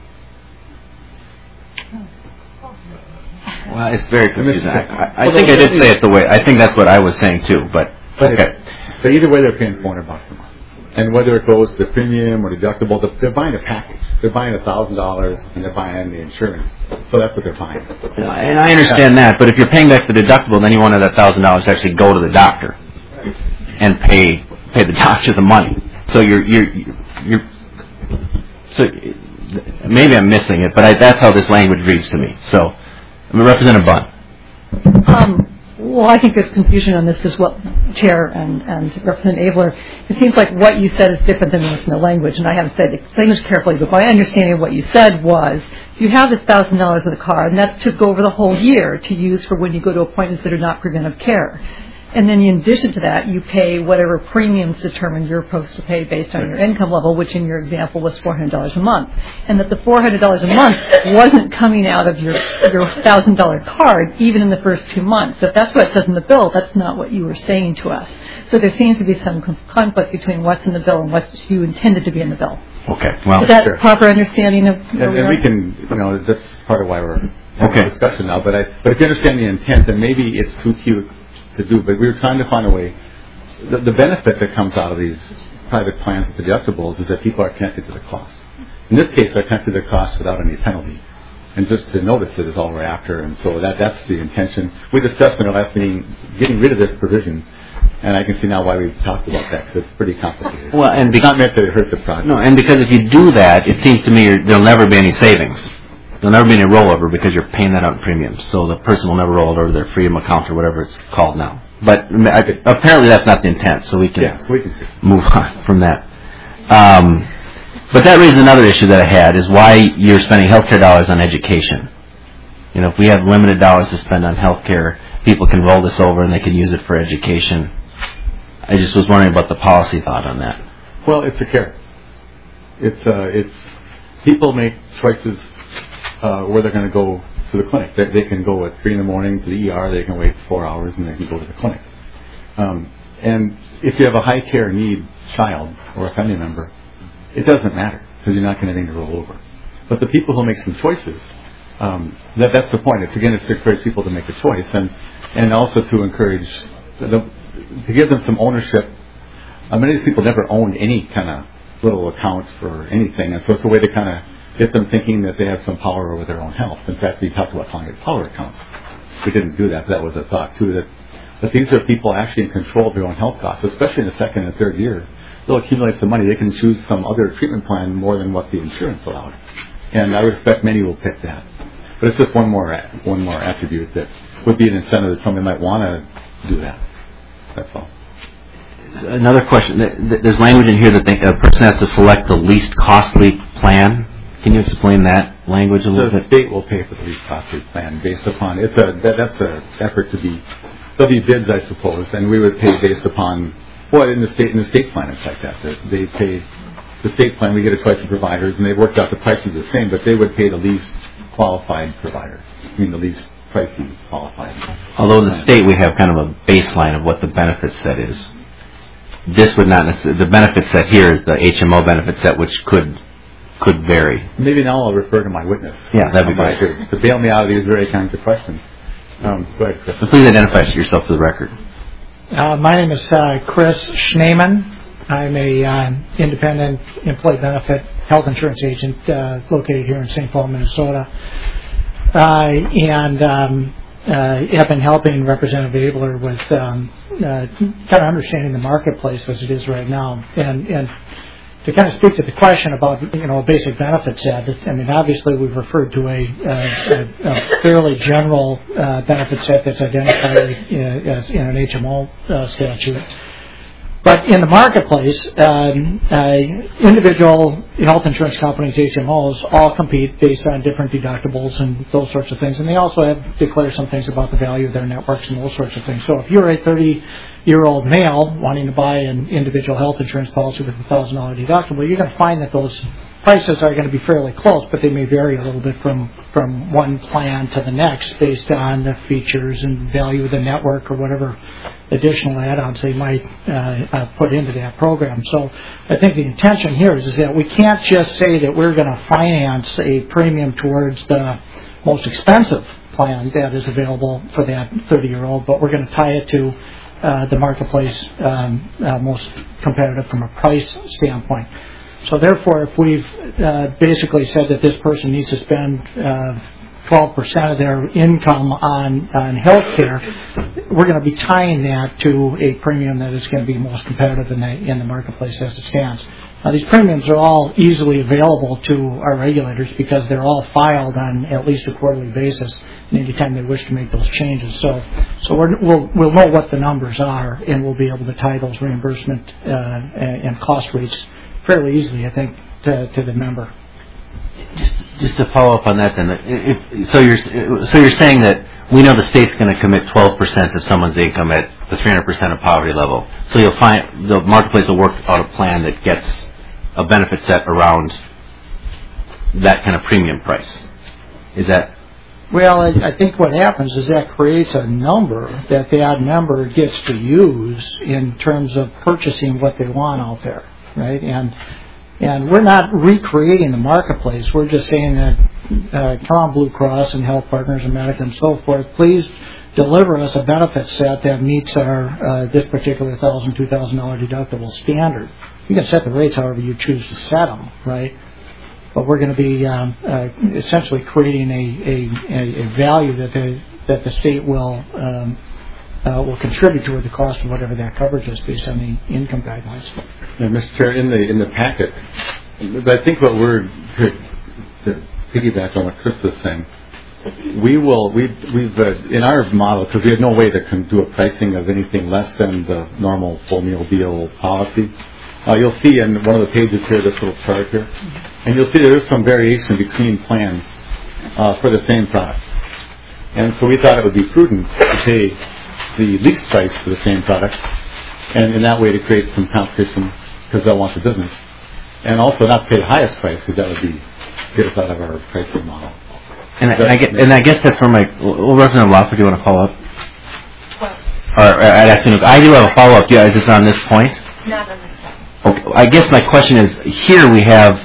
A: Well, it's very confusing. I, I, I think I did say it the way. I think that's what I was saying too. But
V: But,
A: okay.
V: but either way, they're paying four hundred bucks a month. And whether it goes to the premium or deductible, they're buying a package. They're buying a thousand dollars and they're buying the insurance. So that's what they're buying.
A: And I understand that, but if you're paying back the deductible, then you want that thousand dollars to actually go to the doctor and pay pay the doctor the money. So you're you're you're so maybe I'm missing it, but I, that's how this language reads to me. So, I'm Representative Bunn.
F: Um, well, I think there's confusion on this as well, Chair and, and Representative Abler. It seems like what you said is different than what's in the language, and I haven't studied the language carefully, but my understanding of what you said was you have this one thousand dollars in the card, and that's to go over the whole year to use for when you go to appointments that are not preventive care. And then in addition to that, you pay whatever premiums determined you're supposed to pay based on your income level, which in your example was four hundred dollars a month. And that the four hundred dollars a month wasn't coming out of your your one thousand dollars card even in the first two months. So if that's what it says in the bill, that's not what you were saying to us. So there seems to be some conflict between what's in the bill and what you intended to be in the bill.
A: Okay. Well,
F: is that
V: sure.
F: proper understanding of where
V: And,
F: we
V: and
F: are?
V: we can, you know, that's part of why we're having
A: Okay.
V: a discussion now. But I, but if you understand the intent, then maybe it's too cute to do. But we were trying to find a way. The, the benefit that comes out of these private plans with deductibles is that people are connected to the cost. In this case, they're connected to the cost without any penalty. And just to notice it is all we're after. And so that that's the intention. We discussed in our last meeting getting rid of this provision. And I can see now why we talked about that, because it's pretty complicated.
A: Well, and
V: it's not meant to hurt the project.
A: No, and because if you do that, it seems to me you're, there'll never be any savings. There'll never be any rollover because you're paying that out in premiums. So the person will never roll it over to their freedom account or whatever it's called now. But I, apparently that's not the intent, so we can,
V: yeah, so we can
A: move on from that. Um, but that raises another issue that I had, is why you're spending healthcare dollars on education. You know, if we have limited dollars to spend on healthcare, people can roll this over and they can use it for education. I just was wondering about the policy thought on that.
V: Well, it's a care. It's uh, it's people make choices uh, where they're going to go to the clinic. They, they can go at three in the morning to the E R. They can wait four hours and they can go to the clinic. Um, and if you have a high care need child or a family member, it doesn't matter because you're not going to have anything to roll over. But the people who make some choices, um, that that's the point. It's again, it's to encourage people to make a choice and and also to encourage the, to give them some ownership. Uh, many of these people never owned any kind of little account for anything, and so it's a way to kind of get them thinking that they have some power over their own health. In fact, we talked about calling it power accounts. We didn't do that, but that was a thought too, that, that these are people actually in control of their own health costs, especially in the second and third year. They'll accumulate some money. They can choose some other treatment plan more than what the insurance allowed. And I would expect many will pick that. But it's just one more one more attribute that would be an incentive that somebody might want to do that. That's all.
A: Another question. There's language in here that the, a person has to select the least costly plan. Can you explain that language a little
V: the
A: bit?
V: The state will pay for the least costly plan based upon it's a that, that's an effort to be there'll be bids, I suppose, and we would pay based upon what well, in the state in the state plan it's like that. They pay the state plan. We get a choice of providers, and they've worked out the prices the same, but they would pay the least qualified provider. I mean the least pricey qualified.
A: Although in the state we have kind of a baseline of what the benefit set is. This would not necessarily, the benefit set here is the H M O benefit set, which could could vary.
V: Maybe now I'll refer to my witness.
A: Yeah, that'd be great.
V: To, to bail me out of these very kinds of questions. Um, go ahead, Chris.
A: So please identify yourself for the record.
G: Uh, my name is uh, Chris Schneeman. I'm a uh, independent employee benefit health insurance agent uh, located here in Saint Paul, Minnesota. Uh, and um, uh, have been helping Representative Abler with um, uh, kind of understanding the marketplace as it is right now. And, and to kind of speak to the question about, you know, a basic benefit set, I mean, obviously we've referred to a, a, a fairly general uh, benefit set that's identified uh, as in an H M O uh, statute. But in the marketplace, um, uh, individual health insurance companies, H M Os, all compete based on different deductibles and those sorts of things. And they also have declared some things about the value of their networks and those sorts of things. So if you're a thirty-year-old male wanting to buy an individual health insurance policy with a one thousand dollars deductible, you're going to find that those prices are going to be fairly close, but they may vary a little bit from, from one plan to the next based on the features and value of the network or whatever additional add-ons they might uh, uh, put into that program. So I think the intention here is, is that we can't just say that we're going to finance a premium towards the most expensive plan that is available for that thirty-year-old, but we're going to tie it to uh, the marketplace um, uh, most competitive from a price standpoint. So therefore, if we've uh, basically said that this person needs to spend uh, twelve percent of their income on, on health care, we're going to be tying that to a premium that is going to be most competitive in the, in the marketplace as it stands. Now, these premiums are all easily available to our regulators because they're all filed on at least a quarterly basis any time they wish to make those changes. So so we're, we'll, we'll know what the numbers are, and we'll be able to tie those reimbursement uh, and cost rates fairly easily, I think, to, to the member.
A: Just, just to follow up on that, then, if, so you're so you're saying that we know the state's going to commit twelve percent of someone's income at the three hundred percent of poverty level. So you'll find the marketplace will work out a plan that gets a benefit set around that kind of premium price. Is that?
G: Well, I, I think what happens is that creates a number that that member gets to use in terms of purchasing what they want out there, right? And And we're not recreating the marketplace. We're just saying that, uh, come on, Blue Cross and Health Partners and Medic and so forth, please deliver us a benefit set that meets our uh, this particular one thousand dollars, two thousand dollars deductible standard. You can set the rates however you choose to set them, right? But we're going to be um, uh, essentially creating a, a, a value that the that the state will um, uh, will contribute toward the cost of whatever that coverage is based on the income guidelines.
V: Yeah, Mister Chair, in the in the packet, but I think what we're to, to piggyback on what Chris was saying, we will we we've uh, in our model, because we have no way to con- do a pricing of anything less than the normal full meal deal policy. Uh, you'll see in one of the pages here, this little chart here, and you'll see there is some variation between plans uh, for the same product. And so we thought it would be prudent to pay the least price for the same product, and in that way to create some competition because they'll want the business, and also not pay the highest price because that would be get us out of our pricing model.
A: And, and I get, and I guess that's where my well, Representative Lawford, do you want to follow up? Well, or, or I'd ask you, I do have a follow up. Yeah, is this on this point?
N: Not on this point.
A: Okay. I guess my question is: here we have.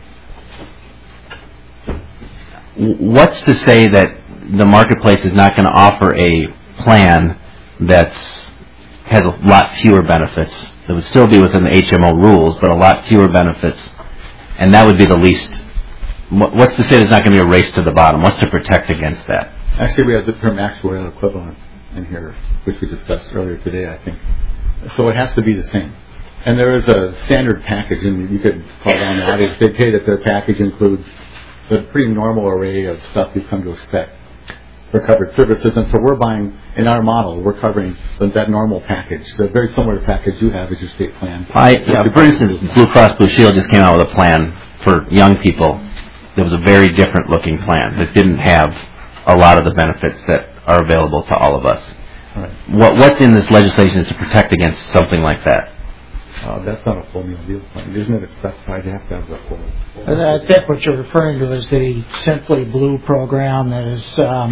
A: What's to say that the marketplace is not going to offer a plan that's has a lot fewer benefits? That would still be within the H M O rules, but a lot fewer benefits, and that would be the least. What's to say there's not going to be a race to the bottom? What's to protect against that?
V: Actually, we have the term actuarial equivalent in here, which we discussed earlier today, I think. So it has to be the same. And there is a standard package, and you could call down the audience. They say that their package includes the pretty normal array of stuff you've come to expect for covered services. And so we're buying, in our model, we're covering that normal package, the very similar package you have as your state plan.
A: I, yeah, for instance, Blue Cross Blue Shield just came out with a plan for young people. That was a very different looking plan that didn't have a lot of the benefits that are available to all of us.
V: Right.
A: What, what's in this legislation is to protect against something like that.
V: Uh, that's not a full meal deal plan. Isn't it specified you have to have the full? full
G: And I think what you're referring to is the Simply Blue program that is um,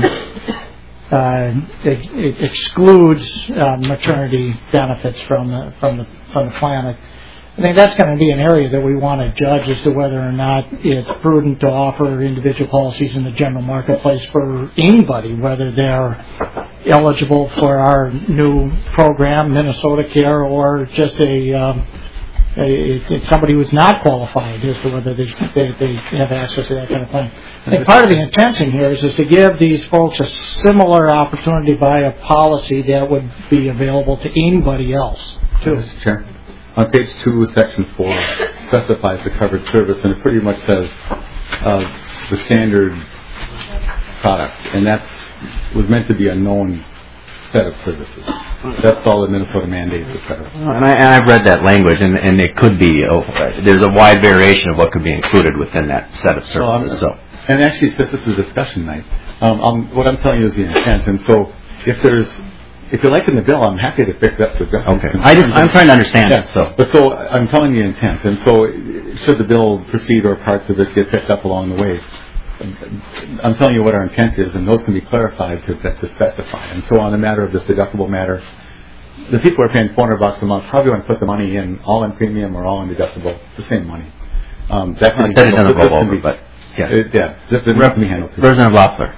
G: uh, it, it excludes uh, maternity benefits from the from the from the plan. I think that's going to be an area that we want to judge as to whether or not it's prudent to offer individual policies in the general marketplace for anybody, whether they're eligible for our new program, Minnesota Care, or just a, um, a, a somebody who's not qualified as to whether they, they, they have access to that kind of thing. I think part of the intention here is, is to give these folks a similar opportunity to buy a policy that would be available to anybody else, too.
V: Mister Chair. On page two, section four, specifies the covered service, and it pretty much says uh, the standard product, and that's was meant to be a known set of services. That's all the Minnesota mandates, et cetera.
A: And, I, and I've read that language, and, and it could be, oh, there's a wide variation of what could be included within that set of services.
V: So, and actually, since this is a discussion night, um, um, what I'm telling you is the intent, and so if there's If you're liking the bill, I'm happy to pick it up with Justin.
A: Okay. I just, I'm trying to understand
V: yeah.
A: it. So.
V: But so I'm telling you intent. And so should the bill proceed or parts of it get picked up along the way, I'm telling you what our intent is, and those can be clarified to, to specify. And so on the matter of this deductible matter, the people who are paying four hundred bucks a month probably want to put the money in all in premium or all in deductible. It's the same money. Um, that can
A: well, be handled. This over,
V: be,
A: but yeah.
V: It, yeah. This can be handled.
A: President Loeffler.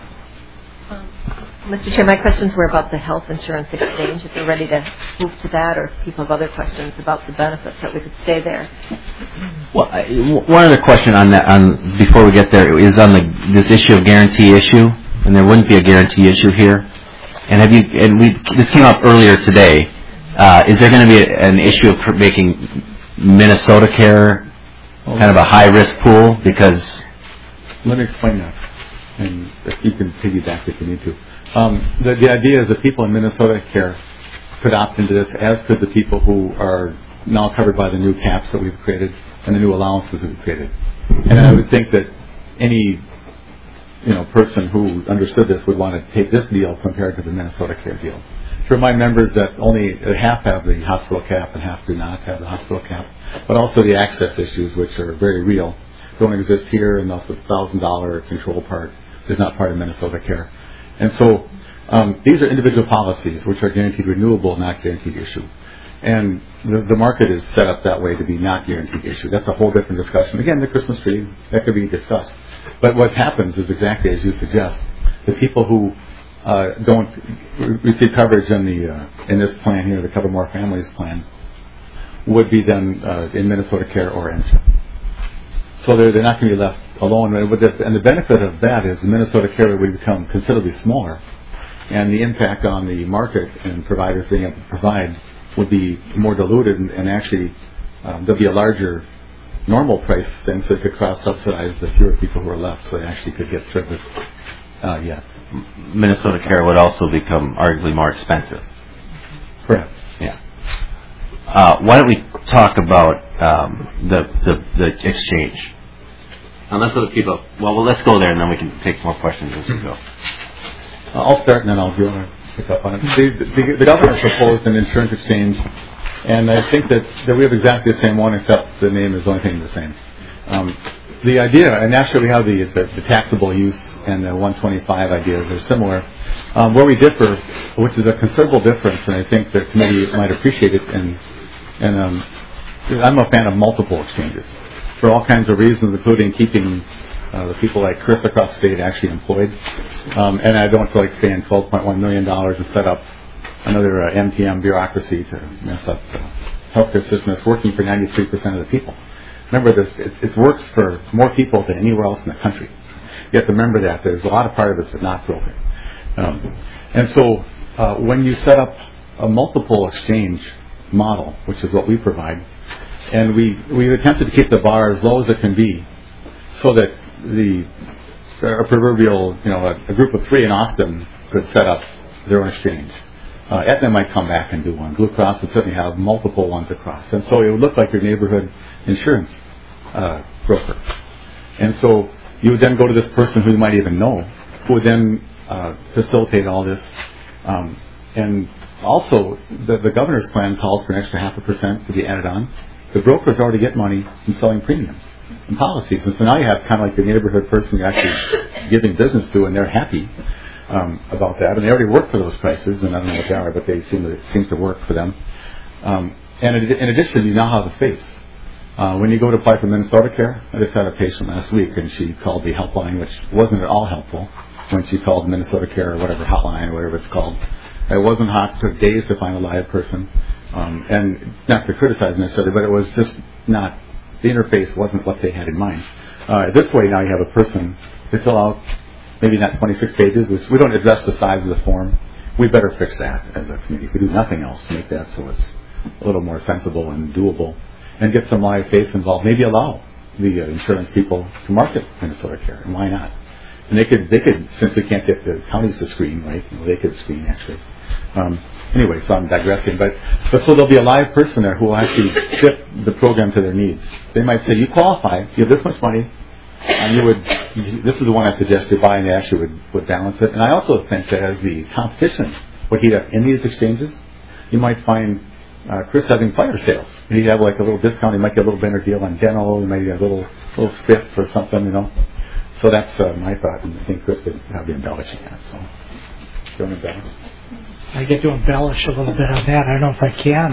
F: Mister Chair, my questions were about the health insurance exchange. If you're ready to move to that, or if people have other questions about the benefits, that we could stay there.
A: Well, I, one other question on that, on before we get there, is on the this issue of guarantee issue, and there wouldn't be a guarantee issue here. And have you? And we this came up earlier today. Uh, is there going to be a, an issue of making Minnesota Care kind of a high risk pool? Because
V: let me explain that, and if you can piggyback if you need to. Um, the, the idea is that people in Minnesota Care could opt into this, as could the people who are now covered by the new caps that we've created and the new allowances that we've created. And I would think that any you know person who understood this would want to take this deal compared to the Minnesota Care deal. To remind members that only half have the hospital cap and half do not have the hospital cap, but also the access issues, which are very real, don't exist here, and also the one thousand dollars control part is not part of Minnesota Care. And so um, these are individual policies which are guaranteed renewable, not guaranteed issue. And the, the market is set up that way to be not guaranteed issue. That's a whole different discussion. Again, the Christmas tree, that could be discussed. But what happens is exactly as you suggest. The people who uh, don't receive coverage in the uh, in this plan here, the Cover More Families plan, would be then uh, in Minnesota Care or M C H A. So they're, they're not going to be left alone. And the benefit of that is Minnesota Care would become considerably smaller, and the impact on the market and providers being able to provide would be more diluted, and, and actually um, there'll be a larger normal price thing, so it could cross-subsidize the fewer people who are left, so they actually could get service uh, yet.
A: Minnesota Care would also become arguably more expensive.
V: Correct.
A: Yeah. Uh, why don't we talk about um, the, the the exchange? Unless other people, well, well, let's go there, and then we can take more questions as we go.
V: Uh, I'll start, and then I'll go and pick up on it. The, the, the governor proposed an insurance exchange, and I think that, that we have exactly the same one, except the name is the only thing the same. Um, the idea, and actually we have the, the, the taxable use and the one twenty-five ideas are similar. Um, where we differ, which is a considerable difference, and I think the committee might appreciate it, and And um, I'm a fan of multiple exchanges for all kinds of reasons, including keeping uh, the people like Chris across the state actually employed. Um, and I don't like paying twelve point one million dollars to set up another uh, M T M bureaucracy to mess up the healthcare system that's working for ninety-three percent of the people. Remember this, it, it works for more people than anywhere else in the country. You have to remember that. There's a lot of part of it that's not broken. Um, and so uh, when you set up a multiple exchange model, which is what we provide, and we we attempted to keep the bar as low as it can be, so that the a proverbial, you know, a, a group of three in Austin could set up their own exchange. Uh, Aetna might come back and do one. Blue Cross would certainly have multiple ones across. And so it would look like your neighborhood insurance uh, broker. And so you would then go to this person who you might even know, who would then uh, facilitate all this. Um, and also, the, the governor's plan calls for an extra half a percent to be added on. The brokers already get money from selling premiums and policies. And so now you have kind of like the neighborhood person you're actually giving business to, and they're happy um, about that. And they already work for those prices, and I don't know what they are, but they seem to, it seems to work for them. Um, and in addition, you now have a face. Uh, when you go to apply for Minnesota Care, I just had a patient last week, and she called the helpline, which wasn't at all helpful when she called Minnesota Care or whatever hotline or whatever it's called. It wasn't hot. It took days to find a live person. Um, and not to criticize necessarily, but it was just not, the interface wasn't what they had in mind. Uh, this way now you have a person to fill out maybe not twenty-six pages. We don't address the size of the form. We better fix that as a community. If we do nothing else, make that so it's a little more sensible and doable, and get some live face involved. Maybe allow the uh, insurance people to market Minnesota Care, and why not? And they could, they could, since we can't get the counties to screen, right? You know, they could screen actually. Um, anyway, so I'm digressing, but but so there'll be a live person there who will actually fit the program to their needs. They might say, "You qualify, you have this much money," and you would. This is the one I suggest you buy, and they actually would, would balance it. And I also think that as the competition would heat up in these exchanges, you might find uh, Chris having fire sales. He'd have like a little discount. He might get a little better deal on dental. He might get a little little spiff or something, you know. So that's uh, my thought, and I think Chris would be embellishing that. So, don't embellish.
G: I get to embellish a little bit on that. I don't know if I can.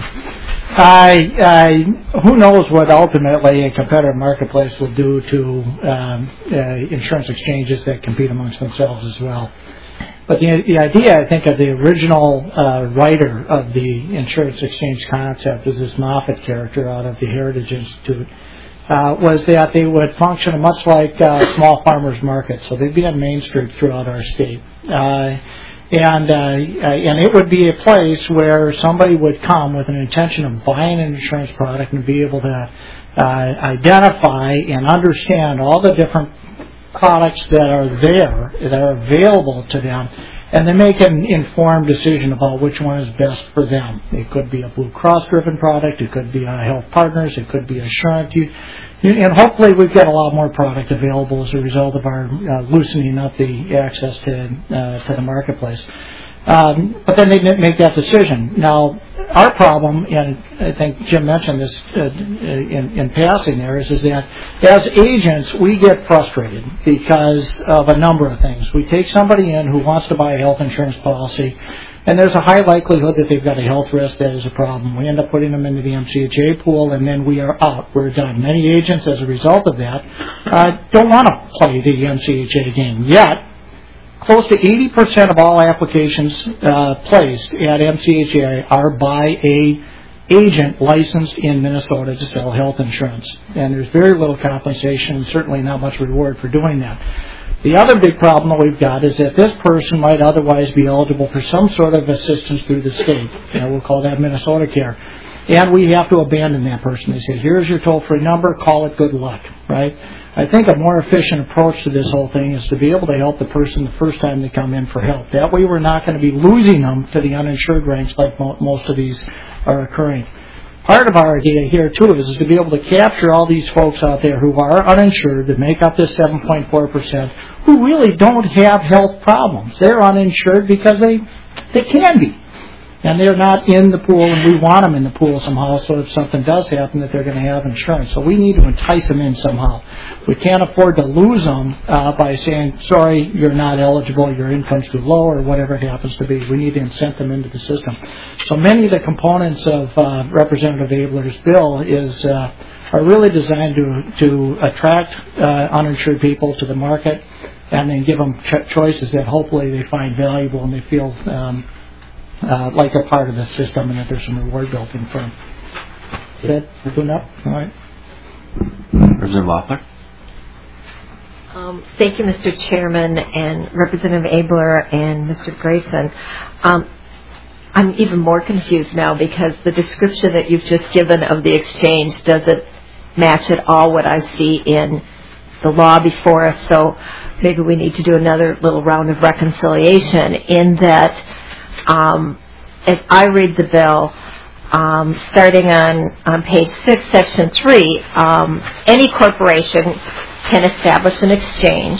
G: I, I, who knows what ultimately a competitive marketplace will do to um, uh, insurance exchanges that compete amongst themselves as well. But the, the idea, I think, of the original uh, writer of the insurance exchange concept is this Moffat character out of the Heritage Institute. Uh, was that they would function much like uh, small farmers markets. So they'd be on Main Street throughout our state. Uh, and uh, and it would be a place where somebody would come with an intention of buying an insurance product and be able to uh, identify and understand all the different products that are there, that are available to them, and then make an informed decision about which one is best for them. It could be a Blue Cross-driven product. It could be a Health Partners. It could be Assurant. You, and hopefully we've got a lot more product available as a result of our uh, loosening up the access to uh, to the marketplace. Um, but then they make that decision. Now, our problem, and I think Jim mentioned this uh, in, in passing there, is, is that as agents, we get frustrated because of a number of things. We take somebody in who wants to buy a health insurance policy, and there's a high likelihood that they've got a health risk that is a problem. We end up putting them into the M C H A pool, and then we are out. We're done. Many agents, as a result of that, uh, don't want to play the M C H A game yet. Close to eighty percent of all applications uh, placed at M C H A are by a agent licensed in Minnesota to sell health insurance. And there's very little compensation and certainly not much reward for doing that. The other big problem that we've got is that this person might otherwise be eligible for some sort of assistance through the state. You know, we'll call that Minnesota Care. And we have to abandon that person. They say, here's your toll-free number, call it good luck, right? I think a more efficient approach to this whole thing is to be able to help the person the first time they come in for help. That way we're not going to be losing them to the uninsured ranks like mo- most of these are occurring. Part of our idea here, too, is, is to be able to capture all these folks out there who are uninsured, that make up this seven point four percent, who really don't have health problems. They're uninsured because they they can be. And they're not in the pool, and we want them in the pool somehow, so if something does happen, that they're going to have insurance. So we need to entice them in somehow. We can't afford to lose them uh, by saying, sorry, you're not eligible, your income's too low, or whatever it happens to be. We need to incent them into the system. So many of the components of uh, Representative Abler's bill is uh, are really designed to, to attract uh, uninsured people to the market and then give them ch- choices that hopefully they find valuable and they feel um, Uh, like a part of the system, and that there's some reward built in for them. Is that good enough? All right.
A: Representative Loeffler.
H: Um, thank you, Mister Chairman, and Representative Abler and Mister Grayson. Um, I'm even more confused now because the description that you've just given of the exchange doesn't match at all what I see in the law before us, so maybe we need to do another little round of reconciliation in that, um, as I read the bill, um, starting on, on page six, section three, um, any corporation can establish an exchange.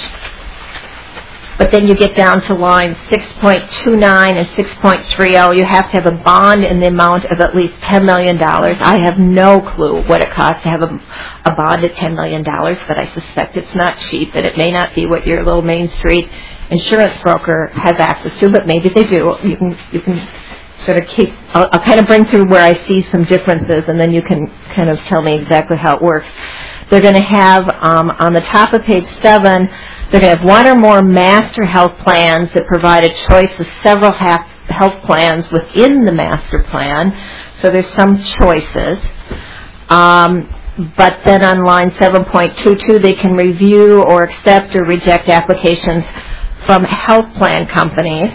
H: But then you get down to lines six point two nine and six point three zero. You have to have a bond in the amount of at least ten million dollars. I have no clue what it costs to have a, a bond at ten million dollars, but I suspect it's not cheap, and it may not be what your little Main Street insurance broker has access to, but maybe they do. You can you can sort of keep, I'll, I'll kind of bring through where I see some differences, and then you can kind of tell me exactly how it works. They're going to have, um, on the top of page seven, they're going to have one or more master health plans that provide a choice of several ha- health plans within the master plan. So there's some choices. Um, but then on line seven point two two, they can review or accept or reject applications from health plan companies.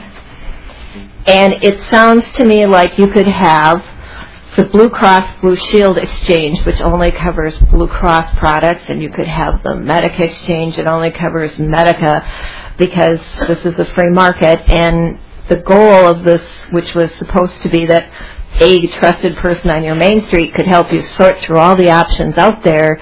H: And it sounds to me like you could have the Blue Cross Blue Shield exchange, which only covers Blue Cross products, and you could have the Medica exchange that only covers Medica, because this is a free market. And the goal of this, which was supposed to be that a trusted person on your Main Street could help you sort through all the options out there,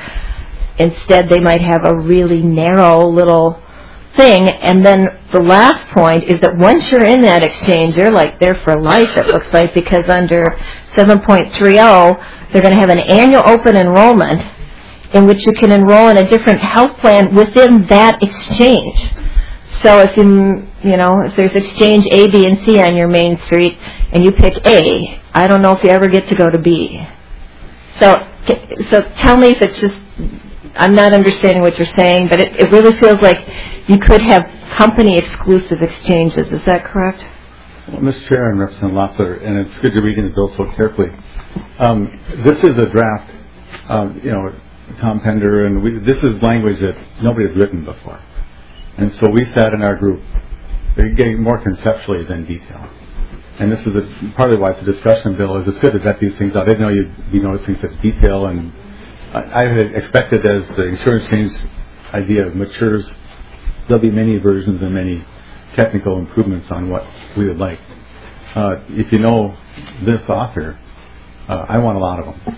H: instead they might have a really narrow little thing. And then the last point is that once you're in that exchange, you're like there for life, it looks like, because under seven point three zero, they're going to have an annual open enrollment in which you can enroll in a different health plan within that exchange. So if you, you know, if there's exchange A, B, and C on your Main Street, and you pick A, I don't know if you ever get to go to B. So, so tell me if it's just, I'm not understanding what you're saying, but it, it really feels like you could have company-exclusive exchanges. Is that correct?
V: Well, Mister Chair and Representative Loeffler, and it's good to read the bill so carefully. Um, this is a draft. Um, you know, Tom Pender, and we, this is language that nobody had written before. And so we sat in our group getting more conceptually than detail. And this is a, partly why it's a discussion bill is it's good to vet these things out. I didn't know you'd be noticing such detail, and I, I had expected as the insurance change idea matures, there'll be many versions and many technical improvements on what we would like. Uh, if you know this author, uh, I want a lot of them.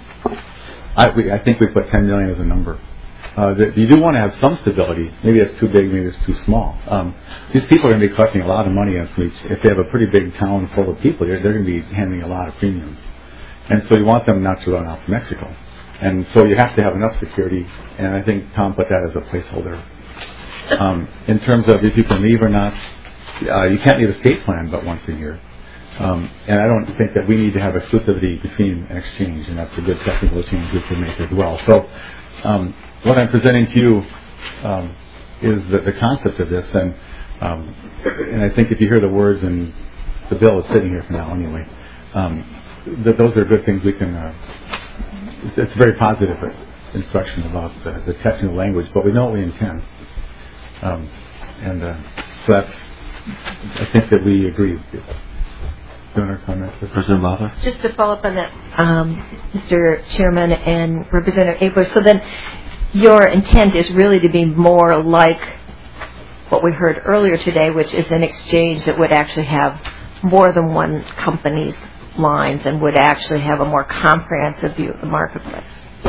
V: I, we, I think we put ten million as a number. Uh, that you do want to have some stability. Maybe it's too big, maybe it's too small. Um, these people are going to be collecting a lot of money against each. If they have a pretty big town full of people, they're, they're going to be handling a lot of premiums. And so you want them not to run out to Mexico. And so you have to have enough security, and I think Tom put that as a placeholder. Um, in terms of if you can leave or not, uh, you can't leave a state plan but once a year. Um, and I don't think that we need to have exclusivity between an exchange, and that's a good technical change we can make as well. So um, what I'm presenting to you um, is the, the concept of this, and um, and I think if you hear the words, and the bill is sitting here for now anyway, um, that those are good things we can, uh, it's, it's very positive instruction about the, the technical language, but we know what we intend. Um, and uh, so that's, I think that we agree with you. Do you want to comment?
A: President Loeffler?
H: Just to follow up on that, um, Mister Chairman and Representative Abler, so then your intent is really to be more like what we heard earlier today, which is an exchange that would actually have more than one company's lines and would actually have a more comprehensive view of the marketplace.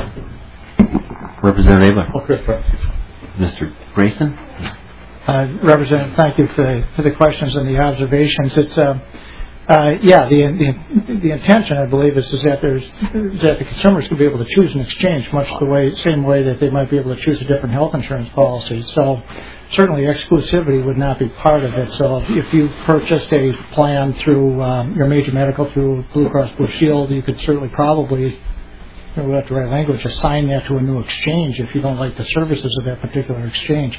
A: Representative Abler.
V: Oh, Chris,
A: Mister Grayson?
G: Uh, Representative, thank you for the, for the questions and the observations. It's uh, uh, yeah, the, the the intention, I believe, is, is that there's that the consumers will be able to choose an exchange, much the way same way that they might be able to choose a different health insurance policy. So certainly exclusivity would not be part of it. So if, if you purchased a plan through um, your major medical through Blue Cross Blue Shield, you could certainly probably, we have the right language, assign that to a new exchange if you don't like the services of that particular exchange.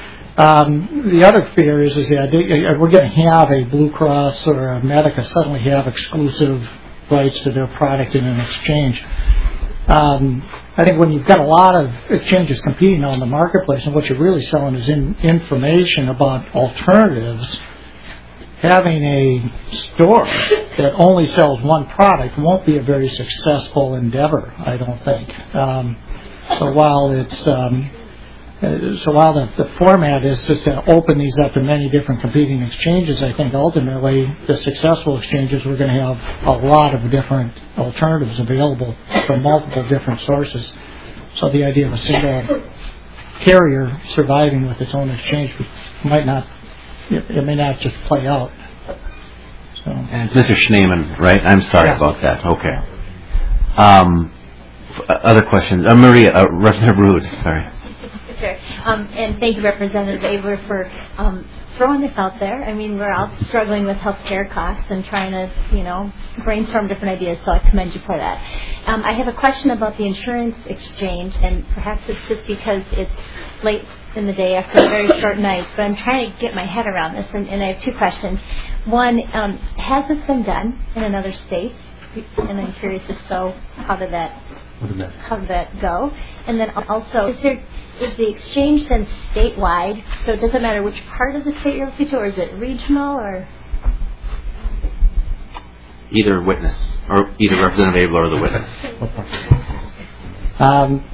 G: Um, the other fear is, is that we're going to have a Blue Cross or a Medica suddenly have exclusive rights to their product in an exchange. Um, I think when you've got a lot of exchanges competing on the marketplace and what you're really selling is in information about alternatives, having a store that only sells one product won't be a very successful endeavor, I don't think. Um, so while it's um, uh, so while the, the format is just to open these up to many different competing exchanges, I think ultimately the successful exchanges we're going to have a lot of different alternatives available from multiple different sources. So the idea of a single carrier surviving with its own exchange might not, it, it may not just play out. So.
A: And it's Mister Schneeman, right? I'm sorry
G: Yes.
A: about that. Okay. Um, f- other questions? Uh, Maria, uh, Representative Rude, sorry.
N: Sure. Um, and thank you, Representative Abler, for um, throwing this out there. I mean, we're all struggling with health care costs and trying to, you know, brainstorm different ideas, so I commend you for that. Um, I have a question about the insurance exchange, and perhaps it's just because it's late in the day after a very short night, but I'm trying to get my head around this, and, and I have two questions. One, um, has this been done in another state? And I'm curious if so, how did that how did that go? And then also, is there is the exchange then statewide? So it doesn't matter which part of the state you're looking to, or is it regional, or?
A: Either witness, or either Representative Abler or the witness.
G: Um,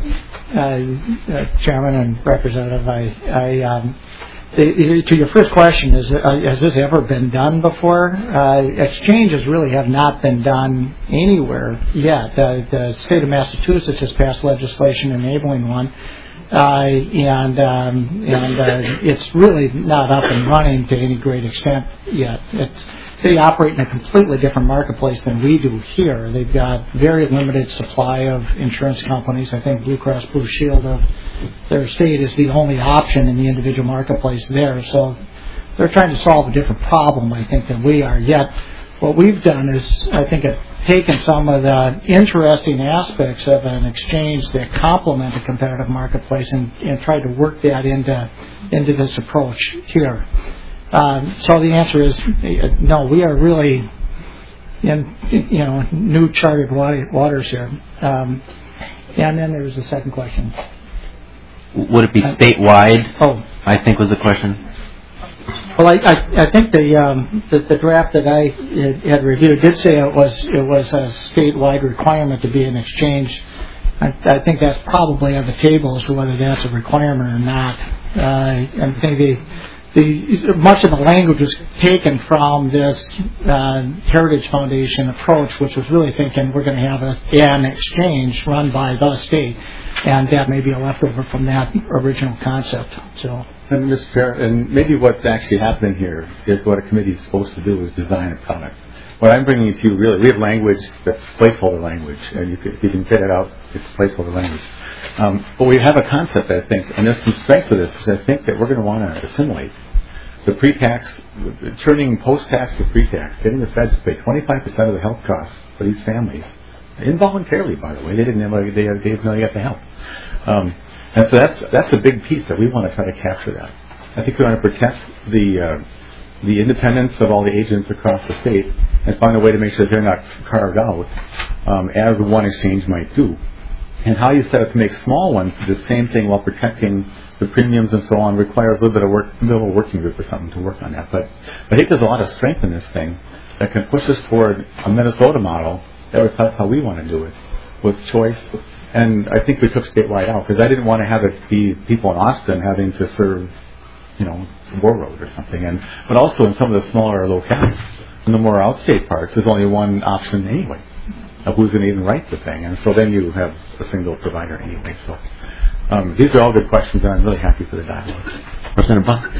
G: uh, uh, Chairman and Representative, I, I um, the, to your first question, is uh, has this ever been done before? Uh, exchanges really have not been done anywhere yet. Uh, the state of Massachusetts has passed legislation enabling one, uh, and um, and uh, it's really not up and running to any great extent yet. It's They operate in a completely different marketplace than we do here. They've got very limited supply of insurance companies. I think Blue Cross Blue Shield of their state is the only option in the individual marketplace there. So they're trying to solve a different problem, I think, than we are. Yet what we've done is, I think, have taken some of the interesting aspects of an exchange that complement the competitive marketplace and, and tried to work that into into this approach here. Um, so the answer is uh, no. We are really in, you know, new charted waters here. Um, and then there was a second question.
A: Would it be
G: Uh,
A: statewide?
G: Oh,
A: I think was the question.
G: Well, I, I, I think the, um, the the draft that I had reviewed did say it was it was a statewide requirement to be an exchange. I, I think that's probably on the table as to whether that's a requirement or not. Uh, I think the The, much of the language was taken from this uh, Heritage Foundation approach, which was really thinking we're going to have a, an exchange run by the state, and that may be a leftover from that original concept. So,
V: and Mister Chair, and maybe what's actually happening here is what a committee is supposed to do is design a product. What I'm bringing to you, really, we have language that's placeholder language, and you can, if you can fit it out, it's placeholder language. Um, but we have a concept, I think, and there's some strengths to this, which I think that we're going to want to assimilate. The pre-tax, turning post-tax to pre-tax, getting the feds to pay twenty-five percent of the health costs for these families, involuntarily, by the way. They didn't know they, they didn't know you got the help. Um, and so that's that's a big piece that we want to try to capture that. I think we want to protect the uh, the independence of all the agents across the state and find a way to make sure that they're not carved out um, as one exchange might do. And how you set up to make small ones do the same thing while protecting the premiums and so on requires a little bit of work, a little working group or something to work on that. But I think there's a lot of strength in this thing that can push us toward a Minnesota model that reflects how we want to do it, with choice. And I think we took statewide out because I didn't want to have it be people in Austin having to serve, you know, War Road or something. And but also in some of the smaller locales, in the more outstate parts, there's only one option anyway of who's going to even write the thing. And so then you have a single provider anyway. So um, these are all good questions, and I'm really happy for the dialogue.
A: Representative Buck.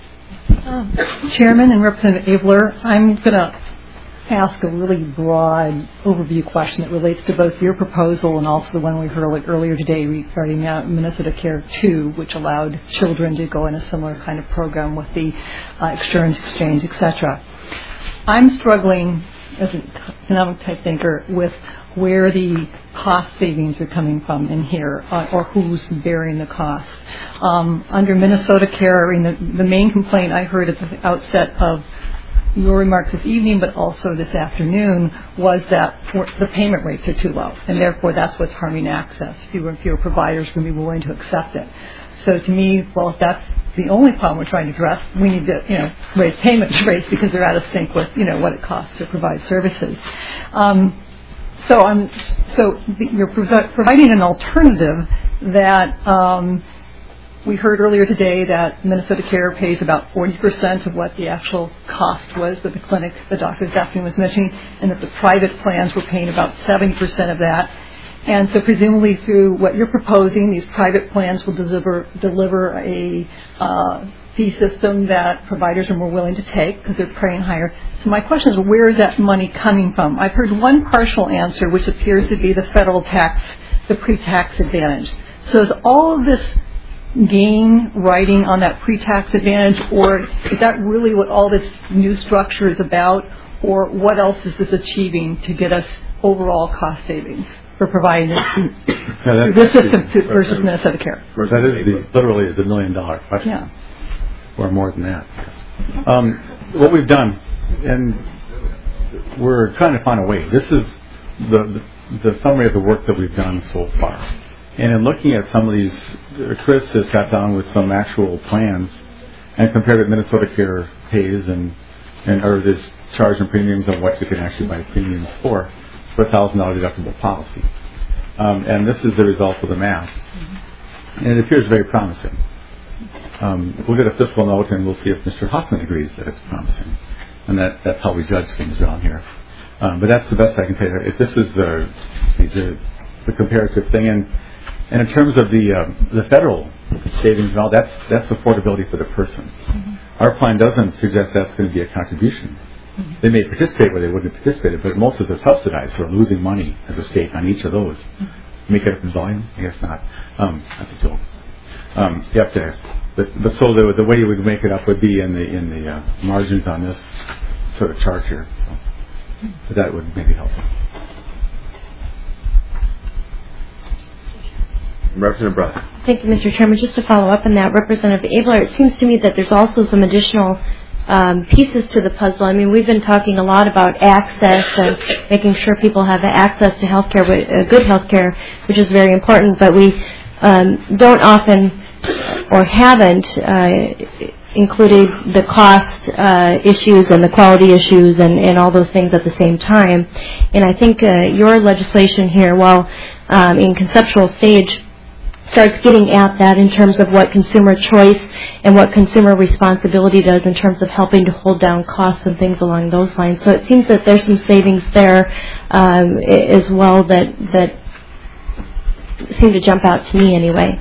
D: Um, Chairman and Representative Abler, I'm going to ask a really broad overview question that relates to both your proposal and also the one we heard earlier today regarding uh, Minnesota Care two, which allowed children to go in a similar kind of program with the uh, insurance exchange, et cetera. I'm struggling as an economic type thinker with where the cost savings are coming from in here, uh, or who's bearing the cost. Um, under Minnesota Care, I mean, the, the main complaint I heard at the outset of your remarks this evening, but also this afternoon, was that for the payment rates are too low, and therefore that's what's harming access. Fewer and fewer providers are going to be willing to accept it. So to me, well, if that's the only problem we're trying to address, we need to, you know, raise payment rates because they're out of sync with, you know, what it costs to provide services. Um, so I'm, so the, you're providing an alternative that um, we heard earlier today that Minnesota Care pays about forty percent of what the actual cost was that the clinic, the doctor this afternoon was mentioning, and that the private plans were paying about seventy percent of that. And so presumably through what you're proposing, these private plans will deliver, deliver a uh, fee system that providers are more willing to take because they're paying higher. So my question is, where is that money coming from? I've heard one partial answer, which appears to be the federal tax, the pre-tax advantage. So is all of this gain riding on that pre-tax advantage, or is that really what all this new structure is about, or what else is this achieving to get us overall cost savings for providing this,
V: yeah,
D: this system to, versus Minnesota Care?
V: That is the, literally the million dollar question,
D: yeah.
V: or more than that. Um, what we've done, and we're trying to find a way. This is the, the the summary of the work that we've done so far. And in looking at some of these, Chris has got down with some actual plans and compared what Minnesota Care pays and, and or is charging premiums and what you can actually buy premiums for for a one thousand dollars deductible policy. Um, and this is the result of the math. And it appears very promising. Um, we'll get a fiscal note and we'll see if Mister Hoffman agrees that it's promising. And that, that's how we judge things around here. Um, but that's the best I can tell you. If this is the, the, the comparative thing. And And in terms of the uh, the federal savings and all, that's that's affordability for the person. Mm-hmm. Our plan doesn't suggest that's going to be a contribution. Mm-hmm. They may participate where they wouldn't have participated, but most of them are subsidized, so we're losing money as a state on each of those. Mm-hmm. Make it up in volume? I guess not. Um, that's a joke. Um, you have to, but, but so the the way you would make it up would be in the in the uh, margins on this sort of chart here. So, but that would maybe help.
A: Representative Brown.
N: Thank you, Mister Chairman. Just to follow up on that, Representative Abler, it seems to me that there's also some additional um, pieces to the puzzle. I mean, we've been talking a lot about access and making sure people have access to health care, uh, good health care, which is very important, but we um, don't often or haven't uh, included the cost uh, issues and the quality issues and, and all those things at the same time. And I think uh, your legislation here, while um, in conceptual stage, starts getting at that in terms of what consumer choice and what consumer responsibility does in terms of helping to hold down costs and things along those lines. So it seems that there's some savings there um, as well that that seem to jump out to me anyway.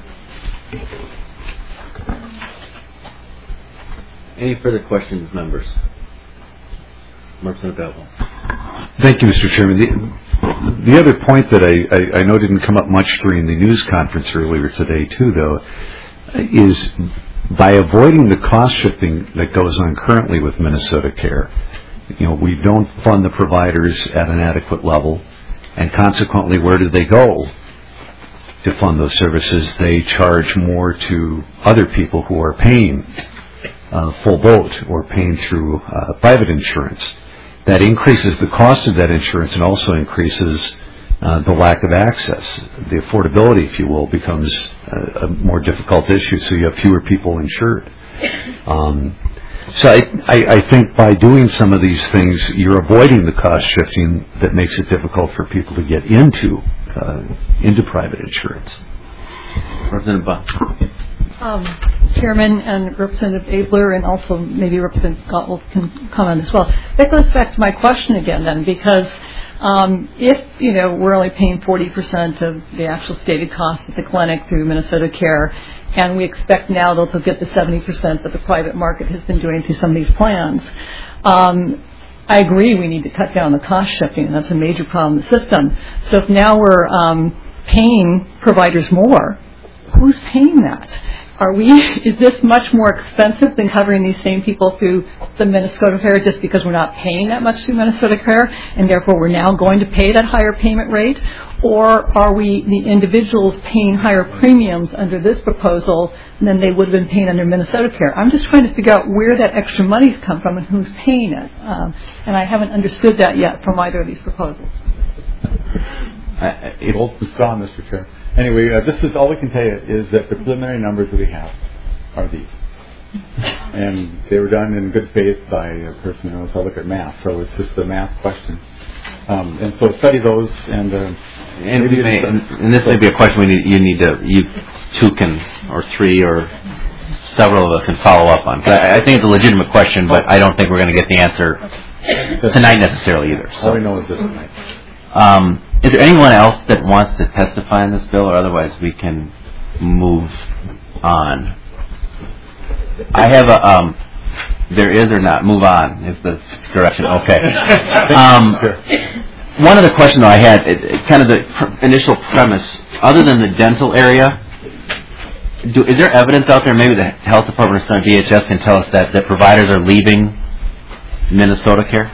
A: Any further questions, members? Representative Bevell.
E: Thank you, Mister Chairman. The, the other point that I, I, I know didn't come up much during the news conference earlier today, too, though, is by avoiding the cost shifting that goes on currently with Minnesota Care, you know, we don't fund the providers at an adequate level, and consequently, where do they go to fund those services? They charge more to other people who are paying uh, full boat or paying through uh, private insurance. That increases the cost of that insurance and also increases uh, the lack of access. The affordability, if you will, becomes a, a more difficult issue, so you have fewer people insured. Um, so I, I, I think by doing some of these things, you're avoiding the cost shifting that makes it difficult for people to get into uh, into private insurance.
A: Representative Buck.
D: Um, Chairman and Representative Abler, and also maybe Representative Gottwald can comment as well. That goes back to my question again, then, because um, if you know we're only paying forty percent of the actual stated cost at the clinic through Minnesota Care, and we expect now that they'll get the seventy percent that the private market has been doing through some of these plans. Um, I agree we need to cut down the cost shifting, and that's a major problem in the system. So if now we're um, paying providers more, who's paying that? Are we, is this much more expensive than covering these same people through the Minnesota Care just because we're not paying that much through Minnesota Care and therefore we're now going to pay that higher payment rate? Or are we, the individuals, paying higher premiums under this proposal than they would have been paying under Minnesota Care? I'm just trying to figure out where that extra money's come from and who's paying it. Um, and I haven't understood that yet from either of these proposals.
V: I, it holds the straw, Mister Chair. Anyway, uh, this is all we can tell you is that the preliminary numbers that we have are these. And they were done in good faith by a person who knows how to look at math, so it's just a math question. Um, and so study those and. Uh,
A: and, we may, and this may be a question we need, you need to, you two can, or three, or several of us can follow up on. I, I think it's a legitimate question, but I don't think we're going to get the answer tonight necessarily either. So.
V: All we know is this tonight.
A: Um, is there anyone else that wants to testify in this bill, or otherwise we can move on? I have a, um, there is or not, move on is the direction. Okay. Um, one other question though I had, it, it, kind of the pr- initial premise, other than the dental area, do, is there evidence out there, maybe the health department or D H S can tell us that, that providers are leaving Minnesota Care?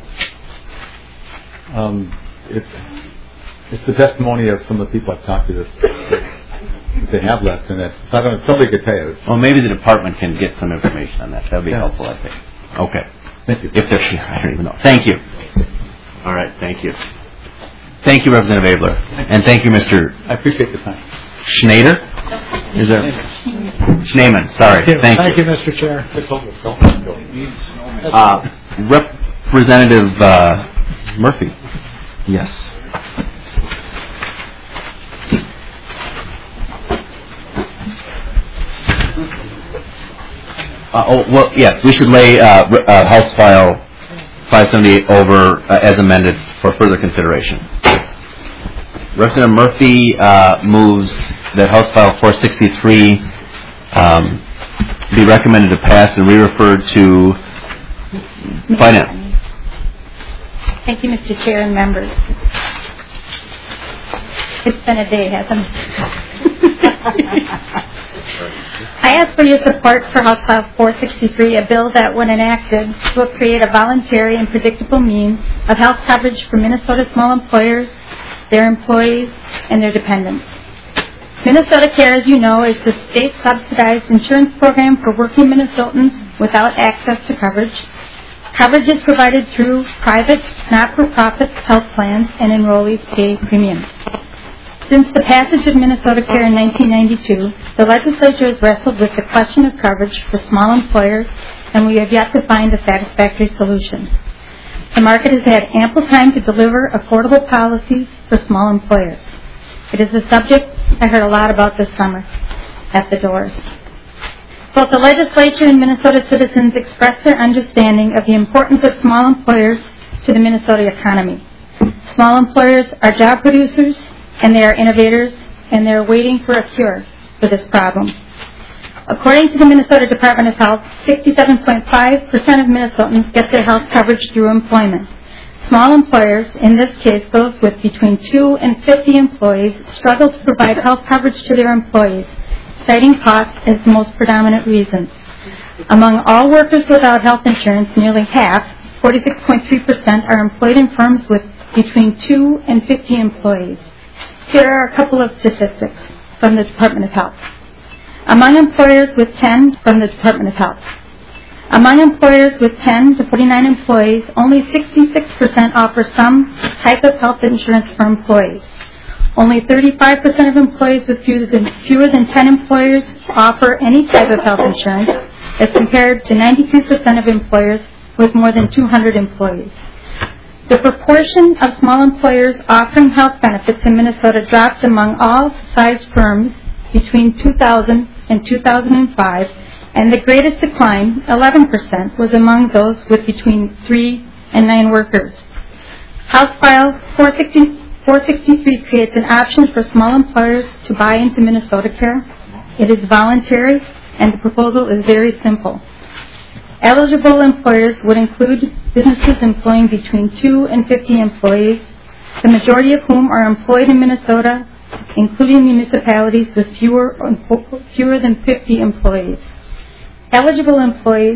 V: Um, it's, it's the testimony of some of the people I've talked to that they have left, and that so I don't know, somebody could tell you.
A: Well, maybe the department can get some information on that. That would be
V: yeah.
A: helpful, I think. Okay.
V: Thank you.
A: If they're here, I don't even know. Thank you. All right, thank you. Thank you, Representative Abler. And thank you, Mister
V: I appreciate the time.
A: Schneider? Is there? Schneeman, sorry.
G: Thank you,
A: thank
G: thank
A: you.
G: you Mister Chair.
A: Uh, Representative uh, Murphy. Yes. Uh, oh, well, yes, we should lay uh, uh, House File five seventy-eight over uh, as amended for further consideration. Representative Murphy uh, moves that House File four sixty-three um, be recommended to pass and re-referred to Finance.
K: Thank you, Mister Chair and members. It's been a day, hasn't it? I ask for your support for House File four sixty-three, a bill that, when enacted, will create a voluntary and predictable means of health coverage for Minnesota small employers, their employees, and their dependents. Minnesota Care, as you know, is the state-subsidized insurance program for working Minnesotans without access to coverage. Coverage is provided through private, not-for-profit health plans, and enrollees pay premiums. Since the passage of Minnesota Care in nineteen ninety-two, the legislature has wrestled with the question of coverage for small employers, and we have yet to find a satisfactory solution. The market has had ample time to deliver affordable policies for small employers. It is a subject I heard a lot about this summer at the doors. Both the legislature and Minnesota citizens expressed their understanding of the importance of small employers to the Minnesota economy. Small employers are job producers, and they are innovators, and they are waiting for a cure for this problem. According to the Minnesota Department of Health, sixty-seven point five percent of Minnesotans get their health coverage through employment. Small employers, in this case those with between two and fifty employees, struggle to provide health coverage to their employees, citing cost as the most predominant reason. Among all workers without health insurance, nearly half, forty-six point three percent, are employed in firms with between two and fifty employees. Here are a couple of statistics from the Department of Health. Among employers with ten, from the Department of Health. Among employers with ten to forty-nine employees, only sixty-six percent offer some type of health insurance for employees. Only thirty-five percent of employees with fewer than, fewer than ten employers offer any type of health insurance, as compared to ninety-three percent of employers with more than two hundred employees. The proportion of small employers offering health benefits in Minnesota dropped among all size firms between two thousand and two thousand five, and the greatest decline, eleven percent, was among those with between three and nine workers. House File four sixty-three creates an option for small employers to buy into Minnesota Care. It is voluntary, and the proposal is very simple. Eligible employers would include businesses employing between two and fifty employees, the majority of whom are employed in Minnesota, including municipalities with fewer, fewer than fifty employees. Eligible employees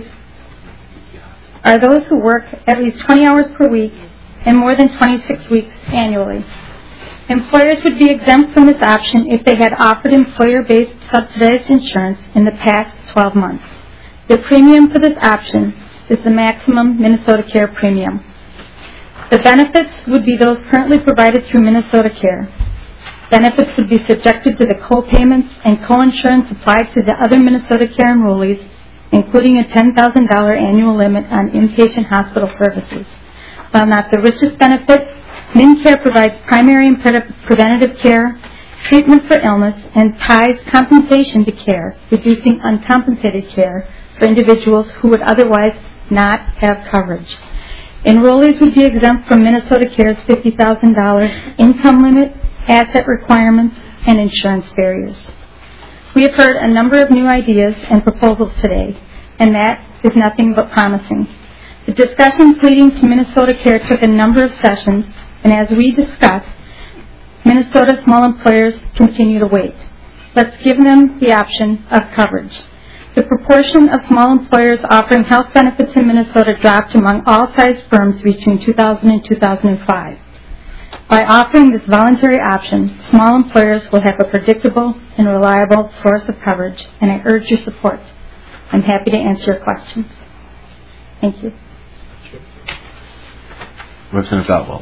K: are those who work at least twenty hours per week and more than twenty-six weeks annually. Employers would be exempt from this option if they had offered employer-based subsidized insurance in the past twelve months. The premium for this option is the maximum Minnesota Care premium. The benefits would be those currently provided through Minnesota Care. Benefits would be subjected to the co-payments and co-insurance applied to the other Minnesota Care enrollees, including a ten thousand dollars annual limit on inpatient hospital services. While not the richest benefit, MinCare provides primary and pre- preventative care, treatment for illness, and ties compensation to care, reducing uncompensated care for individuals who would otherwise not have coverage. Enrollees would be exempt from Minnesota Care's fifty thousand dollars income limit, asset requirements, and insurance barriers. We have heard a number of new ideas and proposals today, and that is nothing but promising. The discussions leading to Minnesota Care took a number of sessions, and as we discussed, Minnesota small employers continue to wait. Let's give them the option of coverage. The proportion of small employers offering health benefits in Minnesota dropped among all size firms between two thousand and two thousand five. By offering this voluntary option, small employers will have a predictable and reliable source of coverage, and I urge your support. I'm happy to answer your questions. Thank you.
A: Representative Gottwald.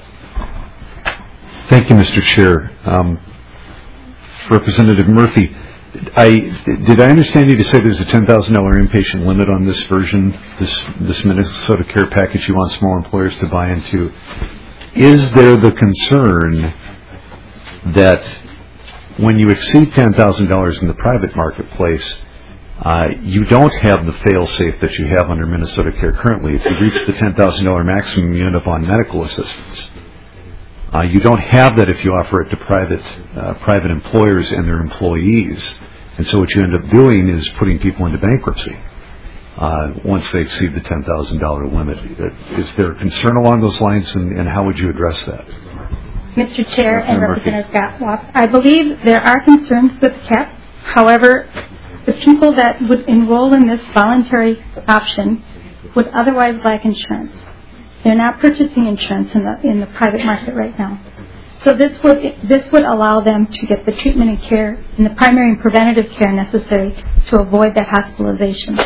E: Thank you, Mister Chair. Um, Representative Murphy, I, did I understand you to say there's a ten thousand dollars inpatient limit on this version, this, this Minnesota Care package you want small employers to buy into? Is there the concern that when you exceed ten thousand dollars in the private marketplace, uh, you don't have the fail-safe that you have under Minnesota Care currently? If you reach the ten thousand dollars maximum, you end up on medical assistance. Uh, you don't have that if you offer it to private uh, private employers and their employees. And so what you end up doing is putting people into bankruptcy uh, once they exceed the ten thousand dollars limit. Is there a concern along those lines, and, and how would you address that?
K: Mister Chair and
E: Representative
K: Representative Gottwald, I believe there are concerns with C A P. However, the people that would enroll in this voluntary option would otherwise lack insurance. They're not purchasing insurance in the in the private market right now. So this would this would allow them to get the treatment and care and the primary and preventative care necessary to avoid that hospitalization.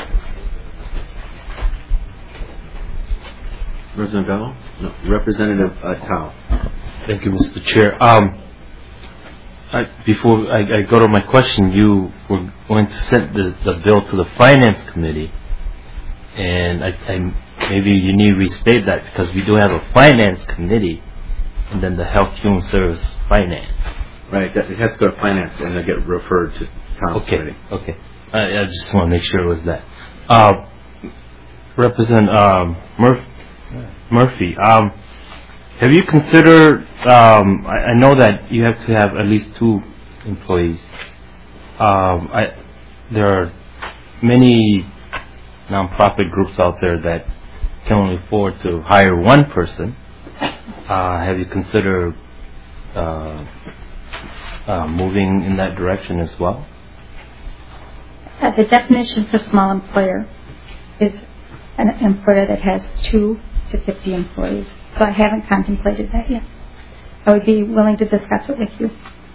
A: Representative Gallo? No. Representative uh, Tao.
L: Thank you, Mister Chair. Um, I, before I, I go to my question, you were going to send the, the bill to the Finance Committee, and I, I, maybe you need to restate that, because we do have a Finance Committee and then the Health Human Service Finance.
A: Right, that, it has to go to Finance and then get referred to Tom's
L: okay,
A: Committee.
L: Okay, I, I just want to make sure it was that. Uh, Representative um, Murphy, Murphy um, have you considered, um, I, I know that you have to have at least two employees. Um, I, there are many nonprofit groups out there that can only afford to hire one person. Uh, have you considered uh, uh, moving in that direction as well?
K: Uh, the definition for small employer is an employer that has two to fifty employees. So I haven't contemplated that yet. I would be willing to discuss it with you.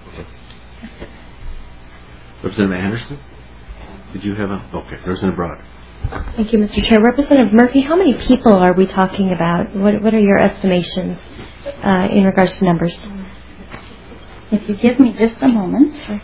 A: Representative Anderson? Did you have a... Okay, Representative Broad.
N: Thank you, Mister Chair. Representative Murphy, how many people are we talking about? What, what are your estimations uh, in regards to numbers?
K: If you give me just a moment.
N: Sure.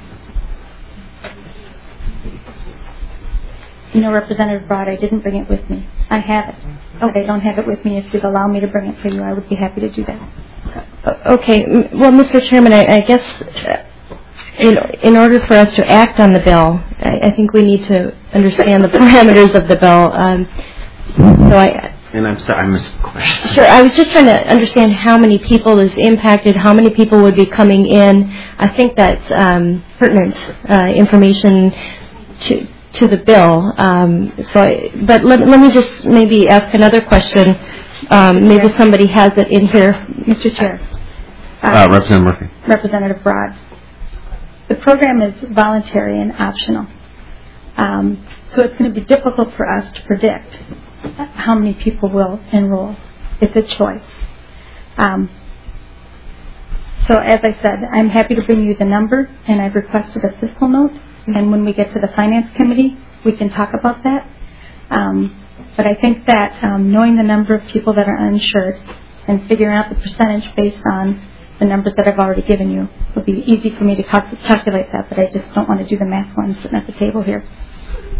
K: You know, Representative Broad, I didn't bring it with me. I have it. But I don't have it with me. If you'd allow me to bring it for you, I would be happy to do that.
N: Uh, okay. Well, Mister Chairman, I, I guess uh, in, in order for us to act on the bill, I, I think we need to understand the parameters of the bill. Um, so I...
A: And I'm sorry, I missed the question.
N: Sure. I was just trying to understand how many people is impacted, how many people would be coming in. I think that's um, pertinent uh, information to to the bill. Um, so, I, but let, let me just maybe ask another question. Um, maybe somebody has it in here,
K: Mister Chair.
A: Uh, uh, Representative Murphy.
K: Representative Broad. The program is voluntary and optional. Um, so it's going to be difficult for us to predict how many people will enroll. It's a choice. Um, so as I said, I'm happy to bring you the number, and I've requested a fiscal note. And when we get to the Finance Committee, we can talk about that. Um, but I think that um, knowing the number of people that are uninsured and figuring out the percentage based on the numbers that I've already given you would be easy for me to cal- calculate that, but I just don't want to do the math while I'm sitting at the table here.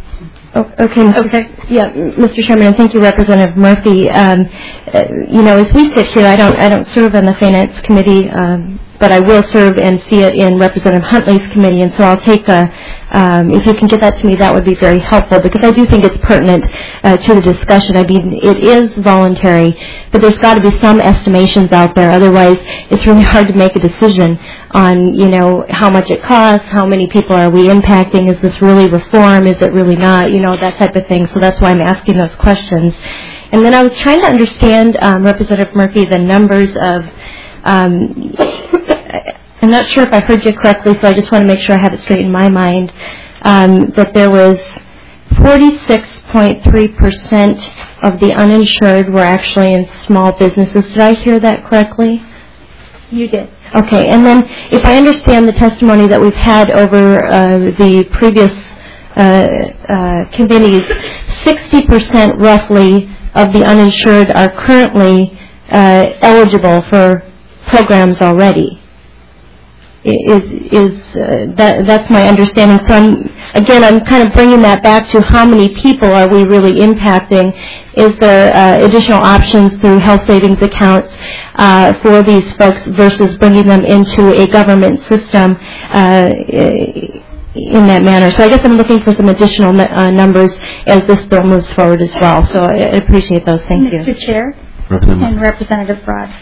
N: Oh, okay. Okay. Yeah, Mister Chairman, and thank you, Representative Murphy. Um, uh, you know, as we sit here, I don't, I don't serve on the Finance Committee, um, but I will serve and see it in Representative Huntley's committee, and so I'll take a. Um, if you can get that to me, that would be very helpful because I do think it's pertinent uh, to the discussion. I mean, it is voluntary, but there's got to be some estimations out there. Otherwise, it's really hard to make a decision on, you know, how much it costs, how many people are we impacting, is this really reform, is it really not, you know, that type of thing. So that's why I'm asking those questions. And then I was trying to understand, um, Representative Murphy, the numbers of, um, I'm not sure if I heard you correctly, so I just want to make sure I have it straight in my mind, um, that there was forty-six point three percent of the uninsured were actually in small businesses. Did I hear that correctly?
K: You did.
N: Okay, and then if I understand the testimony that we've had over uh, the previous uh, uh, committees, sixty percent roughly of the uninsured are currently uh, eligible for programs already. Is is uh, that that's my understanding? So I'm, again, I'm kind of bringing that back to how many people are we really impacting? Is there uh, additional options through health savings accounts uh, for these folks versus bringing them into a government system uh, in that manner? So I guess I'm looking for some additional uh, numbers as this bill moves forward as well. So I appreciate those. Thank
K: Mister
N: you.
K: Mister Chair and Representative Broad.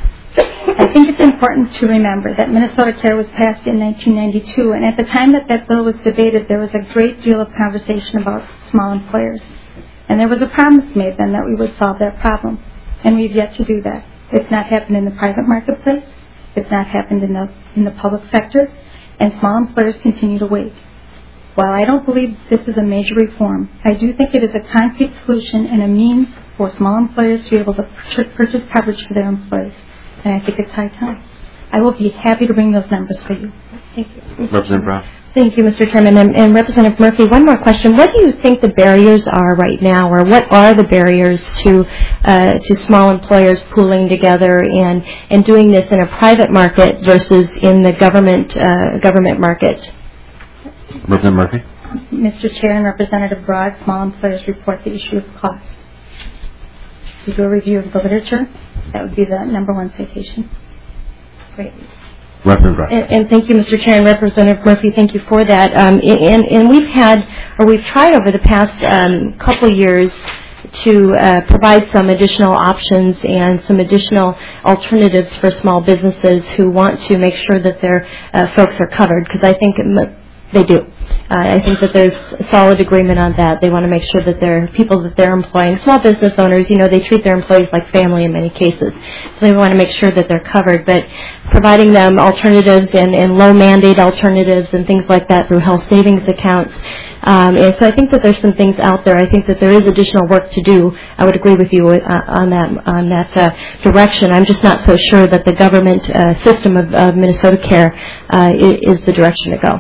K: I think it's important to remember that Minnesota Care was passed in nineteen ninety-two, and at the time that that bill was debated, there was a great deal of conversation about small employers. And there was a promise made then that we would solve that problem, and we've yet to do that. It's not happened in the private marketplace, it's not happened in the, in the public sector, and small employers continue to wait. While I don't believe this is a major reform, I do think it is a concrete solution and a means for small employers to be able to purchase coverage for their employees. And I think it's high time. I will be happy to bring those numbers for you. Thank you.
A: Representative Brown.
N: Thank you, Mister Chairman. And, and Representative Murphy, one more question. What do you think the barriers are right now, or what are the barriers to uh, to small employers pooling together and, and doing this in a private market versus in the government uh, government market?
A: Representative Murphy.
K: Mister Chair and Representative Broad, small employers report the issue of cost. To do a review of the literature, that would be the number one citation. Great.
A: Representative Brown.
N: And, and thank you, Mister Chair, and Representative Murphy, thank you for that. Um, and, and we've had, or we've tried over the past um, couple years to uh, provide some additional options and some additional alternatives for small businesses who want to make sure that their uh, folks are covered, because I think they do. Uh, I think that there's solid agreement on that. They want to make sure that their people that they're employing, small business owners, you know, they treat their employees like family in many cases. So they want to make sure that they're covered. But providing them alternatives and, and low mandate alternatives and things like that through health savings accounts. Um, and so I think that there's some things out there. I think that there is additional work to do. I would agree with you uh, on that on that uh, direction. I'm just not so sure that the government uh, system of, of Minnesota Care uh, is the direction to go.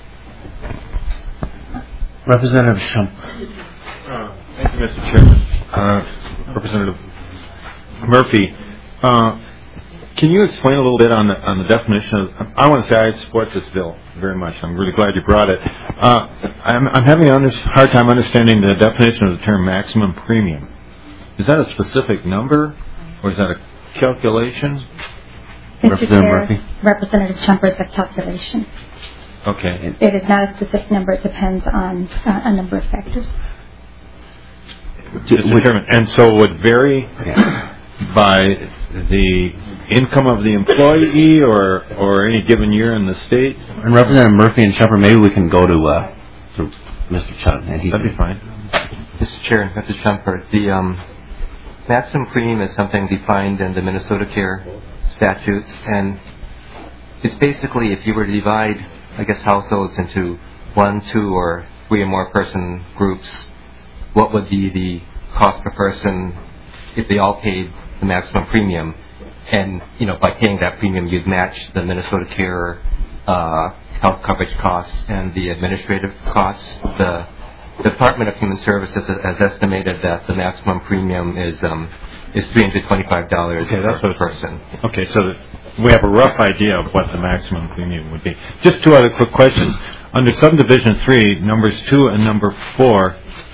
A: Representative Shump.
J: Uh, thank you, Mister Chairman. Uh, Representative Murphy, uh, can you explain a little bit on the, on the definition of, I want to say I support this bill very much. I'm really glad you brought it. Uh, I'm, I'm having a under, hard time understanding the definition of the term maximum premium. Is that a specific number, or is that a calculation?
K: Mister Chair, Representative Shump, it's a calculation.
J: Okay.
K: It is not a specific number. It depends on uh, a number of factors.
J: Mister Chairman, and so it would vary by the income of the employee or or any given year in the state?
A: And Representative Murphy and Shumpert, maybe we can go to, uh, to Mister Chun. And he
J: That'd be fine.
B: Mister Chair, Mister Shumpert, the um, maximum premium is something defined in the Minnesota Care statutes, and it's basically if you were to divide, I guess, households into one, two, or three or more person groups, what would be the cost per person if they all paid the maximum premium? And, you know, by paying that premium, you'd match the Minnesota Care uh, health coverage costs and the administrative costs. The Department of Human Services has estimated that the maximum premium is um, is three hundred twenty-five dollars
J: okay, that's
B: per
J: what,
B: person.
J: Okay, so that we have a rough idea of what the maximum premium would be. Just two other quick questions. Under subdivision three, numbers two and number four,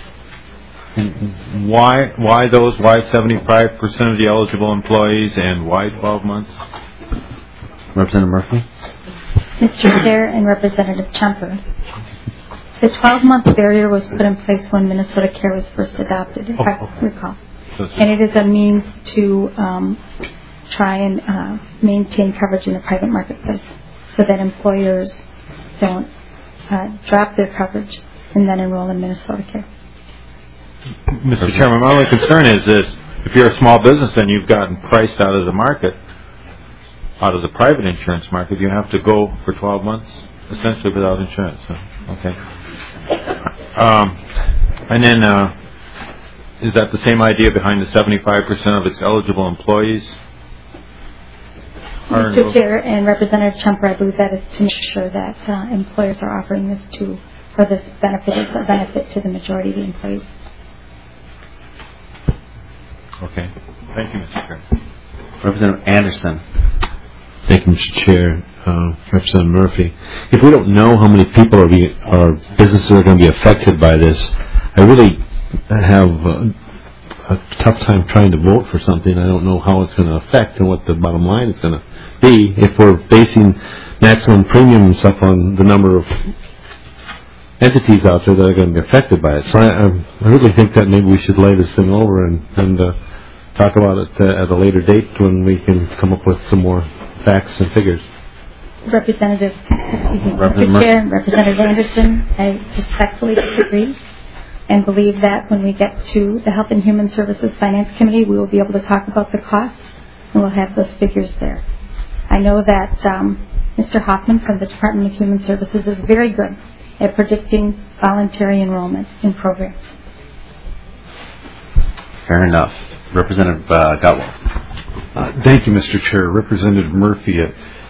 J: Why why those? Why seventy-five percent of the eligible employees, and why twelve months?
A: Representative Murphy?
K: Mister Chair and Representative Chumper, the twelve-month barrier was put in place when Minnesota Care was first adopted, if
J: Oh,
K: I
J: okay.
K: recall. And it is a means to um, try and uh, maintain coverage in the private marketplace so that employers don't uh, drop their coverage and then enroll in Minnesota Care.
J: Mister Chairman, my only concern is this: if you're a small business and you've gotten priced out of the market, out of the private insurance market, you have to go for twelve months, essentially without insurance. So, okay. Um, and then, uh, is that the same idea behind the seventy-five percent of its eligible employees? Are
K: Mister Chair and Representative Chumper, I believe that is to make sure that uh, employers are offering this to, or this benefit is a benefit to the majority of the employees.
J: Okay. Thank you, Mister Chair.
A: Representative Anderson.
U: Thank you, Mister Chair. Uh, Representative Murphy. If we don't know how many people are, be, are businesses are going to be affected by this, I really have a, a tough time trying to vote for something. I don't know how it's going to affect and what the bottom line is going to be if we're basing maximum premium and stuff on the number of entities out there that are going to be affected by it. So I, I really think that maybe we should lay this thing over and, and uh, talk about it uh, at a later date when we can come up with some more facts and figures.
K: Representative, excuse me,
U: Representative
K: Mister Chair and Representative Anderson, I respectfully disagree and believe that when we get to the Health and Human Services Finance Committee, we will be able to talk about the costs and we'll have those figures there. I know that um, Mister Hoffman from the Department of Human Services is very good at predicting voluntary enrollment in programs.
A: Fair enough. Representative uh, Gotwald.
E: Uh, thank you, Mister Chair. Representative Murphy, uh,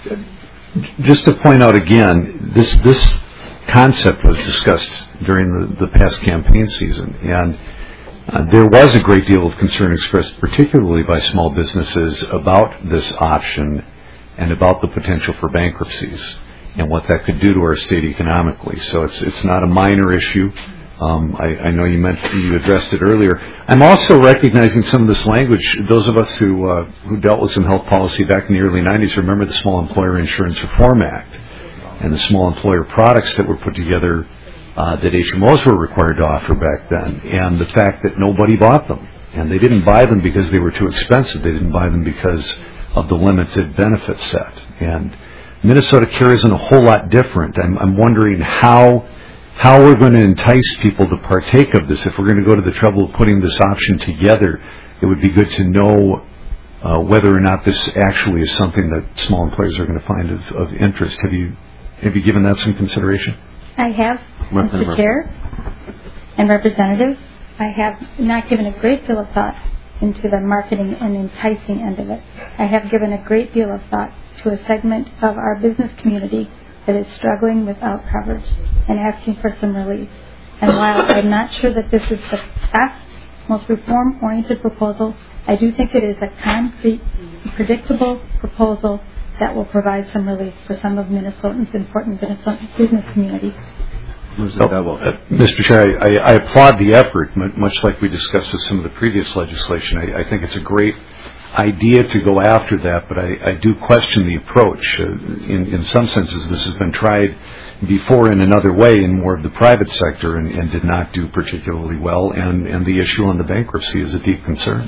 E: just to point out again, this this concept was discussed during the, the past campaign season, and uh, there was a great deal of concern expressed, particularly by small businesses, about this option and about the potential for bankruptcies and what that could do to our state economically. So it's it's not a minor issue. Um, I, I know you meant you addressed it earlier. I'm also recognizing some of this language. Those of us who uh, who dealt with some health policy back in the early nineties remember the Small Employer Insurance Reform Act and the small employer products that were put together uh, that H M Os were required to offer back then, and the fact that nobody bought them. And they didn't buy them because they were too expensive. They didn't buy them because of the limited benefit set. And Minnesota Care isn't a whole lot different. I'm, I'm wondering how how we're going to entice people to partake of this. If we're going to go to the trouble of putting this option together, it would be good to know uh, whether or not this actually is something that small employers are going to find of, of interest. Have you have you given that some consideration?
K: I have, Mister Chair and Representative. I have not given a great deal of thought into the marketing and enticing end of it. I have given a great deal of thought to a segment of our business community that is struggling without coverage and asking for some relief. And while I'm not sure that this is the best, most reform-oriented proposal, I do think it is a concrete, predictable proposal that will provide some relief for some of Minnesotans' important Minnesota business community.
E: Oh, uh, Mister Chair, I, I applaud the effort, much like we discussed with some of the previous legislation. I, I think it's a great idea to go after that, but I, I do question the approach. Uh, in, in some senses, this has been tried before in another way in more of the private sector and, and did not do particularly well, and, and the issue on the bankruptcy is a deep concern.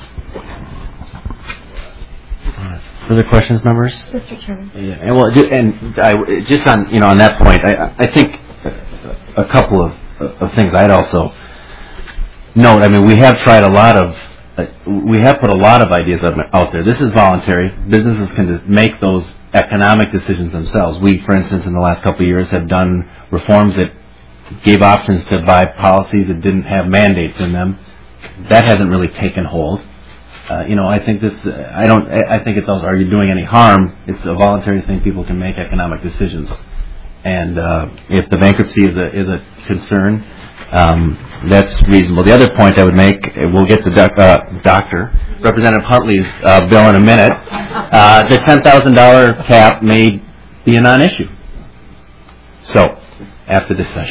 A: Further questions, members?
K: Mister Chairman.
A: Yeah, and well, ju- and I, just on you know on that point, I, I think a couple of, of things I'd also note. I mean, we have tried a lot of, uh, we have put a lot of ideas out there. This is voluntary. Businesses can just make those economic decisions themselves. We, for instance, in the last couple of years have done reforms that gave options to buy policies that didn't have mandates in them. That hasn't really taken hold. Uh, you know, I think this. Uh, I don't. I think it does. Are you doing any harm? It's a voluntary thing. People can make economic decisions. And uh, if the bankruptcy is a is a concern, um, that's reasonable. The other point I would make, we'll get to doc, uh, Doctor Representative Huntley's uh, bill in a minute. Uh, the ten thousand dollar cap may be a non-issue. So, after this session.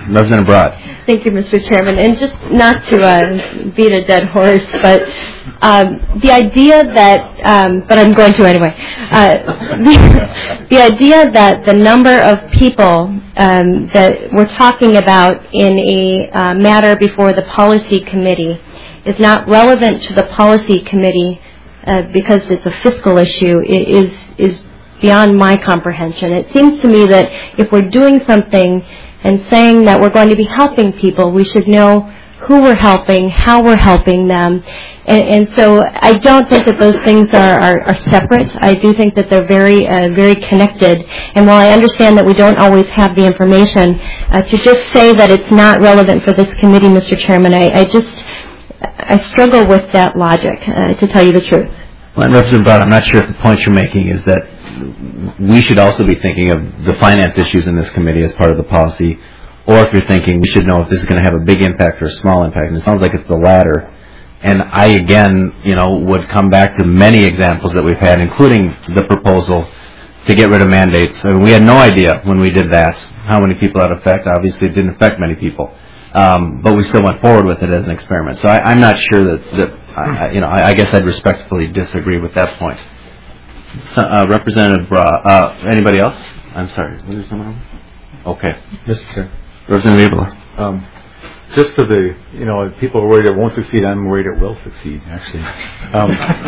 A: Representative Broad.
N: Thank you, Mister Chairman. And just not to uh, beat a dead horse, but um, the idea that, um, but I'm going to anyway, uh, the, the idea that the number of people um, that we're talking about in a uh, matter before the policy committee is not relevant to the policy committee uh, because it's a fiscal issue is is beyond my comprehension. It seems to me that if we're doing something and saying that we're going to be helping people, we should know who we're helping, how we're helping them. And, and so I don't think that those things are, are, are separate. I do think that they're very, uh, very connected. And while I understand that we don't always have the information, uh, to just say that it's not relevant for this committee, Mister Chairman, I, I just, I struggle with that logic, uh, to tell you the truth.
A: Well, and Representative Brown, I'm not sure if the point you're making is that we should also be thinking of the finance issues in this committee as part of the policy, or if you're thinking we should know if this is going to have a big impact or a small impact. And it sounds like it's the latter. And I, again, you know, would come back to many examples that we've had, including the proposal to get rid of mandates. I mean, we had no idea when we did that how many people that affect. Obviously, it didn't affect many people. Um, but we still went forward with it as an experiment. So I, I'm not sure that, that I, you know, I, I guess I'd respectfully disagree with that point. So, uh, Representative Bra, uh, anybody else? I'm sorry, was there someone else? Okay.
V: Mister Chair.
A: Representative Abler.
V: Um, just for the, you know, people are worried it won't succeed, I'm worried it will succeed, actually. Um,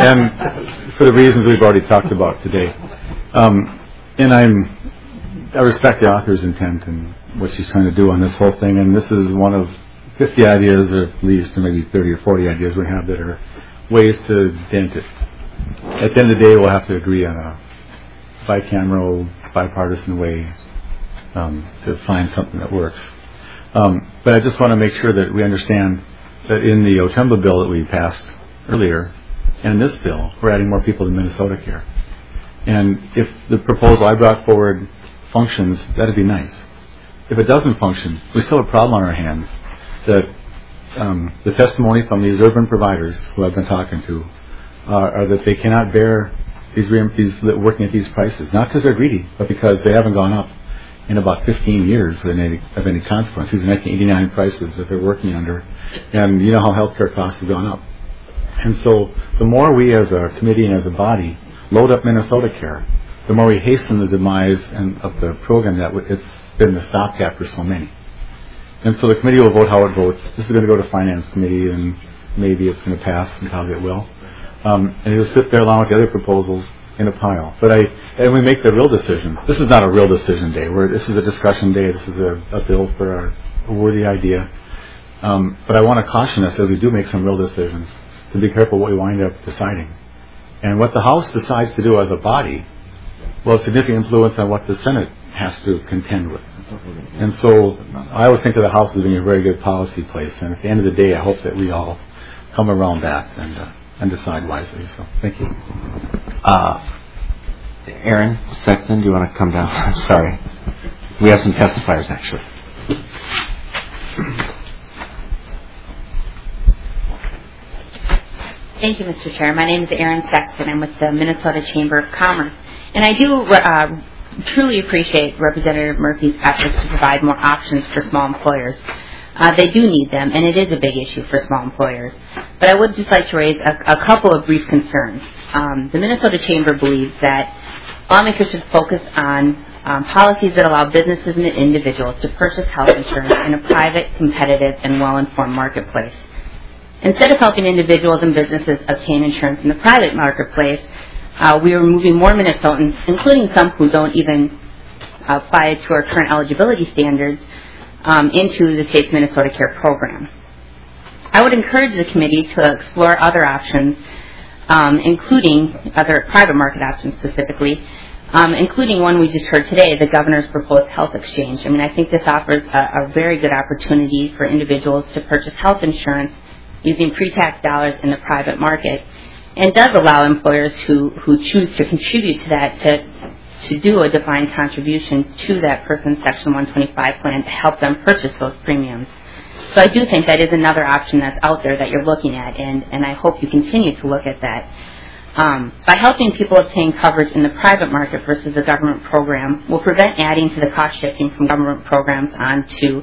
V: and for the reasons we've already talked about today. Um, and I'm, I respect the author's intent and what she's trying to do on this whole thing, and this is one of fifty ideas, or at least, or maybe thirty or forty ideas we have that are ways to dent it. At the end of the day, we'll have to agree on a bicameral, bipartisan way um, to find something that works. Um, but I just want to make sure that we understand that in the Otemba bill that we passed earlier, and this bill, we're adding more people to Minnesota Care. And if the proposal I brought forward functions, that'd be nice. If it doesn't function, we still have a problem on our hands that um, the testimony from these urban providers who I've been talking to uh, are that they cannot bear these, these working at these prices, not because they're greedy, but because they haven't gone up in about fifteen years of any, of any consequence. These are nineteen eighty-nine prices that they're working under, and you know how healthcare costs have gone up. And so the more we as a committee and as a body load up Minnesota Care, the more we hasten the demise and of the program that it's been the stopgap for so many. And so the committee will vote how it votes. This is going to go to Finance Committee, and maybe it's going to pass, and probably it will. Um, and it'll sit there along with the other proposals in a pile. But I, and we make the real decisions. This is not a real decision day. We're, this is a discussion day. This is a, a bill for a, a worthy idea. Um, but I want to caution us as we do make some real decisions to be careful what we wind up deciding. And what the House decides to do as a body will have significant influence on what the Senate has to contend with. And so I always think of the House as being a very good policy place. And at the end of the day, I hope that we all come around that and uh, and decide wisely. So thank you.
A: Uh, Aaron Sexton, do you want to come down? I'm sorry. We have some testifiers, actually.
M: Thank you, Mister Chair. My name is Erin Sexton. I'm with the Minnesota Chamber of Commerce. And I do uh, truly appreciate Representative Murphy's efforts to provide more options for small employers. Uh, they do need them, and it is a big issue for small employers. But I would just like to raise a, a couple of brief concerns. Um, the Minnesota Chamber believes that lawmakers should focus on um, policies that allow businesses and individuals to purchase health insurance in a private, competitive, and well-informed marketplace. Instead of helping individuals and businesses obtain insurance in the private marketplace, uh, we are moving more Minnesotans, including some who don't even apply to our current eligibility standards, um, into the state's Minnesota Care program. I would encourage the committee to explore other options, um, including other private market options specifically, um, including one we just heard today, the governor's proposed health exchange. I mean, I think this offers a, a very good opportunity for individuals to purchase health insurance using pre-tax dollars in the private market, and does allow employers who, who choose to contribute to that to to do a defined contribution to that person's Section one twenty-five plan to help them purchase those premiums. So I do think that is another option that's out there that you're looking at, and, and I hope you continue to look at that. Um, by helping people obtain coverage in the private market versus the government program will prevent adding to the cost shifting from government programs onto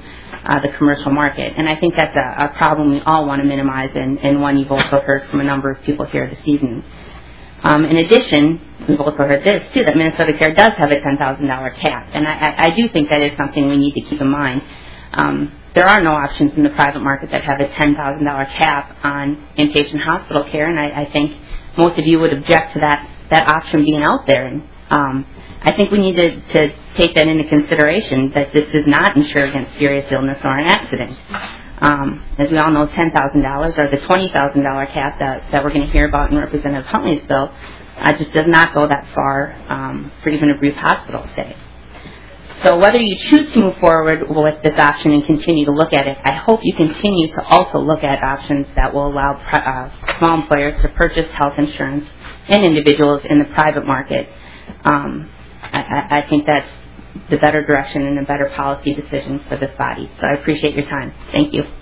M: uh, the commercial market. And I think that's a, a problem we all want to minimize, and, and one you've also heard from a number of people here this evening. Um, in addition, we've also heard this, too, that Minnesota Care does have a ten thousand dollars cap, and I, I, I do think that is something we need to keep in mind. Um, there are no options in the private market that have a ten thousand dollars cap on inpatient hospital care, and I, I think most of you would object to that, that option being out there. And um, I think we need to, to take that into consideration, that this does not insure against serious illness or an accident. Um, as we all know, ten thousand dollars or the twenty thousand dollars cap that, that we're going to hear about in Representative Huntley's bill uh, just does not go that far um, for even a brief hospital stay. So whether you choose to move forward with this option and continue to look at it, I hope you continue to also look at options that will allow uh, small employers to purchase health insurance and individuals in the private market. Um, I, I think that's the better direction and a better policy decision for this body. So I appreciate your time. Thank you.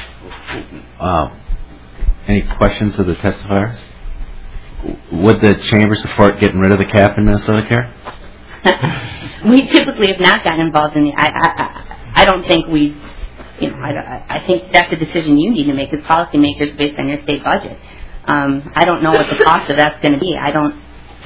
A: Uh, any questions of the testifiers? Would the chamber support getting rid of the cap in Minnesota Care?
M: We typically have not gotten involved in the. I, I, I don't think we. You know, I, I think that's a decision you need to make as policymakers based on your state budget. Um, I don't know what the cost of that's going to be. I don't.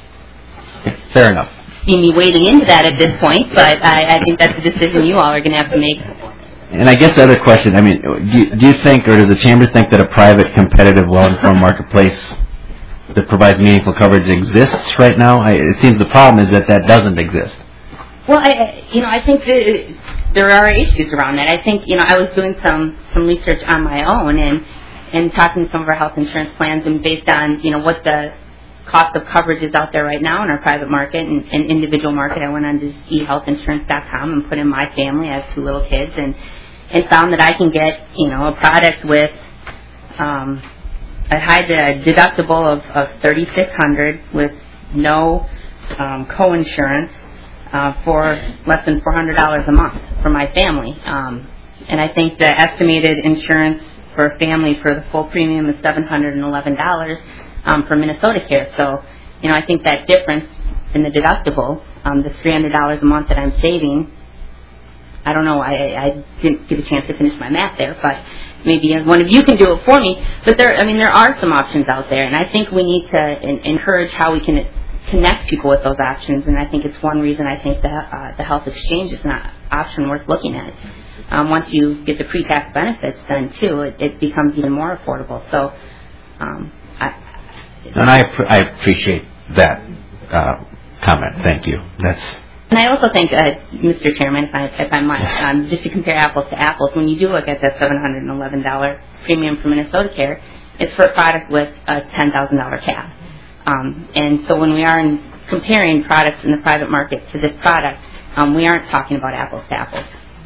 A: Fair enough.
M: See me wading into that at this point, but I, I think that's a decision you all are going to have to make.
A: And I guess the other question, I mean, do you, do you think, or does the chamber think that a private, competitive, well-informed marketplace that provides meaningful coverage exists right now? I, it seems the problem is that that doesn't exist.
M: Well, I, you know, I think that there are issues around that. I think, you know, I was doing some, some research on my own and, and talking to some of our health insurance plans, and based on, you know, what the cost of coverage is out there right now in our private market and, and individual market. I went on to e health insurance dot com and put in my family. I have two little kids, and, and found that I can get, you know, a product with um, a high de- deductible of, of thirty-six hundred dollars with no um, co-insurance uh, for less than four hundred dollars a month for my family. Um, and I think the estimated insurance for a family for the full premium is seven hundred eleven dollars. Um, for Minnesota Care. So, you know, I think that difference in the deductible, um, the three hundred dollars a month that I'm saving, I don't know, I, I didn't get a chance to finish my math there, but maybe one of you can do it for me. But there, I mean, there are some options out there, and I think we need to in, encourage how we can connect people with those options, and I think it's one reason I think the, uh, the health exchange is an option worth looking at. Um, once you get the pre-tax benefits, then, too, it, it becomes even more affordable. So, um, I
A: And I, I appreciate that uh, comment. Thank you. That's.
M: And I also think, uh, Mister Chairman, if I, if I might, um, just to compare apples to apples, when you do look at that seven hundred eleven dollars premium for Minnesota Care, it's for a product with a ten thousand dollars cap. Um, and so when we are in comparing products in the private market to this product, um, we aren't talking about apples to apples.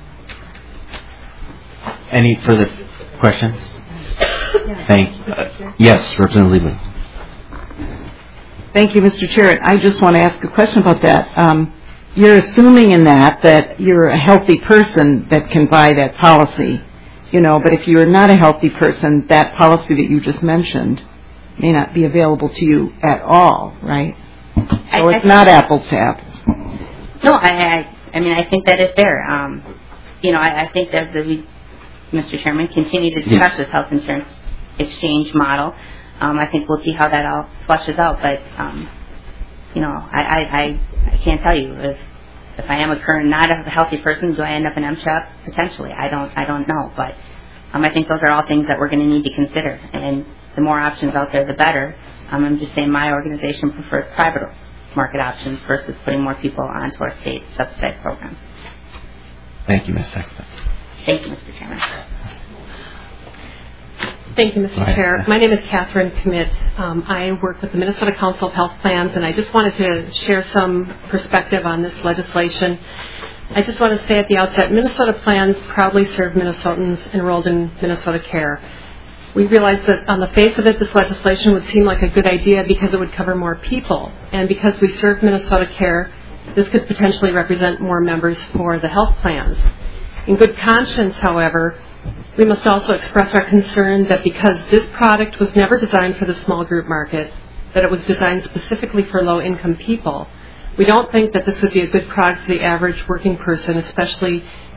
A: Any further questions? Thank. Uh, yes, Representative Liebman.
C: Thank you, Mister Chair. I just want to ask a question about that. Um, you're assuming in that that you're a healthy person that can buy that policy, you know, but if you're not a healthy person, that policy that you just mentioned may not be available to you at all, right? So
M: I,
C: it's
M: I,
C: not apples to apples.
M: No, I, I, I mean, I think that is fair. Um, you know, I, I think that as we, Mister Chairman, continue to discuss yes. this health insurance exchange model, Um, I think we'll see how that all flushes out, but um, you know, I, I, I, I can't tell you if if I am a current not a healthy person, do I end up in M C H A P? Potentially, I don't I don't know, but um, I think those are all things that we're going to need to consider, and the more options out there, the better. Um, I'm just saying my organization prefers private market options versus putting more people onto our state subsidized programs.
A: Thank you, Miz Sexton.
M: Thank you, Mister Chairman.
Q: Thank you, Mister Chair. My name is Catherine Commit. Um, I work with the Minnesota Council of Health Plans, and I just wanted to share some perspective on this legislation. I just want to say at the outset, Minnesota plans proudly serve Minnesotans enrolled in Minnesota Care. We realize that on the face of it, this legislation would seem like a good idea because it would cover more people. And because we serve Minnesota Care, this could potentially represent more members for the health plans. In good conscience, however, we must also express our concern that because this product was never designed for the small group market, that it was designed specifically for low-income people, we don't think that this would be a good product for the average working person, especially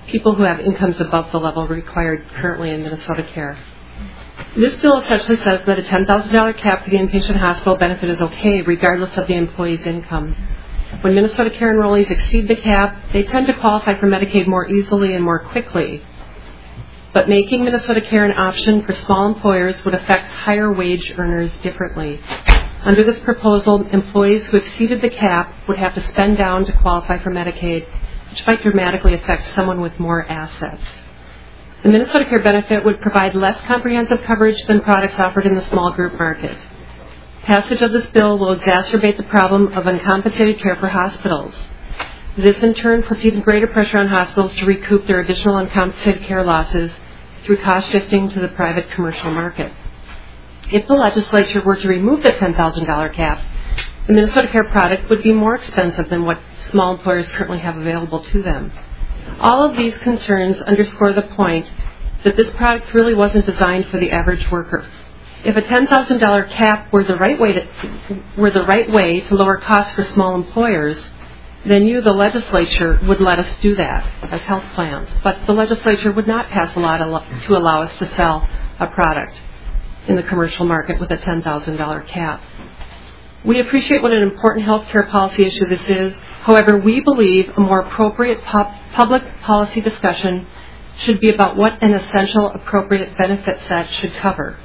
Q: people who have incomes above the level required currently in Minnesota Care. This bill essentially says that a ten thousand dollars cap for the inpatient hospital benefit is okay regardless of the employee's income. When Minnesota Care enrollees exceed the cap, they tend to qualify for Medicaid more easily and more quickly. But making Minnesota Care an option for small employers would affect higher wage earners differently. Under this proposal, employees who exceeded the cap would have to spend down to qualify for Medicaid, which might dramatically affect someone with more assets. The Minnesota Care benefit would provide less comprehensive coverage than products offered in the small group market. Passage of this bill will exacerbate the problem of uncompensated care for hospitals. This in turn puts even greater pressure on hospitals to recoup their additional uncompensated care losses through cost shifting to the private commercial market. If the legislature were to remove the ten thousand dollars cap, the Minnesota Care product would be more expensive than what small employers currently have available to them. All of these concerns underscore the point that this product really wasn't designed for the average worker. If a ten thousand dollars cap were the right way to, were the right way to lower costs for small employers, then you, the legislature, would let us do that as health plans. But the legislature would not pass a law to allow us to sell a product in the commercial market with a ten thousand dollars cap. We appreciate what an important health care policy issue this is. However, we believe a more appropriate pub- public policy discussion should be about what an essential appropriate benefit set should cover.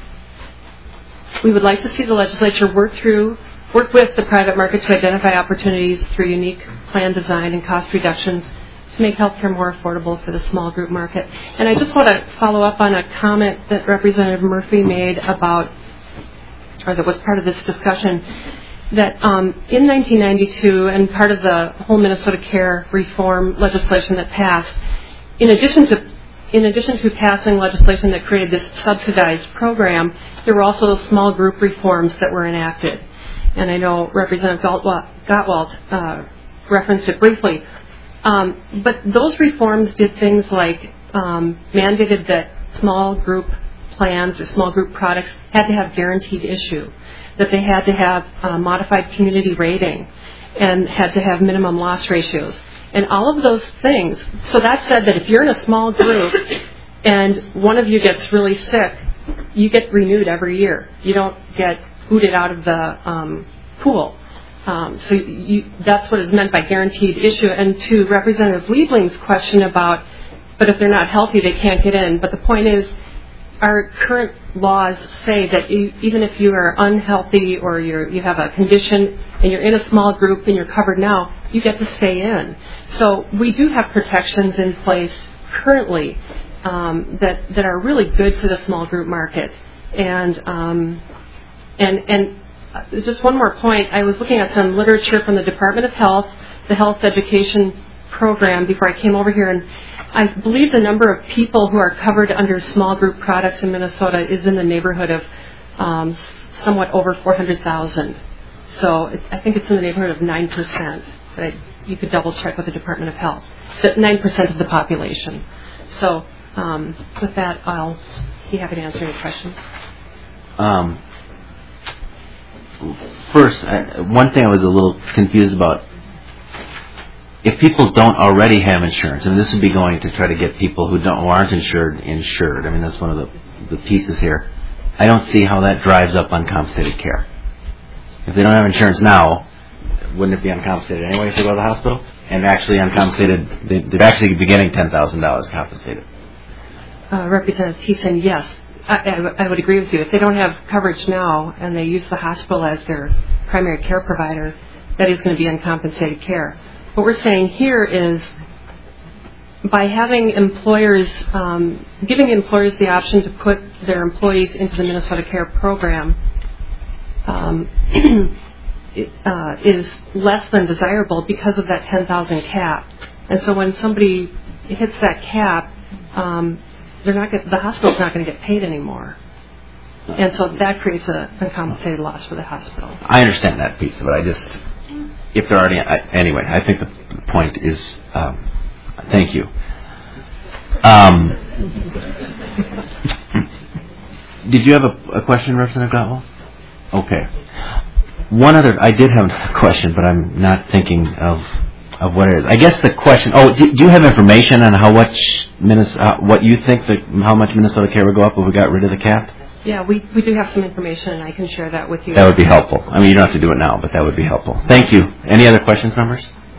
Q: We would like to see the legislature work through, work with the private market to identify opportunities through unique plan design and cost reductions to make healthcare more affordable for the small group market. And I just want to follow up on a comment that Representative Murphy made about, or that was part of this discussion, that um, in nineteen ninety-two, and part of the whole Minnesota Care reform legislation that passed, in addition to in addition to passing legislation that created this subsidized program, there were also small group reforms that were enacted. And I know Representative Gottwald uh, referenced it briefly. Um, but those reforms did things like um, mandated that small group plans or small group products had to have guaranteed issue, that they had to have uh, modified community rating, and had to have minimum loss ratios. And all of those things, so that said that if you're in a small group and one of you gets really sick, you get renewed every year. You don't get booted out of the um, pool. Um, so you, that's what is meant by guaranteed issue. And to Representative Liebling's question about, but if they're not healthy, they can't get in. But the point is, our current laws say that you, even if you are unhealthy or you're, you have a condition and you're in a small group and you're covered now, you get to stay in. So we do have protections in place currently um, that that are really good for the small group market. And um, and and just one more point. I was looking at some literature from the Department of Health, the Health Education Program, before I came over here, and I believe the number of people who are covered under small group products in Minnesota is in the neighborhood of um, somewhat over four hundred thousand. So it, I think it's in the neighborhood of nine percent. But you could double check with the Department of Health. That nine percent of the population. So um, with that, I'll be happy to answer any questions.
A: Um, first, I, one thing I was a little confused about. If people don't already have insurance, I mean, this would be going to try to get people who don't, who aren't insured, insured. I mean, that's one of the, the pieces here. I don't see how that drives up uncompensated care. If they don't have insurance now, wouldn't it be uncompensated anyway if they go to the hospital? And actually uncompensated, they, they'd actually be getting ten thousand dollars compensated.
Q: Uh, Representative Thiessen, yes. I, I, I would agree with you. If they don't have coverage now and they use the hospital as their primary care provider, that is going to be uncompensated care. What we're saying here is by having employers, um, giving employers the option to put their employees into the Minnesota Care program um, it, uh, is less than desirable because of that ten thousand cap. And so when somebody hits that cap, um, they're not get, the hospital's not going to get paid anymore. And so that creates an uncompensated loss for the hospital.
A: I understand that piece of it. I just... If they're already, I, anyway, I think the point is, um, thank you. Um, did you have a, a question, Representative Gottwald? Okay. One other, I did have a question, but I'm not thinking of of what it is. I guess the question. Oh, do, do you have information on how much Minnesota, uh, what you think that how much Minnesota Care would go up if we got rid of the cap?
Q: Yeah, we we do have some information, and I can share that with you.
A: That would be helpful. I mean, you don't have to do it now, but that would be helpful. Thank you. Any other questions, members?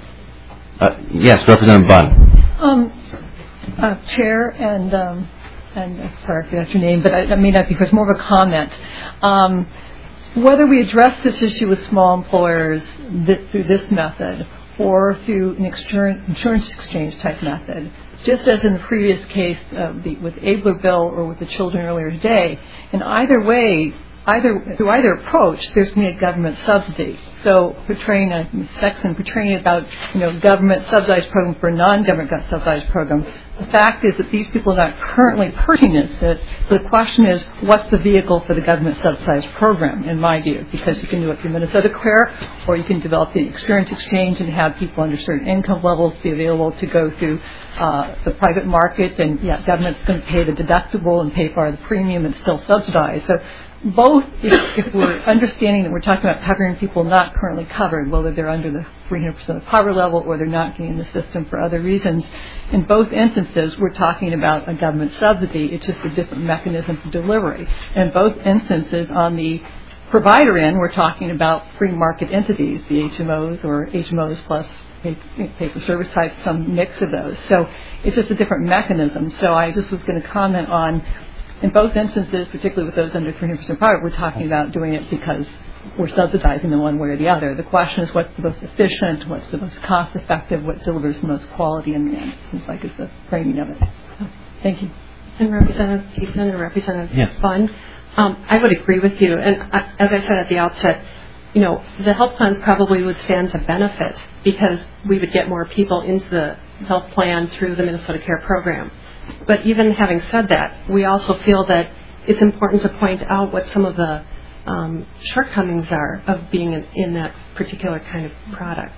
A: Uh, yes, Representative Bunn.
D: Um, uh, Chair and um, and uh, sorry, I forgot your name, but I, I may not be. It's more of a comment. Um, whether we address this issue with small employers th- through this method or through an insurance exchange type method, just as in the previous case uh, the, with Abler Bill or with the children earlier today, in either way, either through either approach, there's going to be a government subsidy. So portraying a section, portraying about you know government subsidized program for a non-government subsidized program. The fact is that these people are not currently purchasing it. So the question is, what's the vehicle for the government subsidized program? In my view, because you can do it through Minnesota Care, or you can develop the experience exchange and have people under certain income levels be available to go through uh, the private market, and yeah, government's going to pay the deductible and pay part of the premium and still subsidize. So both, if, if we're understanding that we're talking about covering people not currently covered, whether they're under the three hundred percent of poverty level or they're not getting the system for other reasons, in both instances we're talking about a government subsidy. It's just a different mechanism for delivery. In both instances, on the provider end, we're talking about free market entities, the H M Os or H M Os plus pay-for-service types, some mix of those. So it's just a different mechanism. So I just was going to comment on, in both instances, particularly with those under three hundred percent poverty, we're talking about doing it because we're subsidizing them one way or the other. The question is, what's the most efficient, what's the most cost-effective, what delivers the most quality in the end. It seems like it's the framing of it. So, thank you.
Q: And Representative Thiessen and Representative
A: yes.
Q: Bunn, um, I would agree with you. And I, as I said at the outset, you know, the health plan probably would stand to benefit because we would get more people into the health plan through the Minnesota Care program. But even having said that, we also feel that it's important to point out what some of the um, shortcomings are of being in, in that particular kind of product.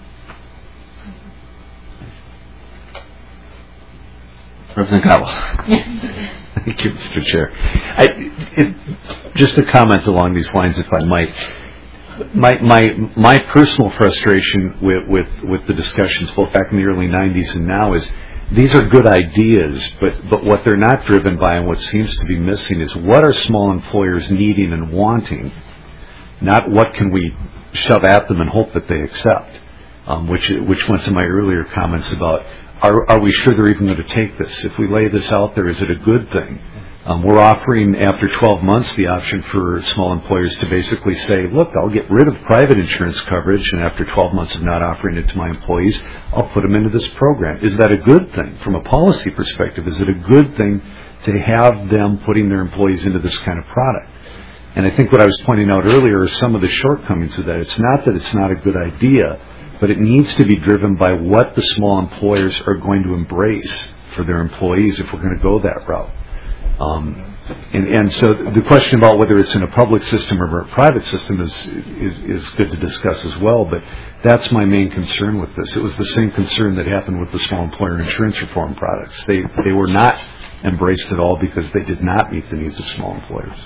A: Representative Cowell.
E: Thank you, Mister Chair. I, it, just a comment along these lines, if I might. My my my personal frustration with, with, with the discussions, both back in the early nineties and now, is these are good ideas, but, but what they're not driven by and what seems to be missing is what are small employers needing and wanting, not what can we shove at them and hope that they accept, um, which which went to my earlier comments about are, are we sure they're even going to take this? If we lay this out there, is it a good thing? Um, we're offering, after twelve months, the option for small employers to basically say, look, I'll get rid of private insurance coverage, and after twelve months of not offering it to my employees, I'll put them into this program. Is that a good thing? From a policy perspective, is it a good thing to have them putting their employees into this kind of product? And I think what I was pointing out earlier are some of the shortcomings of that. It's not that it's not a good idea, but it needs to be driven by what the small employers are going to embrace for their employees if we're going to go that route. Um, and, and so the question about whether it's in a public system or a private system is, is is good to discuss as well, but that's my main concern with this. It was the same concern that happened with the small employer insurance reform products. They they were not embraced at all because they did not meet the needs of small employers.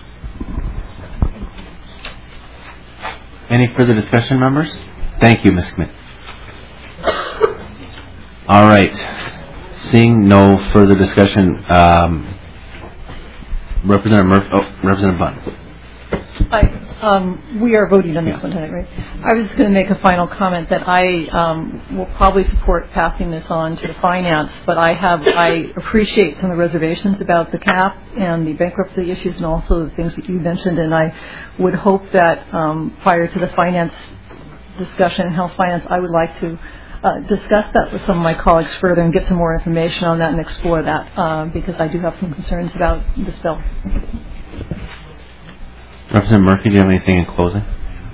A: Any further discussion, members? Thank you, Miz Schmidt. All right. Seeing no further discussion, um, Representative Murphy, oh, Representative Bunn.
D: Hi. Um, we are voting on this yeah. one tonight, right? I was just going to make a final comment that I um, will probably support passing this on to the finance, but I have I appreciate some of the reservations about the cap and the bankruptcy issues and also the things that you mentioned, and I would hope that um, prior to the finance discussion in health finance, I would like to uh, discuss that with some of my colleagues further and get some more information on that and explore that uh, because I do have some concerns about this bill.
A: Representative Murphy, do you have anything in closing?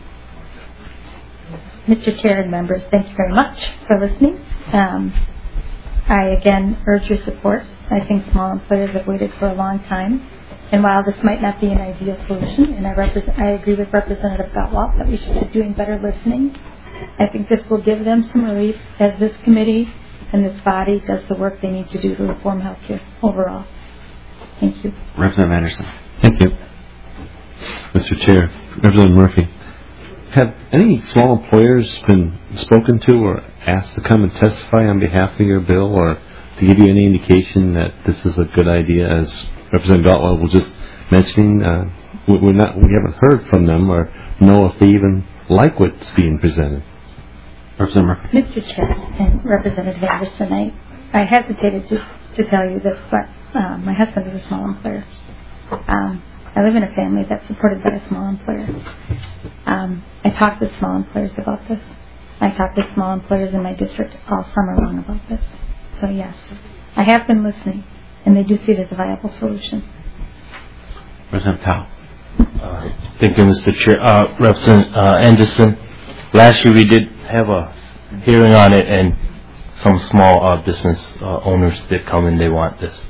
K: Mister Chair and members, thank you very much for listening. Um, I again urge your support. I think small employers have waited for a long time. And while this might not be an ideal solution, and I, represent, I agree with Representative Gottwald that we should be doing better listening, I think this will give them some relief as this committee and this body does the work they need to do to reform health care overall. Thank you.
A: Representative Anderson.
U: Thank you. Mister Chair, Representative Murphy, kind have any small employers been spoken to or asked to come and testify on behalf of your bill, or to give you any indication that this is a good idea, as Representative Galtwell was just mentioning? Uh, we're not, we haven't heard from them or know if they even like what's being presented. Representative Murphy.
K: Mister Chair and Representative Anderson, I, I hesitated to, to tell you this, but uh, my husband is a small employer. Um, I live in a family that's supported by a small employer. Um, I talk with small employers about this. I talk with small employers in my district all summer long about this. So yes, I have been listening, and they do see it as a viable solution.
A: Representative Tao.
L: Uh, thank you, Mister Chair. Uh, Representative uh, Anderson, last year we did have a hearing on it, and some small uh, business uh, owners did come and they want this.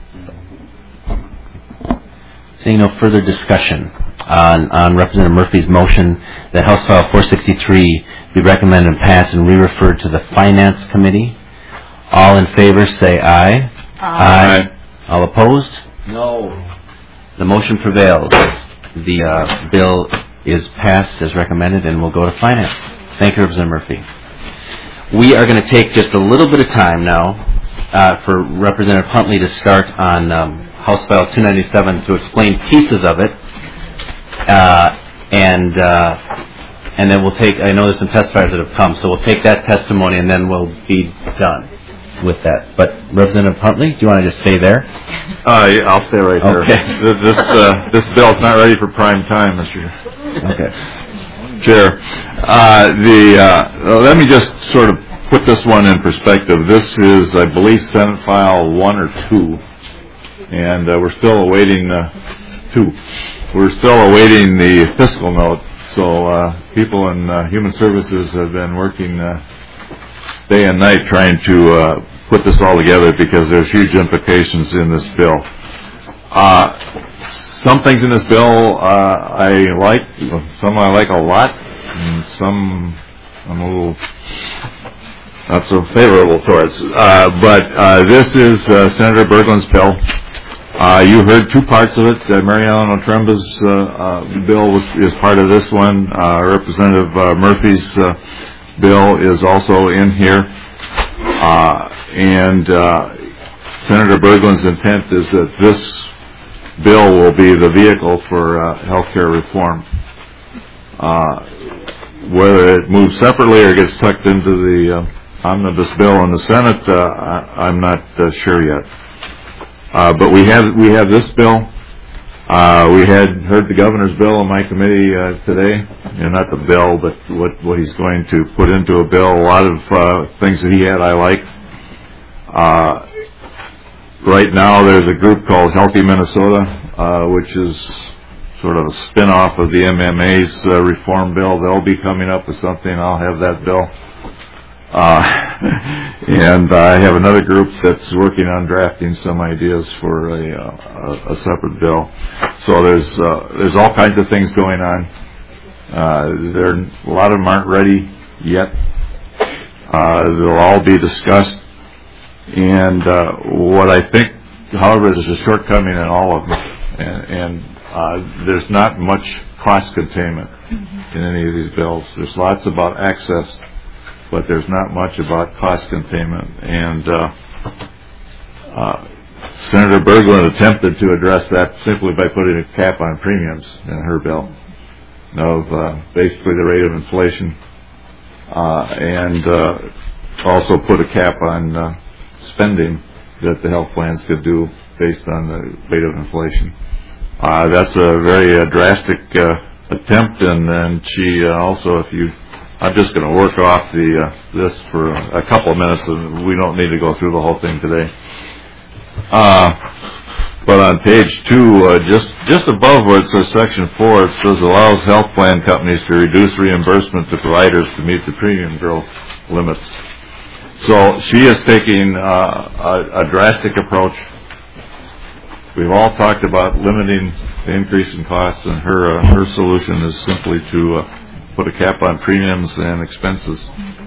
A: Seeing no further discussion on, on Representative Murphy's motion that House File four sixty-three be recommended and passed and re-referred to the Finance Committee, all in favor say aye. Aye. Aye. All opposed? No. The motion prevails. The uh, bill is passed as recommended and will go to Finance. Thank you, Representative Murphy. We are going to take just a little bit of time now uh, for Representative Huntley to start on um, House File two ninety-seven to explain pieces of it, uh, and uh, and then we'll take. I know there's some testifiers that have come, so we'll take that testimony and then we'll be done with that. But Representative Huntley, do you want to just stay there?
R: Uh, yeah, I'll stay right there.
A: Okay.
R: This this, uh, this bill's not ready for prime time, Mister
A: Okay.
R: Chair. Uh, the uh, let me just sort of put this one in perspective. This is, I believe, Senate File one or two. And uh, we're still awaiting uh, two. We're still awaiting the fiscal note. So uh, people in uh, Human Services have been working uh, day and night trying to uh, put this all together, because there's huge implications in this bill. Uh, some things in this bill uh, I like, some I like a lot, and some I'm a little not so favorable towards. Uh, but uh, this is uh, Senator Berglund's bill. Uh, you heard two parts of it. Uh, Mary Ellen Otremba's uh, uh, bill was, is part of this one. Uh, Representative uh, Murphy's uh, bill is also in here. Uh, and uh, Senator Berglund's intent is that this bill will be the vehicle for uh, health care reform. Uh, whether it moves separately or gets tucked into the uh, omnibus bill in the Senate, uh, I, I'm not uh, sure yet. Uh, but we have we have this bill. Uh, we had heard the governor's bill in my committee uh, today, and not the bill, but what what he's going to put into a bill. A lot of uh, things that he had I like. Uh, right now, there's a group called Healthy Minnesota, uh, which is sort of a spin-off of the M M A's uh, reform bill. They'll be coming up with something. I'll have that bill. Uh, and I have another group that's working on drafting some ideas for a, uh, a separate bill. So there's uh, there's all kinds of things going on. Uh, there a lot of them aren't ready yet. Uh, they'll all be discussed. And uh, what I think, however, there's a shortcoming in all of them, and, and uh, there's not much cost containment in any of these bills. There's lots about access, but there's not much about cost containment. And uh, uh, Senator Berglund attempted to address that simply by putting a cap on premiums in her bill of uh, basically the rate of inflation, uh, and uh, also put a cap on uh, spending that the health plans could do based on the rate of inflation. Uh, that's a very uh, drastic uh, attempt, and then she uh, also, if you I'm just going to work off the uh, this for a couple of minutes, and we don't need to go through the whole thing today. Uh, but on page two, uh, just just above where it says section four, it says allows health plan companies to reduce reimbursement to providers to meet the premium growth limits. So she is taking uh, a, a drastic approach. We've all talked about limiting the increase in costs, and her uh, her solution is simply to uh, put a cap on premiums and expenses.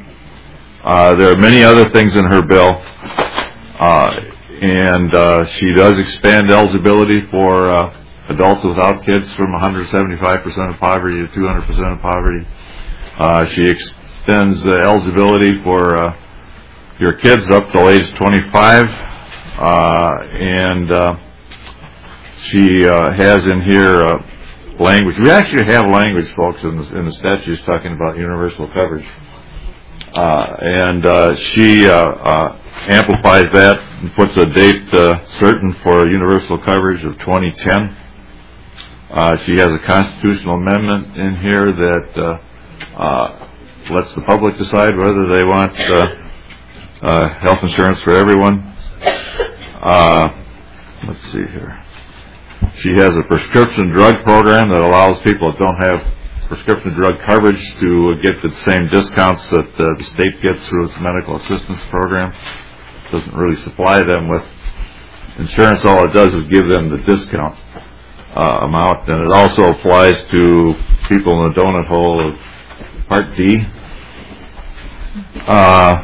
R: Uh, there are many other things in her bill, uh, and uh, she does expand eligibility for uh, adults without kids from one hundred seventy-five percent of poverty to two hundred percent of poverty. Uh, she extends uh, eligibility for uh, your kids up till age twenty-five, uh, and uh, she uh, has in here uh, language. We actually have language, folks, in the, in the statutes talking about universal coverage. Uh, and uh, she uh, uh, amplifies that and puts a date uh, certain for universal coverage of twenty ten. Uh, she has a constitutional amendment in here that uh, uh, lets the public decide whether they want uh, uh, health insurance for everyone. Uh, let's see here. She has a prescription drug program that allows people that don't have prescription drug coverage to get the same discounts that uh, the state gets through its medical assistance program. It doesn't really supply them with insurance. All it does is give them the discount uh, amount, and it also applies to people in the donut hole of Part D. Uh,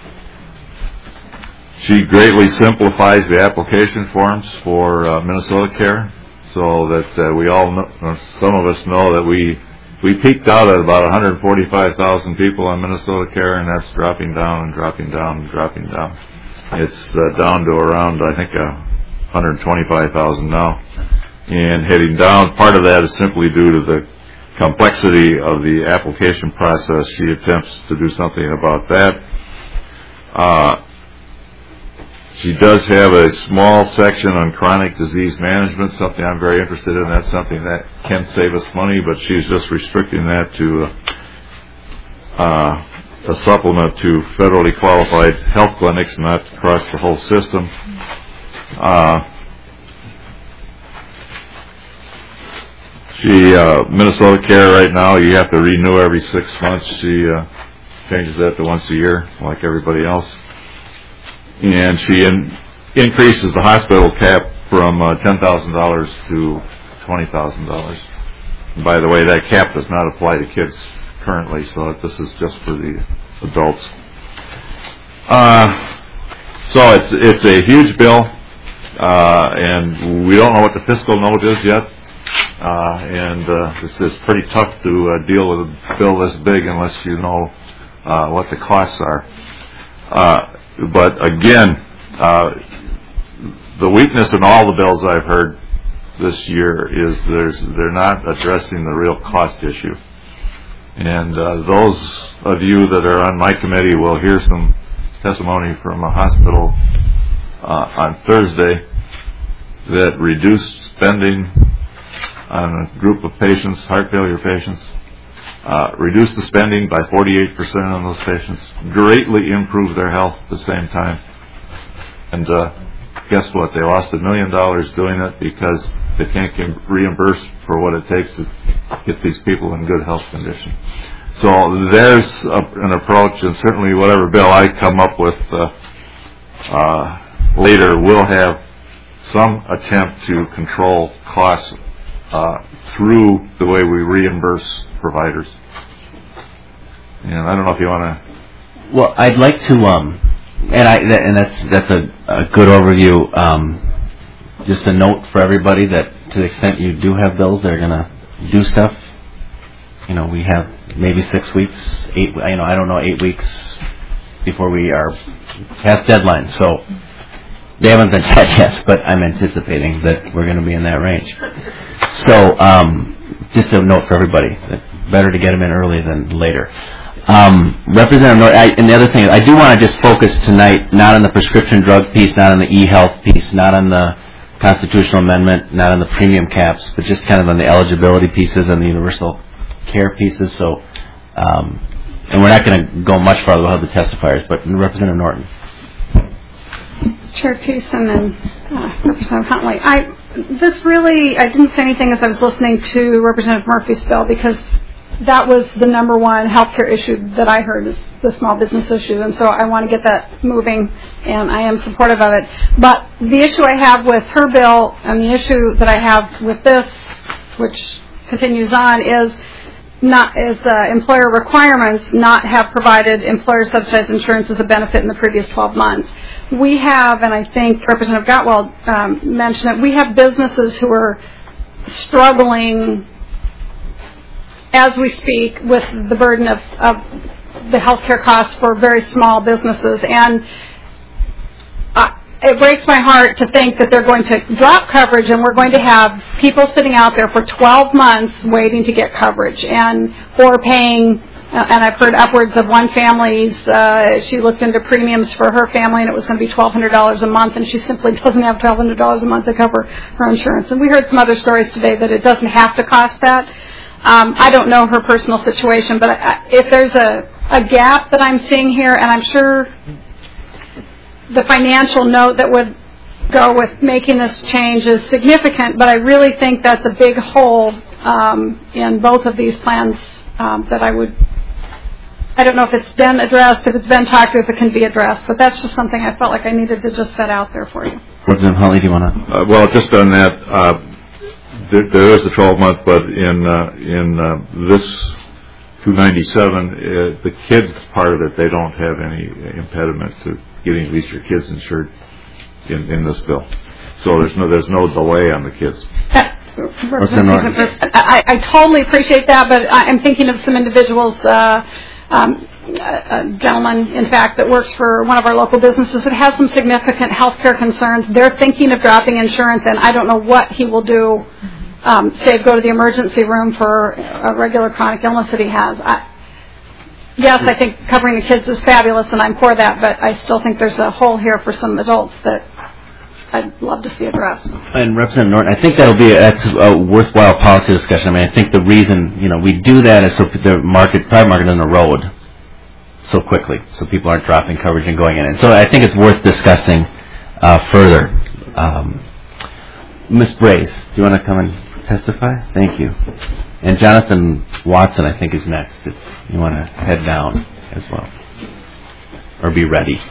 R: she greatly simplifies the application forms for uh, Minnesota Care, so that uh, we all know, some of us know that we we peaked out at about one hundred forty-five thousand people on Minnesota Care, and that's dropping down and dropping down and dropping down. It's uh, down to around, I think, uh, one hundred twenty-five thousand now, and heading down. Part of that is simply due to the complexity of the application process. She attempts to do something about that. Uh, She does have a small section on chronic disease management, something I'm very interested in. That's something that can save us money, but she's just restricting that to uh, a supplement to federally qualified health clinics, not across the whole system. Uh, she, uh, Minnesota Care right now, you have to renew every six months. She uh, changes that to once a year, like everybody else. And she in, increases the hospital cap from uh, ten thousand dollars to twenty thousand dollars. By the way, that cap does not apply to kids currently, so this is just for the adults. Uh, so it's it's a huge bill, uh, and we don't know what the fiscal note is yet. Uh, and uh, it's, it's pretty tough to uh, deal with a bill this big unless you know uh, what the costs are. Uh, But again, uh, the weakness in all the bills I've heard this year is there's they're not addressing the real cost issue. And uh, those of you that are on my committee will hear some testimony from a hospital uh, on Thursday that reduced spending on a group of patients, heart failure patients, Uh, reduce the spending by forty-eight percent on those patients, greatly improve their health at the same time. And uh, guess what? They lost a million dollars doing it because they can't get reimbursed for what it takes to get these people in good health condition. So there's a, an approach, and certainly whatever bill I come up with uh, uh, later will have some attempt to control costs uh, through the way we reimburse providers. And I don't know if you want to.
A: Well, I'd like to, um, and I and that's that's a, a good overview. Um, just a note for everybody that to the extent you do have bills that are going to do stuff, you know, we have maybe six weeks, eight. You know, I don't know, eight weeks before we are past deadline. So they haven't been set yet, but I'm anticipating that we're going to be in that range. So um, just a note for everybody that better to get them in early than later. Um, Representative Norton, I, and the other thing, I do want to just focus tonight not on the prescription drug piece, not on the e-health piece, not on the constitutional amendment, not on the premium caps, but just kind of on the eligibility pieces and the universal care pieces. So, um, and we're not going to go much farther. We'll have the testifiers, but Representative Norton.
P: Chair Tucson and uh, Representative Huntley. I this really I didn't say anything as I was listening to Representative Murphy's bill because that was the number one healthcare issue that I heard is the small business issue, and so I want to get that moving, and I am supportive of it. But the issue I have with her bill and the issue that I have with this, which continues on, is not is uh, employer requirements not have provided employer subsidized insurance as a benefit in the previous twelve months. We have, and I think Representative Gottwald um, mentioned it, we have businesses who are struggling as we speak, with the burden of, of the health care costs for very small businesses. And uh, it breaks my heart to think that they're going to drop coverage and we're going to have people sitting out there for twelve months waiting to get coverage and or paying, uh, and I've heard upwards of one family's, uh, she looked into premiums for her family and it was going to be twelve hundred dollars a month, and she simply doesn't have twelve hundred dollars a month to cover her insurance. And we heard some other stories today that it doesn't have to cost that. Um, I don't know her personal situation, but I, if there's a, a gap that I'm seeing here, and I'm sure the financial note that would go with making this change is significant, but I really think that's a big hole um, in both of these plans um, that I would, I don't know if it's been addressed, if it's been talked to, if it can be addressed, but that's just something I felt like I needed to just set out there for you.
A: Representative Huntley, do you want to?
R: Uh, well, just on that, uh, there, there is a twelve-month, but in uh, in uh, this two ninety-seven, uh, the kids part of it, they don't have any impediment to getting at least your kids insured in, in this bill. So there's no there's no delay on the kids.
P: I, I totally appreciate that, but I'm thinking of some individuals, uh, um, a gentleman, in fact, that works for one of our local businesses that has some significant health care concerns. They're thinking of dropping insurance, and I don't know what he will do, um, save go to the emergency room for a regular chronic illness that he has. I, Yes, I think covering the kids is fabulous, and I'm for that, but I still think there's a hole here for some adults that I'd love to see addressed.
A: And Representative Norton, I think that'll be a, that's a worthwhile policy discussion. I mean, I think the reason, you know, we do that is so the market, private market doesn't erode so quickly, so people aren't dropping coverage and going in. And so I think it's worth discussing uh, further. Um, Miz Brace, do you want to come and testify? Thank you. And Jonathan Watson, I think, is next, if you want to head down as well. Or be ready.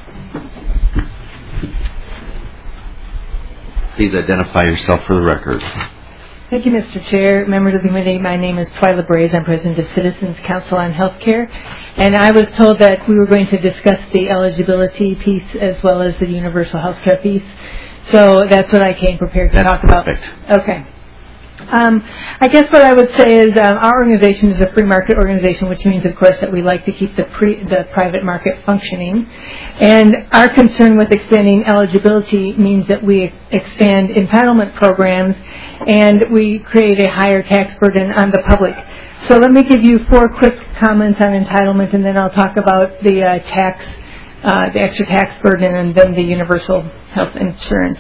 A: Please identify yourself for the record.
F: Thank you, Mister Chair. Members of the committee, my name is Twyla Braze. I'm president of Citizens Council on Healthcare. And I was told that we were going to discuss the eligibility piece as well as the universal health care piece. So that's what I came prepared to
A: that's
F: talk
A: perfect.
F: about. Okay. Um, I guess what I would say is um, our organization is a free market organization, which means, of course, that we like to keep the, pre, the private market functioning. And our concern with expanding eligibility means that we expand entitlement programs and we create a higher tax burden on the public. So let me give you four quick comments on entitlement, and then I'll talk about the uh, tax, uh, the extra tax burden, and then the universal health insurance.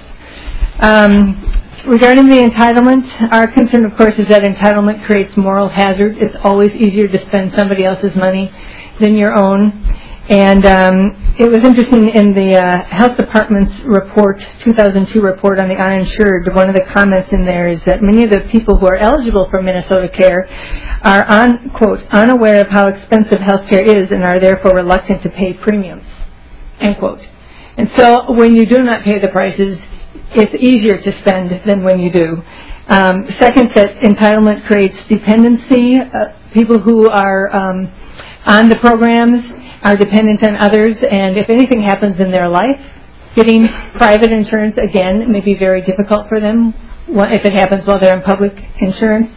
F: Um, Regarding the entitlement, our concern, of course, is that entitlement creates moral hazard. It's always easier to spend somebody else's money than your own. And um, it was interesting in the uh, Health Department's report, two thousand two report on the uninsured, one of the comments in there is that many of the people who are eligible for Minnesota Care are, on, quote, unaware of how expensive health care is and are therefore reluctant to pay premiums, end quote. And so when you do not pay the prices, it's easier to spend than when you do. Um, second, that entitlement creates dependency. Uh, people who are um, on the programs are dependent on others, and if anything happens in their life, getting private insurance, again, may be very difficult for them if it happens while they're in public insurance.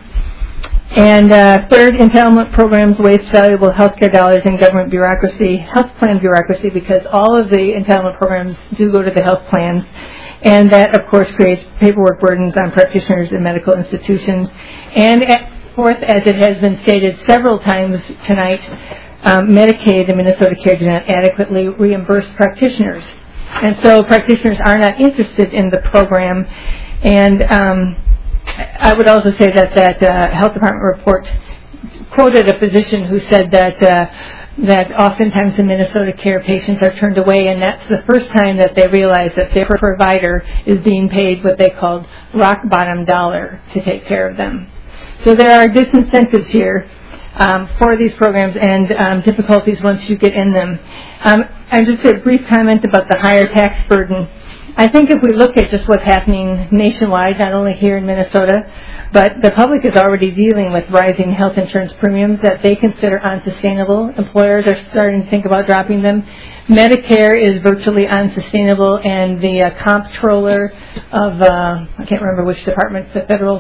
F: And uh, third, entitlement programs waste valuable health care dollars in government bureaucracy, health plan bureaucracy, because all of the entitlement programs do go to the health plans. And that, of course, creates paperwork burdens on practitioners and medical institutions. And fourth, as it has been stated several times tonight, um, Medicaid and Minnesota Care do not adequately reimburse practitioners. And so practitioners are not interested in the program. And um, I would also say that that uh, Health Department report quoted a physician who said that uh, that oftentimes in Minnesota Care patients are turned away, and that's the first time that they realize that their provider is being paid what they called rock bottom dollar to take care of them. So there are disincentives here um, for these programs and um, difficulties once you get in them. Um, and just a brief comment about the higher tax burden. I think if we look at just what's happening nationwide, not only here in Minnesota, but the public is already dealing with rising health insurance premiums that they consider unsustainable. Employers are starting to think about dropping them. Medicare is virtually unsustainable, and the uh, comptroller of, uh, I can't remember which department, the federal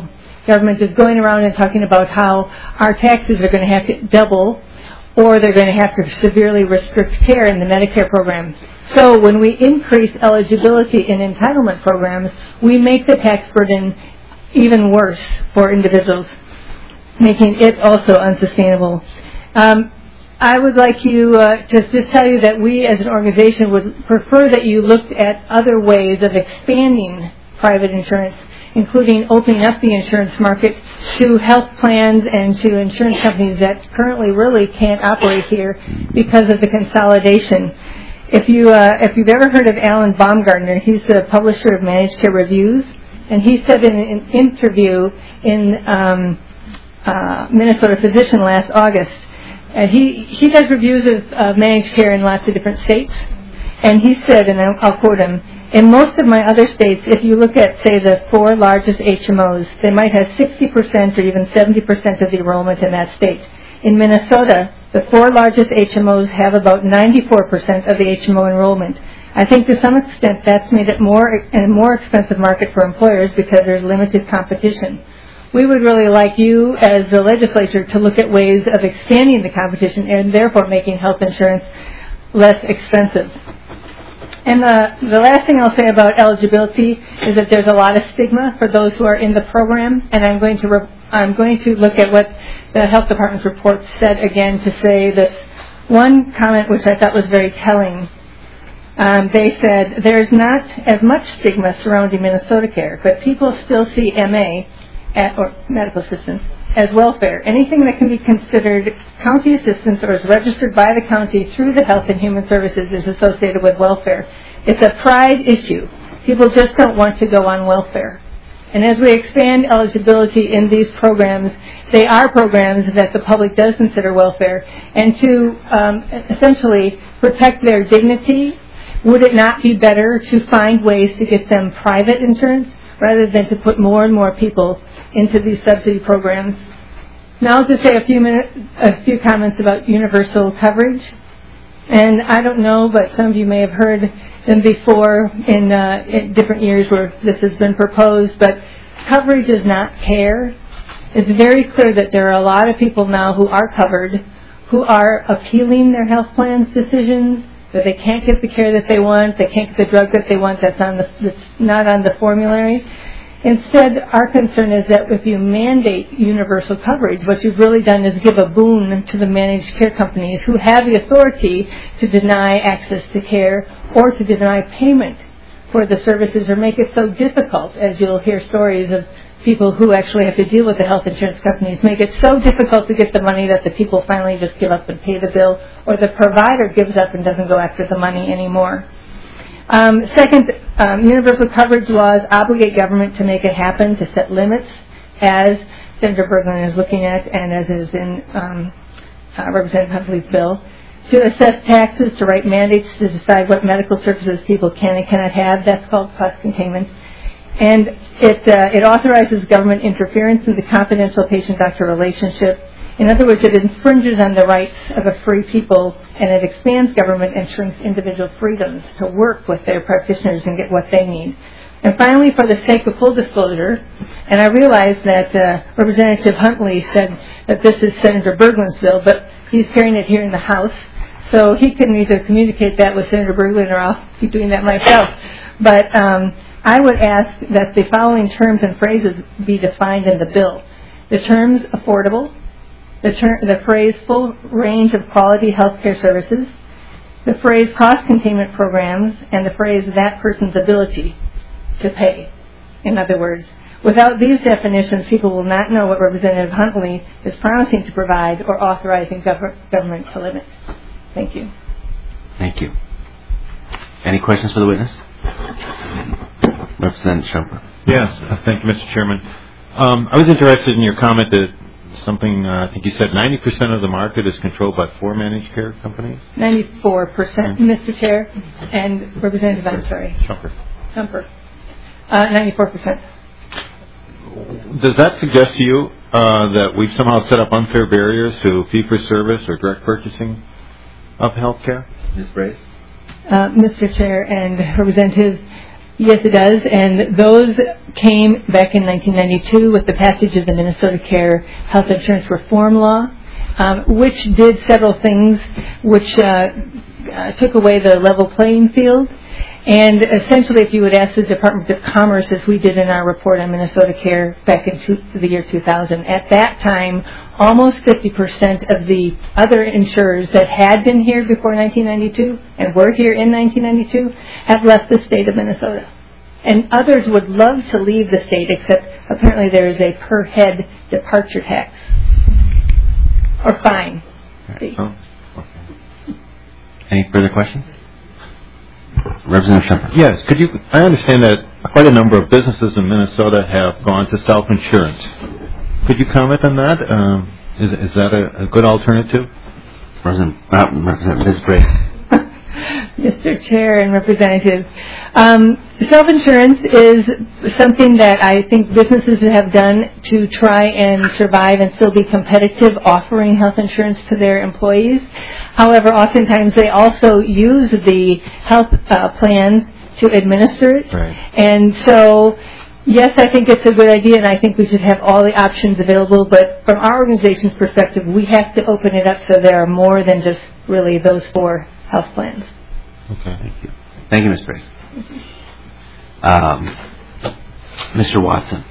D: government is going around and talking about how our taxes are going to have to double, or they're going to have to severely restrict care in the Medicare program. So when we increase eligibility in entitlement programs, we make the tax burden even worse for individuals, making it also unsustainable. Um, I would like you uh, to just tell you that we as an organization would prefer that you looked at other ways of expanding private insurance, including opening up the insurance market to health plans and to insurance companies that currently really can't operate here because of the consolidation. If, you, uh, if you've ever heard of Alan Baumgartner, he's the publisher of Managed Care Reviews, and he said in an interview in um, uh, Minnesota Physician last August, and he, he does reviews of uh, managed care in lots of different states, and he said, and I'll, I'll quote him, in most of my other states, if you look at, say, the four largest H M Os, they might have sixty percent or even seventy percent of the enrollment in that state. In Minnesota, the four largest H M Os have about ninety-four percent of the H M O enrollment. I think to some extent that's made it more a more expensive market for employers because there's limited competition. We would really like you as the legislature to look at ways of expanding the competition and therefore making health insurance less expensive. And the, the last thing I'll say about eligibility is that there's a lot of stigma for those who are in the program, and I'm going to re- I'm going to look at what the health department's report said again to say this one comment which I thought was very telling. Um, they said there's not as much stigma surrounding Minnesota Care, but people still see M A at, or medical assistance as welfare. Anything that can be considered county assistance or is registered by the county through the Health and Human Services is associated with welfare. It's a pride issue. People just don't want to go on welfare. And as we expand eligibility in these programs, they are programs that the public does consider welfare. And to um, essentially protect their dignity, would it not be better to find ways to get them private insurance rather than to put more and more people into these subsidy programs? Now I'll just say a few minutes, a few comments about universal coverage. And I don't know, but some of you may have heard them before in, uh, in different years where this has been proposed, but coverage is not care. It's very clear that there are a lot of people now who are covered, who are appealing their health plan's decisions, that they can't get the care that they want, they can't get the drug that they want that's, on the, that's not on the formulary. Instead, our concern is that if you mandate universal coverage, what you've really done is give a boon to the managed care companies who have the authority to deny access to care or to deny payment for the services or make it so difficult, as you'll hear stories of people who actually have to deal with the health insurance companies, make it so difficult to get the money that the people finally just give up and pay the bill, or the provider gives up and doesn't go after the money anymore. Um, second, um, universal coverage laws obligate government to make it happen, to set limits, as Senator Berglund is looking at and as is in um, uh, Representative Huntley's bill, to assess taxes, to write mandates to decide what medical services people can and cannot have. That's called cost containment. And it, uh, it authorizes government interference in the confidential patient-doctor relationship. In other words, it infringes on the rights of a free people, and it expands government and shrinks individual freedoms to work with their practitioners and get what they need. And finally, for the sake of full disclosure, and I realize that uh, Representative Huntley said that this is Senator Berglund's bill, but he's carrying it here in the House, so he can either communicate that with Senator Berglund or I'll keep doing that myself. But um, I would ask that the following terms and phrases be defined in the bill. The terms affordable, The, ter- the phrase full range of quality health care services, the phrase cost containment programs, and the phrase that person's ability to pay. In other words, without these definitions, people will not know what Representative Huntley is promising to provide or authorizing gov- government to limit. Thank you.
A: Thank you. Any questions for the witness? Representative Shumper.
J: Yes, thank you, Mister Chairman. Um, I was interested in your comment that something, uh, I think you said ninety percent of the market is controlled by four managed care companies?
D: ninety-four percent, Mister Chair, and Representative, I'm sorry.
J: Shumper.
D: Shumper. Uh, ninety-four percent.
J: Does that suggest to you uh, that we've somehow set up unfair barriers to fee-for-service or direct purchasing of health care?
A: Miz Brace?
D: Uh, Mister Chair and Representative,
F: Yes, it does, and those came back in nineteen ninety-two with the passage of the Minnesota Care Health Insurance Reform Law, um, which did several things, which uh, uh, took away the level playing field. And essentially, if you would ask the Department of Commerce, as we did in our report on Minnesota Care back in two, the year two thousand, at that time, almost fifty percent of the other insurers that had been here before nineteen ninety-two and were here in nineteen ninety-two have left the state of Minnesota. And others would love to leave the state, except apparently there is a per head departure tax or fine.
A: Right. Oh, okay. Any further questions? Representative Shumpert.
J: Yes. Could you? I understand that quite a number of businesses in Minnesota have gone to self-insurance. Could you comment on that? Um, is is that a, a good alternative?
A: Representative, uh, Representative Miz Grace.
F: Mister Chair and Representative, um, self-insurance is something that I think businesses have done to try and survive and still be competitive, offering health insurance to their employees. However, oftentimes they also use the health uh, plans to administer it.
J: Right.
F: And so, yes, I think it's a good idea, and I think we should have all the options available. But from our organization's perspective, we have to open it up so there are more than just really those four health plans.
J: Okay.
A: Thank you. Thank you, Miz Grace. Um, Mister Watson.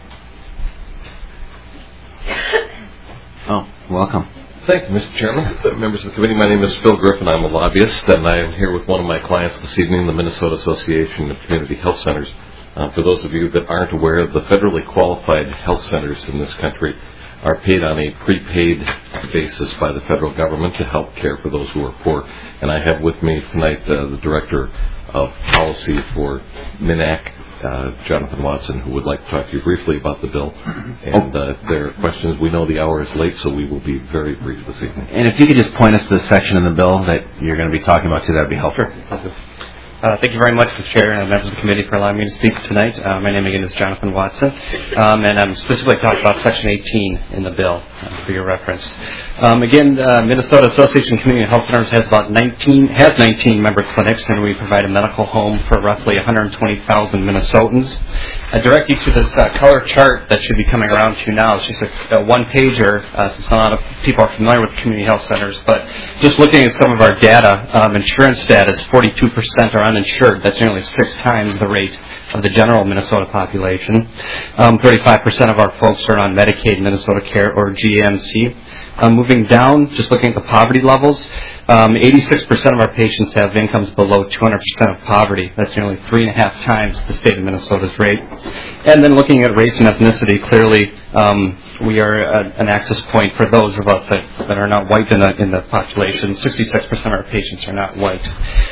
A: Oh, welcome.
O: Thank you, Mister Chairman. Members of the committee, my name is Phil Griffin. I'm a lobbyist, and I am here with one of my clients this evening, the Minnesota Association of Community Health Centers. Uh, for those of you that aren't aware, the federally qualified health centers in this country are paid on a prepaid basis by the federal government to help care for those who are poor. And I have with me tonight uh, the Director of Policy for MINAC, uh, Jonathan Watson, who would like to talk to you briefly about the bill. And uh, if there are questions, we know the hour is late, so we will be very brief this evening.
A: And if you could just point us to the section in the bill that you're going to be talking about too, that would be helpful.
S: Sure. Uh, thank you very much, Mister Chair and members of the committee, for allowing me to speak tonight. Uh, my name again is Jonathan Watson, um, and I'm specifically talking about Section eighteen in the bill uh, for your reference. Um, again, uh, Minnesota Association of Community Health Centers has about nineteen has nineteen member clinics, and we provide a medical home for roughly one hundred twenty thousand Minnesotans. I direct you to this uh, color chart that should be coming around to you now. It's just a, a one-pager, uh, since a lot of people are familiar with community health centers. But just looking at some of our data, um, insurance status, forty-two percent are uninsured. That's nearly six times the rate of the general Minnesota population. Um, thirty-five percent of our folks are on Medicaid, Minnesota Care, or G M C. Um, moving down, just looking at the poverty levels, um, eighty-six percent of our patients have incomes below two hundred percent of poverty. That's nearly three and a half times the state of Minnesota's rate. And then looking at race and ethnicity, clearly um, we are a, an access point for those of us that, that are not white in the, in the population. sixty-six percent of our patients are not white.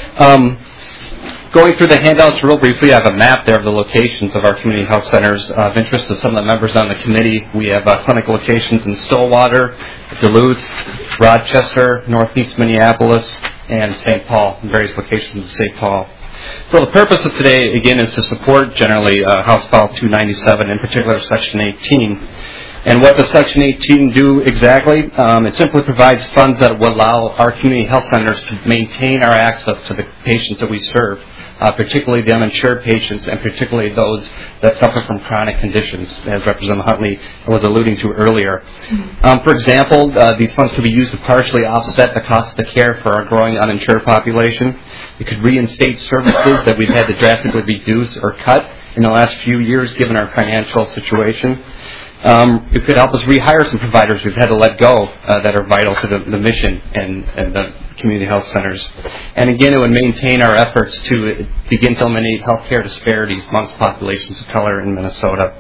S: Um, Going through the handouts real briefly, I have a map there of the locations of our community health centers. Uh, of interest to some of the members on the committee, we have uh, clinic locations in Stillwater, Duluth, Rochester, Northeast Minneapolis, and Saint Paul, various locations in Saint Paul. So the purpose of today, again, is to support generally uh, House File two ninety-seven, in particular Section eighteen. And what does Section eighteen do exactly? Um, it simply provides funds that will allow our community health centers to maintain our access to the patients that we serve, uh, particularly the uninsured patients and particularly those that suffer from chronic conditions, as Representative Huntley was alluding to earlier. Um, for example, uh, these funds could be used to partially offset the cost of the care for our growing uninsured population. It could reinstate services that we've had to drastically reduce or cut in the last few years given our financial situation. Um, it could help us rehire some providers we've had to let go uh, that are vital to the, the mission and, and the community health centers. And again, it would maintain our efforts to begin to eliminate healthcare disparities amongst populations of color in Minnesota.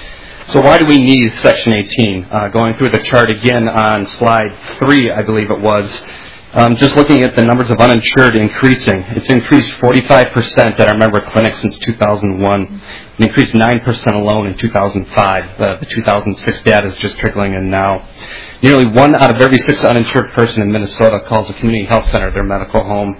S: So why do we need Section eighteen? Uh, going through the chart again on slide three, I believe it was, Um, just looking at the numbers of uninsured increasing, it's increased forty-five percent at our member clinics since two thousand one, and increased nine percent alone in two thousand five. Uh, the two thousand six data is just trickling in now. Nearly one out of every six uninsured person in Minnesota calls a community health center their medical home.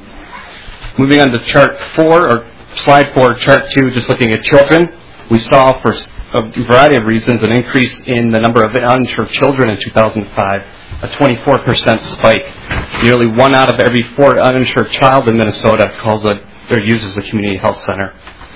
S: Moving on to chart four, or slide four, chart two, just looking at children, we saw for a variety of reasons an increase in the number of uninsured children in two thousand five. A twenty-four percent spike. Nearly one out of every four uninsured child in Minnesota calls a or uses a community health center.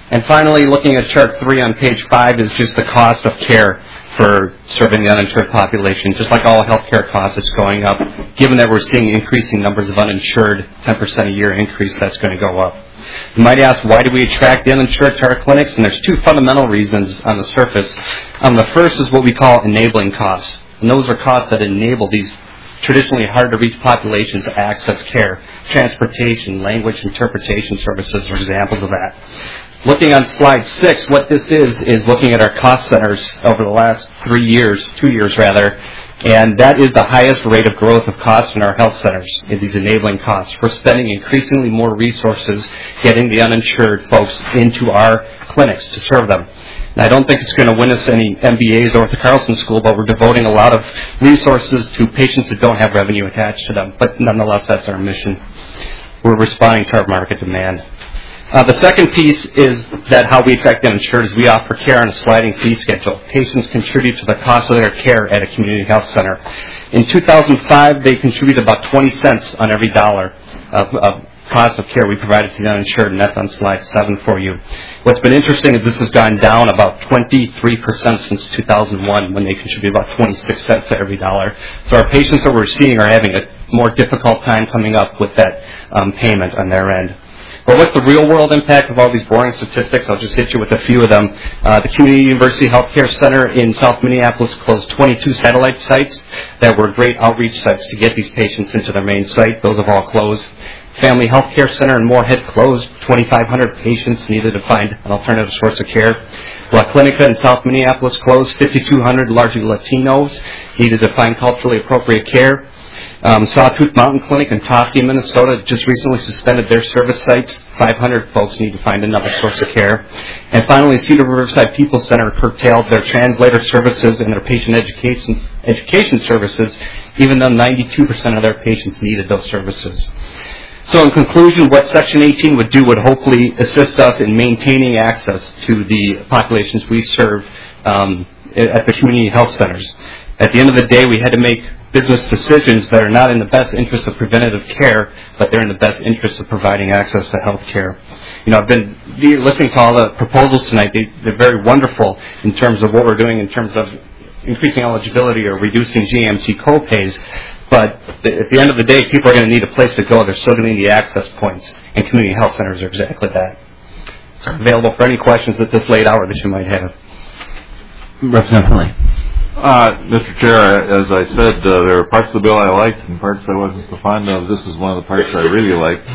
S: And finally, looking at chart three on page five is just the cost of care for serving the uninsured population. Just like all healthcare costs, it's going up. Given that we're seeing increasing numbers of uninsured, ten percent a year increase, that's going to go up. You might ask, why do we attract the uninsured to our clinics? And there's two fundamental reasons on the surface. Um, the first is what we call enabling costs. And those are costs that enable these traditionally hard-to-reach populations to access care. Transportation, language interpretation services are examples of that. Looking on slide six, what this is, is looking at our cost centers over the last three years, two years rather, and that is the highest rate of growth of costs in our health centers, in these enabling costs. We're spending increasingly more resources getting the uninsured folks into our clinics to serve them. And I don't think it's going to win us any M B As over at the Carlson School, but we're devoting a lot of resources to patients that don't have revenue attached to them. But nonetheless, that's our mission. We're responding to our market demand. Uh, the second piece is that how we attract the uninsured is we offer care on a sliding fee schedule. Patients contribute to the cost of their care at a community health center. In two thousand five, they contributed about twenty cents on every dollar of, of cost of care we provided to the uninsured, and that's on slide seven for you. What's been interesting is this has gone down about twenty-three percent since two thousand one, when they contributed about twenty-six cents to every dollar. So our patients that we're seeing are having a more difficult time coming up with that um, payment on their end. But what's the real-world impact of all these boring statistics? I'll just hit you with a few of them. Uh, the Community University Healthcare Center in South Minneapolis closed twenty-two satellite sites that were great outreach sites to get these patients into their main site. Those have all closed. Family Health Care Center in Moorhead closed. twenty-five hundred patients needed to find an alternative source of care. La Clinica in South Minneapolis closed. fifty-two hundred largely Latinos needed to find culturally appropriate care. Um, Sawtooth Mountain Clinic in Tofte, Minnesota, just recently suspended their service sites. five hundred folks need to find another source of care. And finally, Cedar Riverside People Center curtailed their translator services and their patient education, education services, even though ninety-two percent of their patients needed those services. So in conclusion, what Section eighteen would do would hopefully assist us in maintaining access to the populations we serve um, at the community health centers. At the end of the day, we had to make business decisions that are not in the best interest of preventative care, but they're in the best interest of providing access to health care. You know, I've been listening to all the proposals tonight. They, they're very wonderful in terms of what we're doing in terms of increasing eligibility or reducing G M C co-pays. But at the end of the day, people are going to need a place to go. They're still going to need the access points, and community health centers are exactly that. Available for any questions at this late hour that you might have.
A: Representative Huntley.
R: Uh, Mister Chair, as I said, uh, there are parts of the bill I liked and parts I wasn't so fond of. This is one of the parts I really liked.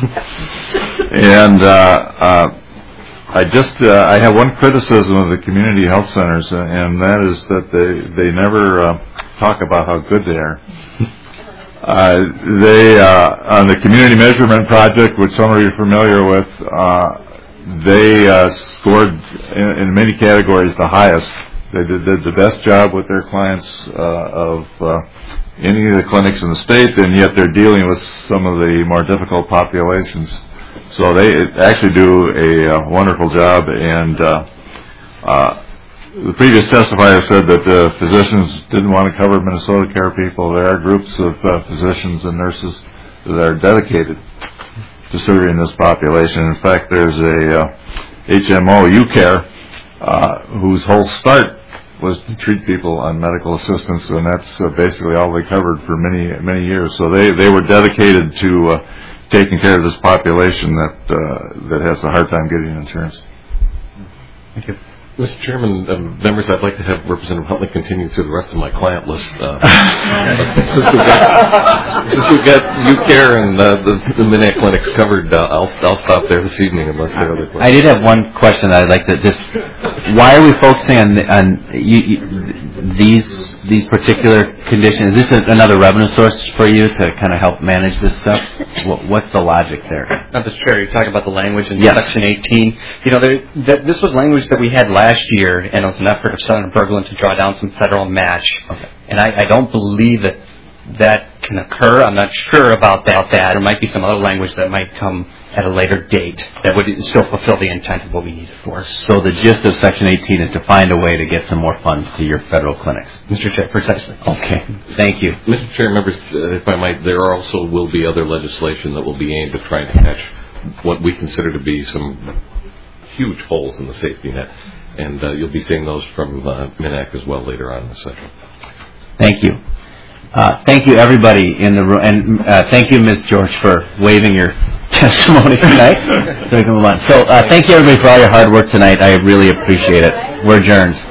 R: And uh, uh, I just uh, I have one criticism of the community health centers, and that is that they they never uh, talk about how good they are. Uh, they uh, on the community measurement project, which some of you are familiar with, uh, they uh, scored in, in many categories the highest. They did, did the best job with their clients uh, of uh, any of the clinics in the state, and yet they're dealing with some of the more difficult populations. So they actually do a uh, wonderful job. And uh, uh, the previous testifier said that uh, physicians didn't want to cover Minnesota Care people. There are groups of uh, physicians and nurses that are dedicated to serving this population. In fact, there's a uh, H M O, UCare, uh, whose whole start was to treat people on medical assistance, and that's uh, basically all they covered for many many years. So they, they were dedicated to uh, taking care of this population that uh, that has a hard time getting insurance.
O: Thank you. Mister Chairman, um, members, I'd like to have Representative Huntley continue through the rest of my client list. Uh, since, we've got, since we've got UCare and uh, the, the Minneapolis clinics covered, uh, I'll, I'll stop there this evening unless there are other questions.
A: I did have one question that I'd like to just, why are we focusing on, on you, you, these these particular conditions? Is this another revenue source for you to kind of help manage this stuff? What's the logic there?
S: Not the chair. You're talking about the language in
A: yes.
S: Section eighteen. You know, there, that, this was language that we had last year, and it was an effort of Senator Berglund to draw down some federal match.
A: Okay.
S: And I, I don't believe that that can occur. I'm not sure about that. That there might be some other language that might come at a later date that would still fulfill the intent of what we need it for.
A: So the gist of Section eighteen is to find a way to get some more funds to your federal clinics.
S: Mister Chair, precisely.
A: Okay. Thank you.
O: Mister Chair, members, uh, if I might, there also will be other legislation that will be aimed at trying to catch what we consider to be some huge holes in the safety net. And uh, you'll be seeing those from uh, MINAC as well later on in the session.
A: Thank you. Uh, thank you, everybody in the room, and uh, thank you, Miz George, for waiving your testimony tonight. So we can move on. So uh, thank you, everybody, for all your hard work tonight. I really appreciate it. We're adjourned.